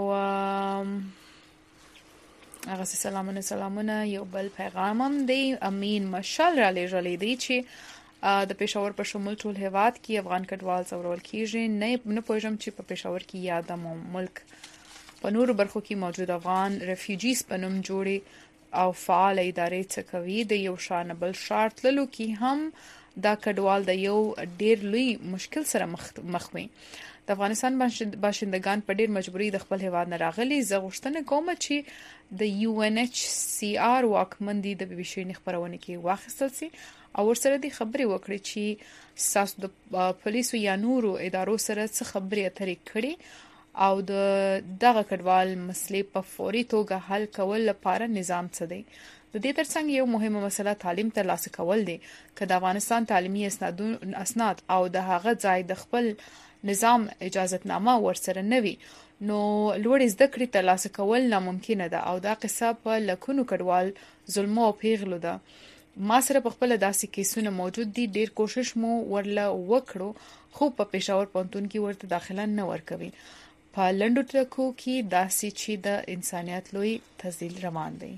هغه سلامونه یو بل پیغام هم دی امین مشال را لېږلی دی چې د پېښور په شمول ټول هیواد کې افغان کډوال څورول کیږي نه پوهیږم چې په پېښور کې یا د ملک په نورو برخو کې موجود افغان ریفیوجیز په نوم جوړي او فعال ادارې څه کوي د یو شان بل شرط للو کې هم دا کډوال د یو ډیر لوی مشکل سره مخ وي د افغانستان باشندگان په ډیر مجبوري د خپل هیواد نه راغلي زه غوښتنه کوم چې د UNHCR واکمندي د بي بي شي خبرونه کې واخیستل سي او ورسره د خبرې وکړي چې ساس د پولیسو یا نورو ادارو سره څه خبرې اترې کړي او دغه کډوال مسلې په فوري توګه حل کول لپاره نظام څه دی د دې ترڅنګ یو مهمه مسله تعلیم ترلاسه کول دي که د افغانستان تعلیمي اسناد او د هغه ځای د خپل نظام اجازهتنامه ورسره نوي نو لوړ زده کړې ترلاسه کول ناممکن ده او دا قصه په لکونو کډوال ظلم او پیغلو ده ما سره په خپل داسې کیسونه موجود دي ډیر کوشش مو ورله وکړو خو په پېښور پونتون کې ورته داخله نه ورکوي په لندو ټرکو کې داسې چې د انسانيت لوی تزلیل روان دی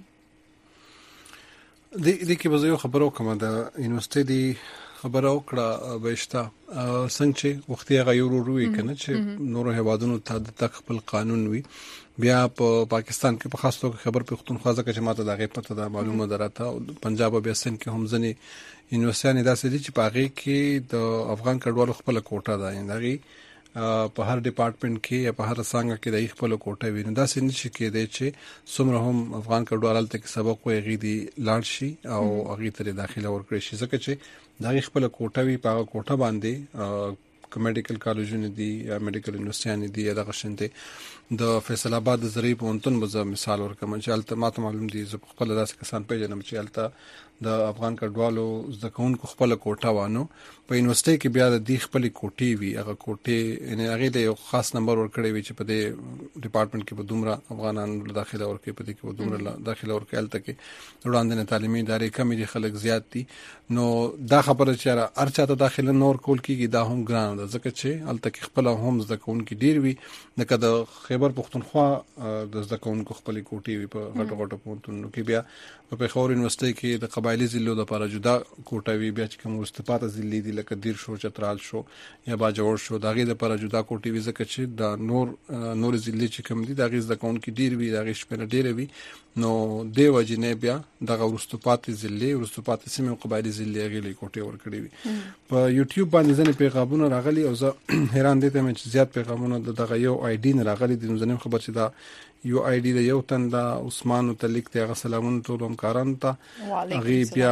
د کې به یو خبرو کوم د یونیورسيټي دی خبره وکړه بهشتا څنګه چې وختي هغه یو وروي کنه چې نورو هوادونو ته د خپل قانون وي بیا په پاکستان کې په خاص توګه خبر پختون خوازه کې چې ماته دغه پته د معلومه دراته پنجاب او بیا سند کې هم ځنی یونیورسيټي داسې دي چې پاغي کې د افغان کډوالو خپل کوټه ده یعنی په هر ډپارټمنټ کې یا په هر څنګه کې د خپل کوټه ویني دا سن شي کې د چې څومره هم افغان کډوال ته سبق وایي دي لاړ شي او هغه ته داخله ورکړي شي ځکه چې دا خپل کوټه وی په کوټه باندې میډیکل کالجونه دي یا میډیکل یونیورسيټي دي یا د غشنته د فیصل آباد زری پونتون به مثال ورکوم چې الته معلوم دي زه خپل داسې کسان پیژنم چې الته د افغان کډوالو ځکهونکو خپل کوټه وانه په یونیورسيټي کې بیا د خپل کوټي وی هغه کوټي ان هغه د یو خاص نمبر ورکړی وي چې په دې ډپارټمنټ کې به دومره افغانان داخله ورکړي په دې کې دومره داخله ورکړي الته کې وړاندې تعلیمي ادارې کمی دي خلک زیات دي نو دا خبره چې ارچاته داخله نور کول کیږي دا هم ګران ده ځکه چې الته کې خپل هم ځکهونکو ډیر وي لکه د خیبر پختونخوا د ځکهونکو خپل کوټي وي په غټو غټو پونتونو کې بیا په خور یونیورسيټي کې د قبایلی ضلعو د لپاره جدا کوټه وی بیا چې کوم استفاده ضلعي دي لکه دیر شو چترال شو یا باجوړ شو داغه د لپاره جدا کوټي وی ځکه چې د نور ضلعي چې کوم دي داغه ځکهون کې ډیر وی داغه شپه ډیر وی نو د وجنه بیا دغه استفاده ضلعي استفاده سیمه قبایلی ضلعي غلي کوټي ور کړی وی په یوټیوب باندې ځنه پیغامونه راغلي او زه حیران دي ته چې زیات پیغامونه دغه یو آی ډی نه راغلي د ځنه خبر چې دا یو آی ډی د یو تن د عثمان تلیک ته سلامونه ټول همکاران ته غي بیا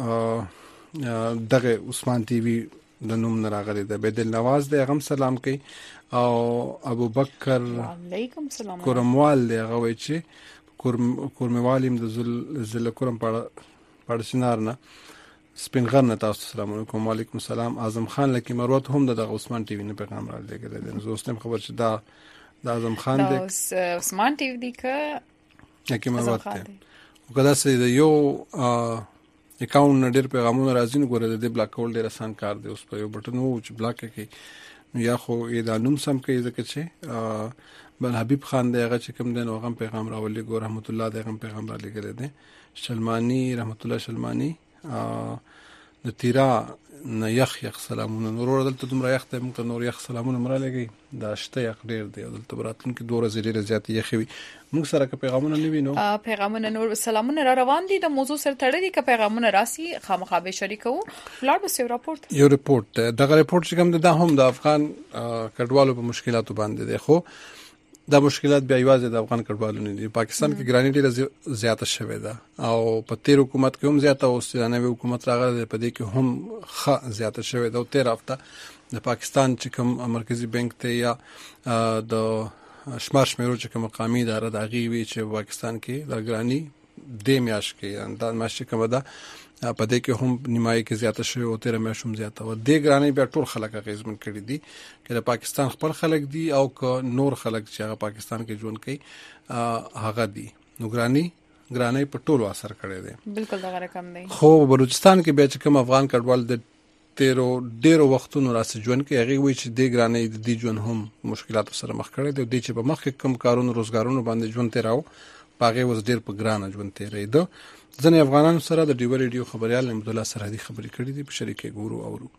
دغه عثمان ټي وي د نوم نه راغلي د بدل نواز د غم سلام کوي او ابو بکر وعلیکم سلام کورموال دغه وای چې کورموالیم د زل کورم پړ سينار نه سپین غر نه تاسو السلام علیکم وعلیکم السلام اعظم خان لکه مروت هم د عثمان ټي وي نه پیغام را لګیدل زه اوس خبر چې دا اعظم خان دی عثمان ټي وي کې کې مروت ته وکدا سي د یو اکاونټ ډېر پیغامونه راځي نو ګوره د بلاک کول ډېر آسان کار دی اوس په یو بټن وو چې بلاک کې یا خو دا نوم سم کوي ځکه چې بل حبیب خان دی هغه چې کوم دین هغه پیغام راولي ګور رحمت الله دغه پیغام را لګل دي شلمانی رحمت الله شلمانی د تیرا نه یخ سلامونه نور دلته دومره یخ ته موږ نور یخ سلامونه مره لګي دا شته یخ ډیر دی دلته براتون کې دوره زیری زیات یخوي موږ سره که پیغامونه نه وینو پیغامونه نور سلامونه را روان دي د موضوع سره تړلي که پیغامونه راسي خامخا به شریکو فلار بس یو راپورټ دغه راپورټ چې کوم د هم د افغان کډوالو په مشکلاتو باندې دی خو دا مشکلات بیا یوازې د افغان کډوالو نه دي پاکستان کې ګرانی ډیره زیاته شوې ده او په تیر حکومت کې هم زیاته او ستانوي حکومت راغله په دې کې هم خه زیاته شوې ده او تیر هفته د پاکستان چې کوم مرکزی بانک ته یا د شمارشمیرو چې کوم مقامی اداره د غوي چې پاکستان کې د ګرانی د میاش کې انداز ماشه کوم ده په دې کې هم نیمایي کې زیاته شوی او تیر مې شوم زیاته و د ګرانی بیا ټول خلک غیزمن کړي دي چې د پاکستان خپل خلک دي او ک نور خلک چې هغه پاکستان کې ژوند کوي هغه دي نو ګرانی په ټولو اثر کړی دی بالکل دا رقم دی خو بلوچستان کې بیا چې کوم افغان کډوال د ډیرو وختونو راځي ژوند کې هغه وی چې د ګرانی د دې ژوند هم مشکلات سره مخ کړي دي چې په مخ کې کم کارونو روزګارونو باندې ژوند تیراو پاغه وز ډیر په ګرانه ژوند تیرې ده ځنې افغانانو سره د ډیو ریډیو خبريال احمد الله سرحدي خبرې کړې دي په شریکه ګورو اورو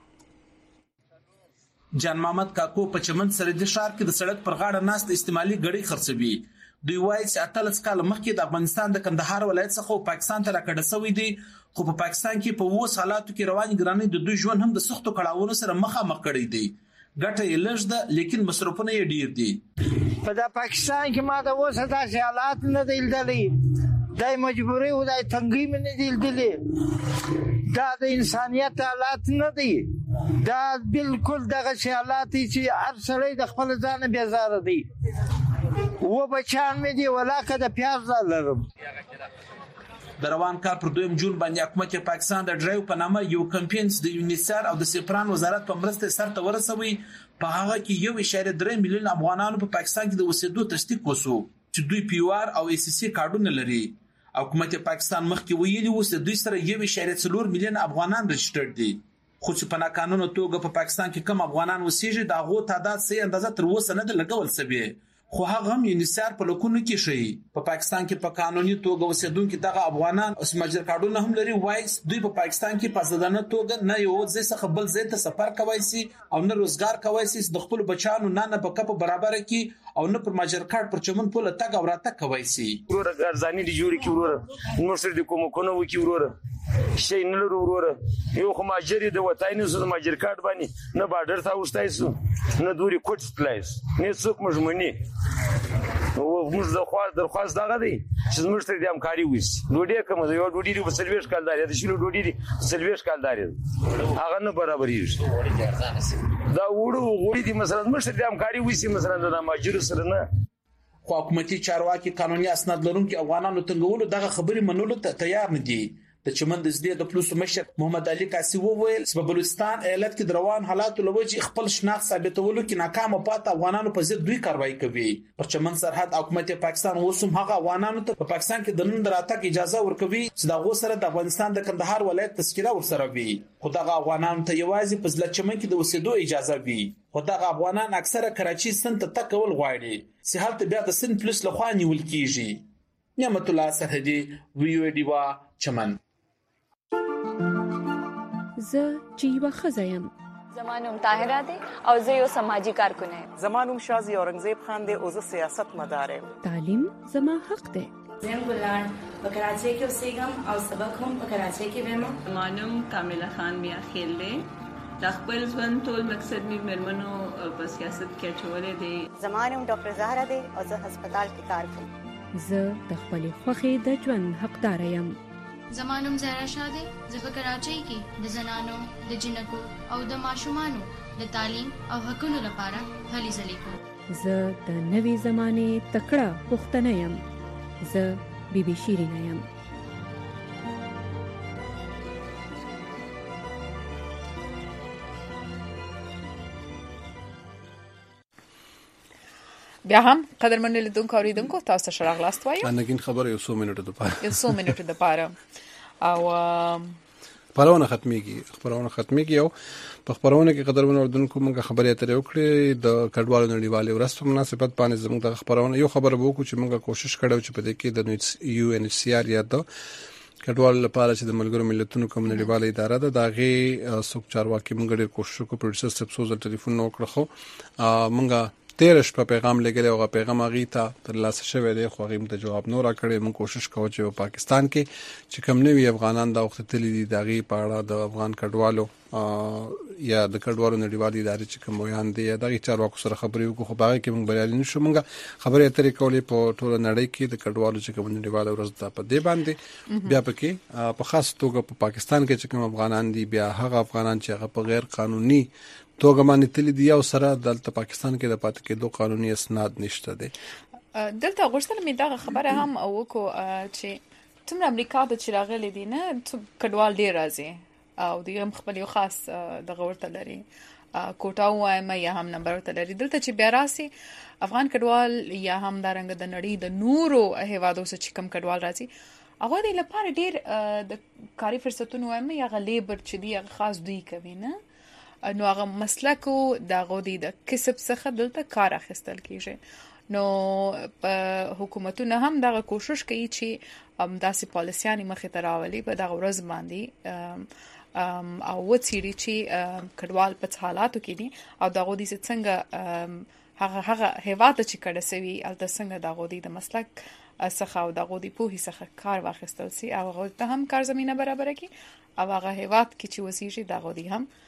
جان محمد کاکو په چمن سره د ښار کې د سړک پر غاړه ناست استعمالي غړي خرڅوي دوی وایي چې اتلس کال مخکې د افغانستان د کندهار ولایت څخه پاکستان ته راکړه شوی دی خو په پاکستان کې په اوس حالاتو کې رواني ګراني د دوی ژوند هم د سختو کړهونو سره مخامخ کړي دي ګټه یې لږ ده لیکن مصرفونه یې ډیر دي په د پاکستان کې ما د اوس داسې حالات نه دی لیدلي دای مجبوري و دای تنګي مې نه دی لیدلي دا د انسانيت حالات نه دي دا بالکل دغه حالات چې هر سړی د خپل ځان بیزاره دی و بچان مې دی ولاکه د پیاز لرم د روان کال پر 2 جون باندې حکومت پاکستان د ډرایو په نامه یو کمپاین د یونیسر او د سپران وزارت په مرسته سرته ورسوي په هغه کې 1.3 میلیون افغانانو په پاکستان کې د اوسېدو تصدیق وسو چې دوی پی آر او ای سی سی کارډونه لري حکومت پاکستان مخکې ویلي و چې دوی سره 1.4 میلیون افغانان رجسټر دي خو چې په ناقانونه توګه په پاکستان کې کم افغانان اوسېږي دا غو تعداد سي اندازه تر اوسه نه لګول سوي خو هغه هم یونیسر په لکونو کې شي په پاکستان کې په قانوني توګه اوسېدونکو دغه افغانان اوس مجر کارډونه هم لري وایي دوی په پاکستان کې په ځدانه توګه نه یو ځای څخه بل ځای ته سفر کوي سي او نه روزګار کوي سي د خپل بچانو نه په کپ برابر کې او نه پر ماجرکاټ پر چمن پوله تګ او راتګ کوي سي ورور ارزاني دي جوړ کی ورور نور سره د کوم کو نو کی ورور شي نه لرو ورور یو خو ماجری د وتاینو سره ماجرکاټ باندې نه بارډر تا وستایسو نه دوری کوټ سپلایس نه څوک مجمنی او موږ درخواست دغه دی چې موږ ته د همکاري وسی ډوډۍ کوم دی یو ډوډۍ په سلويش کالداري د شلو ډوډۍ سلويش کالداري هغه نه برابرېږي دا وړي دي مثلا موږ ته د همکاري وسی مثلا د ماجر سره نه خو حکومتي چارواکي قانوني اسناد لرونکي افغانانو تنګولو دغه خبري منلو ته تیار نه دي د چمن د زده د پلوس مشر محمد علي قاسي وویل چې په بلوچستان ایالت کې روان حالات لوجي خپل شناخت ثابتولو کې ناکامه پاتې افغانانو په ضد دوی کاروایی کوي پر چمن سرحد حکومت پاکستان اوسم هغه افغانانو ته په پاکستان کې د نن راتګ اجازه ورکوي چې د غو سره د افغانستان د کندهار ولایت تذکره ورسره وي خو دغه افغانانو ته یوازې په ځل چمن کې د اوسېدو اجازه وي خو دغه افغانان اکثره کراچي سن ته تکول غواړي چې حالت بیا د سن پلس لخوا نیول کیږي نعمت الله سرحدي ویو دیوا چمن زه چې یوه ښځه یم زمانوم طاهره دی او زه یو سماجی کارکن یم زمانوم شازي اورنګزیب خان دی او زه سیاست مدار یم تعلیم زما حق دی زم ګلان په کراچۍ کې اوسېږم او سبق هم په کراچۍ کې وایم زمانوم کامله خان میا خیل دی د خپل ژوند ټول مقصد می مرمنو په سیاست کې چولې دی زمانوم ډاکټر زهرا دی او زه هسپتال کې کار کوم زه د خپل خوخي د ژوند حقدار یم زمانوم زهرا شاده زه په کراچۍ کې د زنانو د جنکو او د ماشومانو د تعلیم او حقوقو لپاره هلې ځلې کوم زه د نوې زمانه تکړه پښتنه یم زه بیبي شیرینه یم بیا هم قدرمن لیدونکو اوریدونکو تاسو سره غلاست وایو انګین خبره یو 100 منټه د پاره یو 100 منټه د پاره او خبرونه ختميږي او په خبرونه کې قدرمن اوریدونکو موږ خبرې اترې وکړې د کډوالو نړیوالې ورځ په مناسبت باندې زموږ د خبرونه یو خبره وکړو چې موږ کوشش کړو چې په دې کې د یو ان سی آر یا د کډوالو لپاره چې د ملګرو ملتونو کوم نړیواله اداره ده داغه څوک چارواکي موږ ډېر کوشش وکړو پروډوسر سبسوزل ټلیفون وکړو خو موږ تیرش په پیغام لګل او پیغام اغیتا تر لاسه شوی دی خو غیم ته جواب نور کړی مون کوشش کوو چې په پاکستان کې چې کم نوی افغانان د وخت تللی دي دغه پاړه د افغان کډوالو یا د کډوالو نړیوالې ادارې چې کوم ویان دي دغه چارواکو سره خبرې وکړو خو باغې کې مونږ بریالي نشو مونږه خبرې اترې کولې په ټوله نړۍ کې د کډوالو چې کوم نړیواله ورځ ده په دې باندې بیا پکې په خاص توګه په پاکستان کې چې کوم افغانان دي بیا هغه افغانان چې هغه په غیر قانوني توګه باندې تللی دی او سره د پاکستان کې د پاتې کېدو قانوني اسناد نشته دي دلته غوښتل مې دا خبره هم وکړو چې تم امریکا د چراغلې دي نه کډوال ډیر راځي او د خپل یو خاص د غورته لري کوټا وایم یا هم نمبر ورته لري دلته چې بیا راسي افغان کډوال یا هم د رنګ د نړۍ د نورو هیوادو څخه کم کډوال راځي هغه د لپاره ډیر د کاري فرصتونو وایم یا غلیبر چې دی خاص دوی کوي نه نو هغه مسلکو د غودي د کسب څخه دلته کار اخیستل کیږي نو حکومتونه هم دغه کوشش کوي چې داسې پالیسيانې مخې ته راولي په دغه ورځ باندې او وڅېړي چې کډوال په حالاتو کې دي او دغه دي څنګه هغه هیواد چې کډه سوي الته څنګه دغه دي د مسلک څخه او دغه دي په هیڅ کار واخیستل سي او هغه ته هم کار زمينه برابر کړي او هغه هیواد کې چې وسیږي دغه دي هم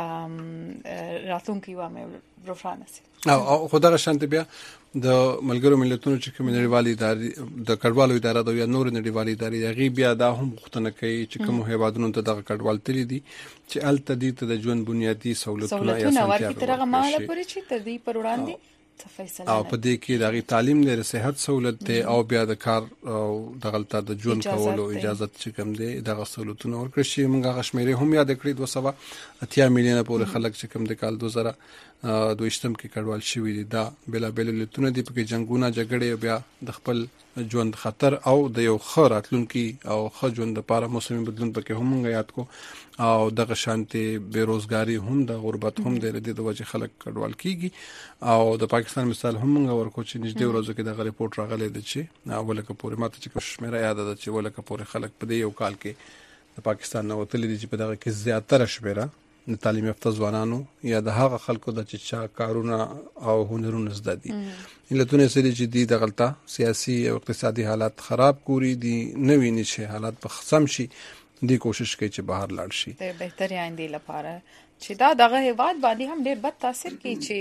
راتونکي وامه روښانه سي او خدای شانت بیا د ملګرو ملتونو چې کوم نړیوالې ادارې د کډوالو اداره د یا نور نړیوالې ادارې هغه بیا دا هم غوښتنه کوي چې کوم هیوادونو ته د کډوال تللی دي چې الته دي ته د ژوند بنیادی سہولتونه یا ورکړي ترغه ماله پورې چې تر دې پر وړاندې او په دې کې د تعلیم د صحت سہولت ته او بیا د کار او د غلطه د ژوند کولو اجازه چې کوم دی د سہولتونو ورکړي شي موږ غشمیره هم یاد کړی 280 میلیونه پورې خلک چې کوم د کال 2022 کې کډوال شوی دي دا بلا بل لتون دي په جنگونه جګړې بیا د خپل ژوند خطر او د یو خراتلونکي او خجوند لپاره موسمي بدلون پکې هم یاد کو او د شانتي بیروزګاری هم د غربت هم د دې وجه خلک کډوال کیږي او د پاکستان مثال هم ورکو چې نږدې ورځو کې د ریپورت راغلی دی چې اولکه پورې ماته چې کشمیر یاد ده چې اولکه پورې خلک په دې یو کال کې د پاکستان نو تللی دي چې په دغه کې زیاتره شمیره د تعلیم یافته ځوانانو یا د هغه خلکو د چې کارونه او هنرونه زده دي علتونه سره چې دي د غلطه سیاسي او اقتصادي حالات خراب کوي دي نوې نشي حالات په خصم شي دی کوشش کوي چې بهر لاړ شي د بهتري آینده لپاره چې دا دغه هیواد باندې هم ډېر بد تاثیر کوي چې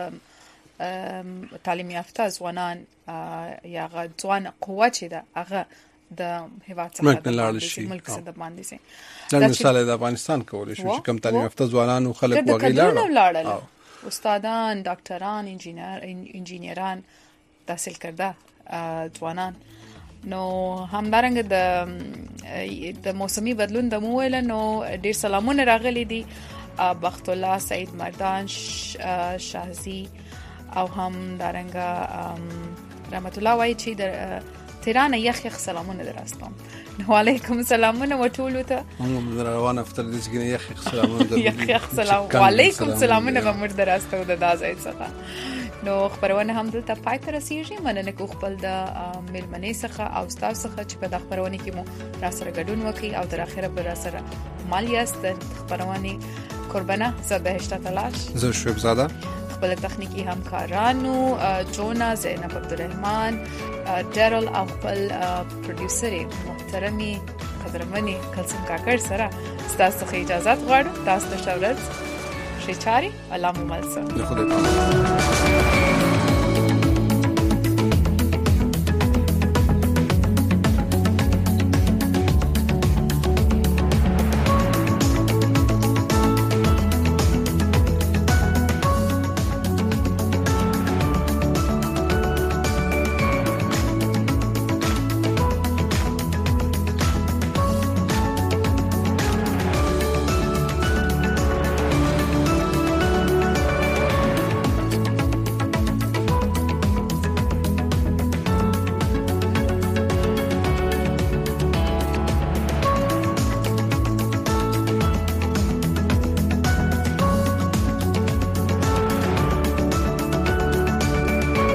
تعلیم یافته ځوانان یا ځوان قوت چې دا هغه د هیواد څخه ملک څخه باندې سي دا مثال د افغانستان کولای شو چې کم تعلیم یافته ځوانان او خلک وغیرہ استادان ډاکټران انجینران تحصیل کرده ځوانان نو همدارنګه د موسمي بدلون د مویل نو ډیر سلامونه راغلي دي بخت الله سید مردان شاهزی او هم دارنګه رحمت الله وای چې د تهران یخ سلامونه دراستم نو علیکم سلامونه وټولو ته هم روان افتر دې کې یخ سلامونه یخ سلام علیکم سلامونه به مر دراسته د دازای څخه نو خبرونه هم دلته پای ته رسیږي مننه کو خپل د ملمنې څخه او تاسو څخه چې په د خبرونه کې مو را سره ګډون وکي او تر اخره به را سره مالیاست خبرونه قربانه زبهشت تلاش زه شعیب زاده خپل تخنیکی همکارانو جونا زینب عبدالرحمن ډرل او خپل پروډوسر محترمي قدرمنې کلسم کاکړ سره تاسو ته اجازه غواړم تاسو ته شورت شي چاري الله مو ملسه خدای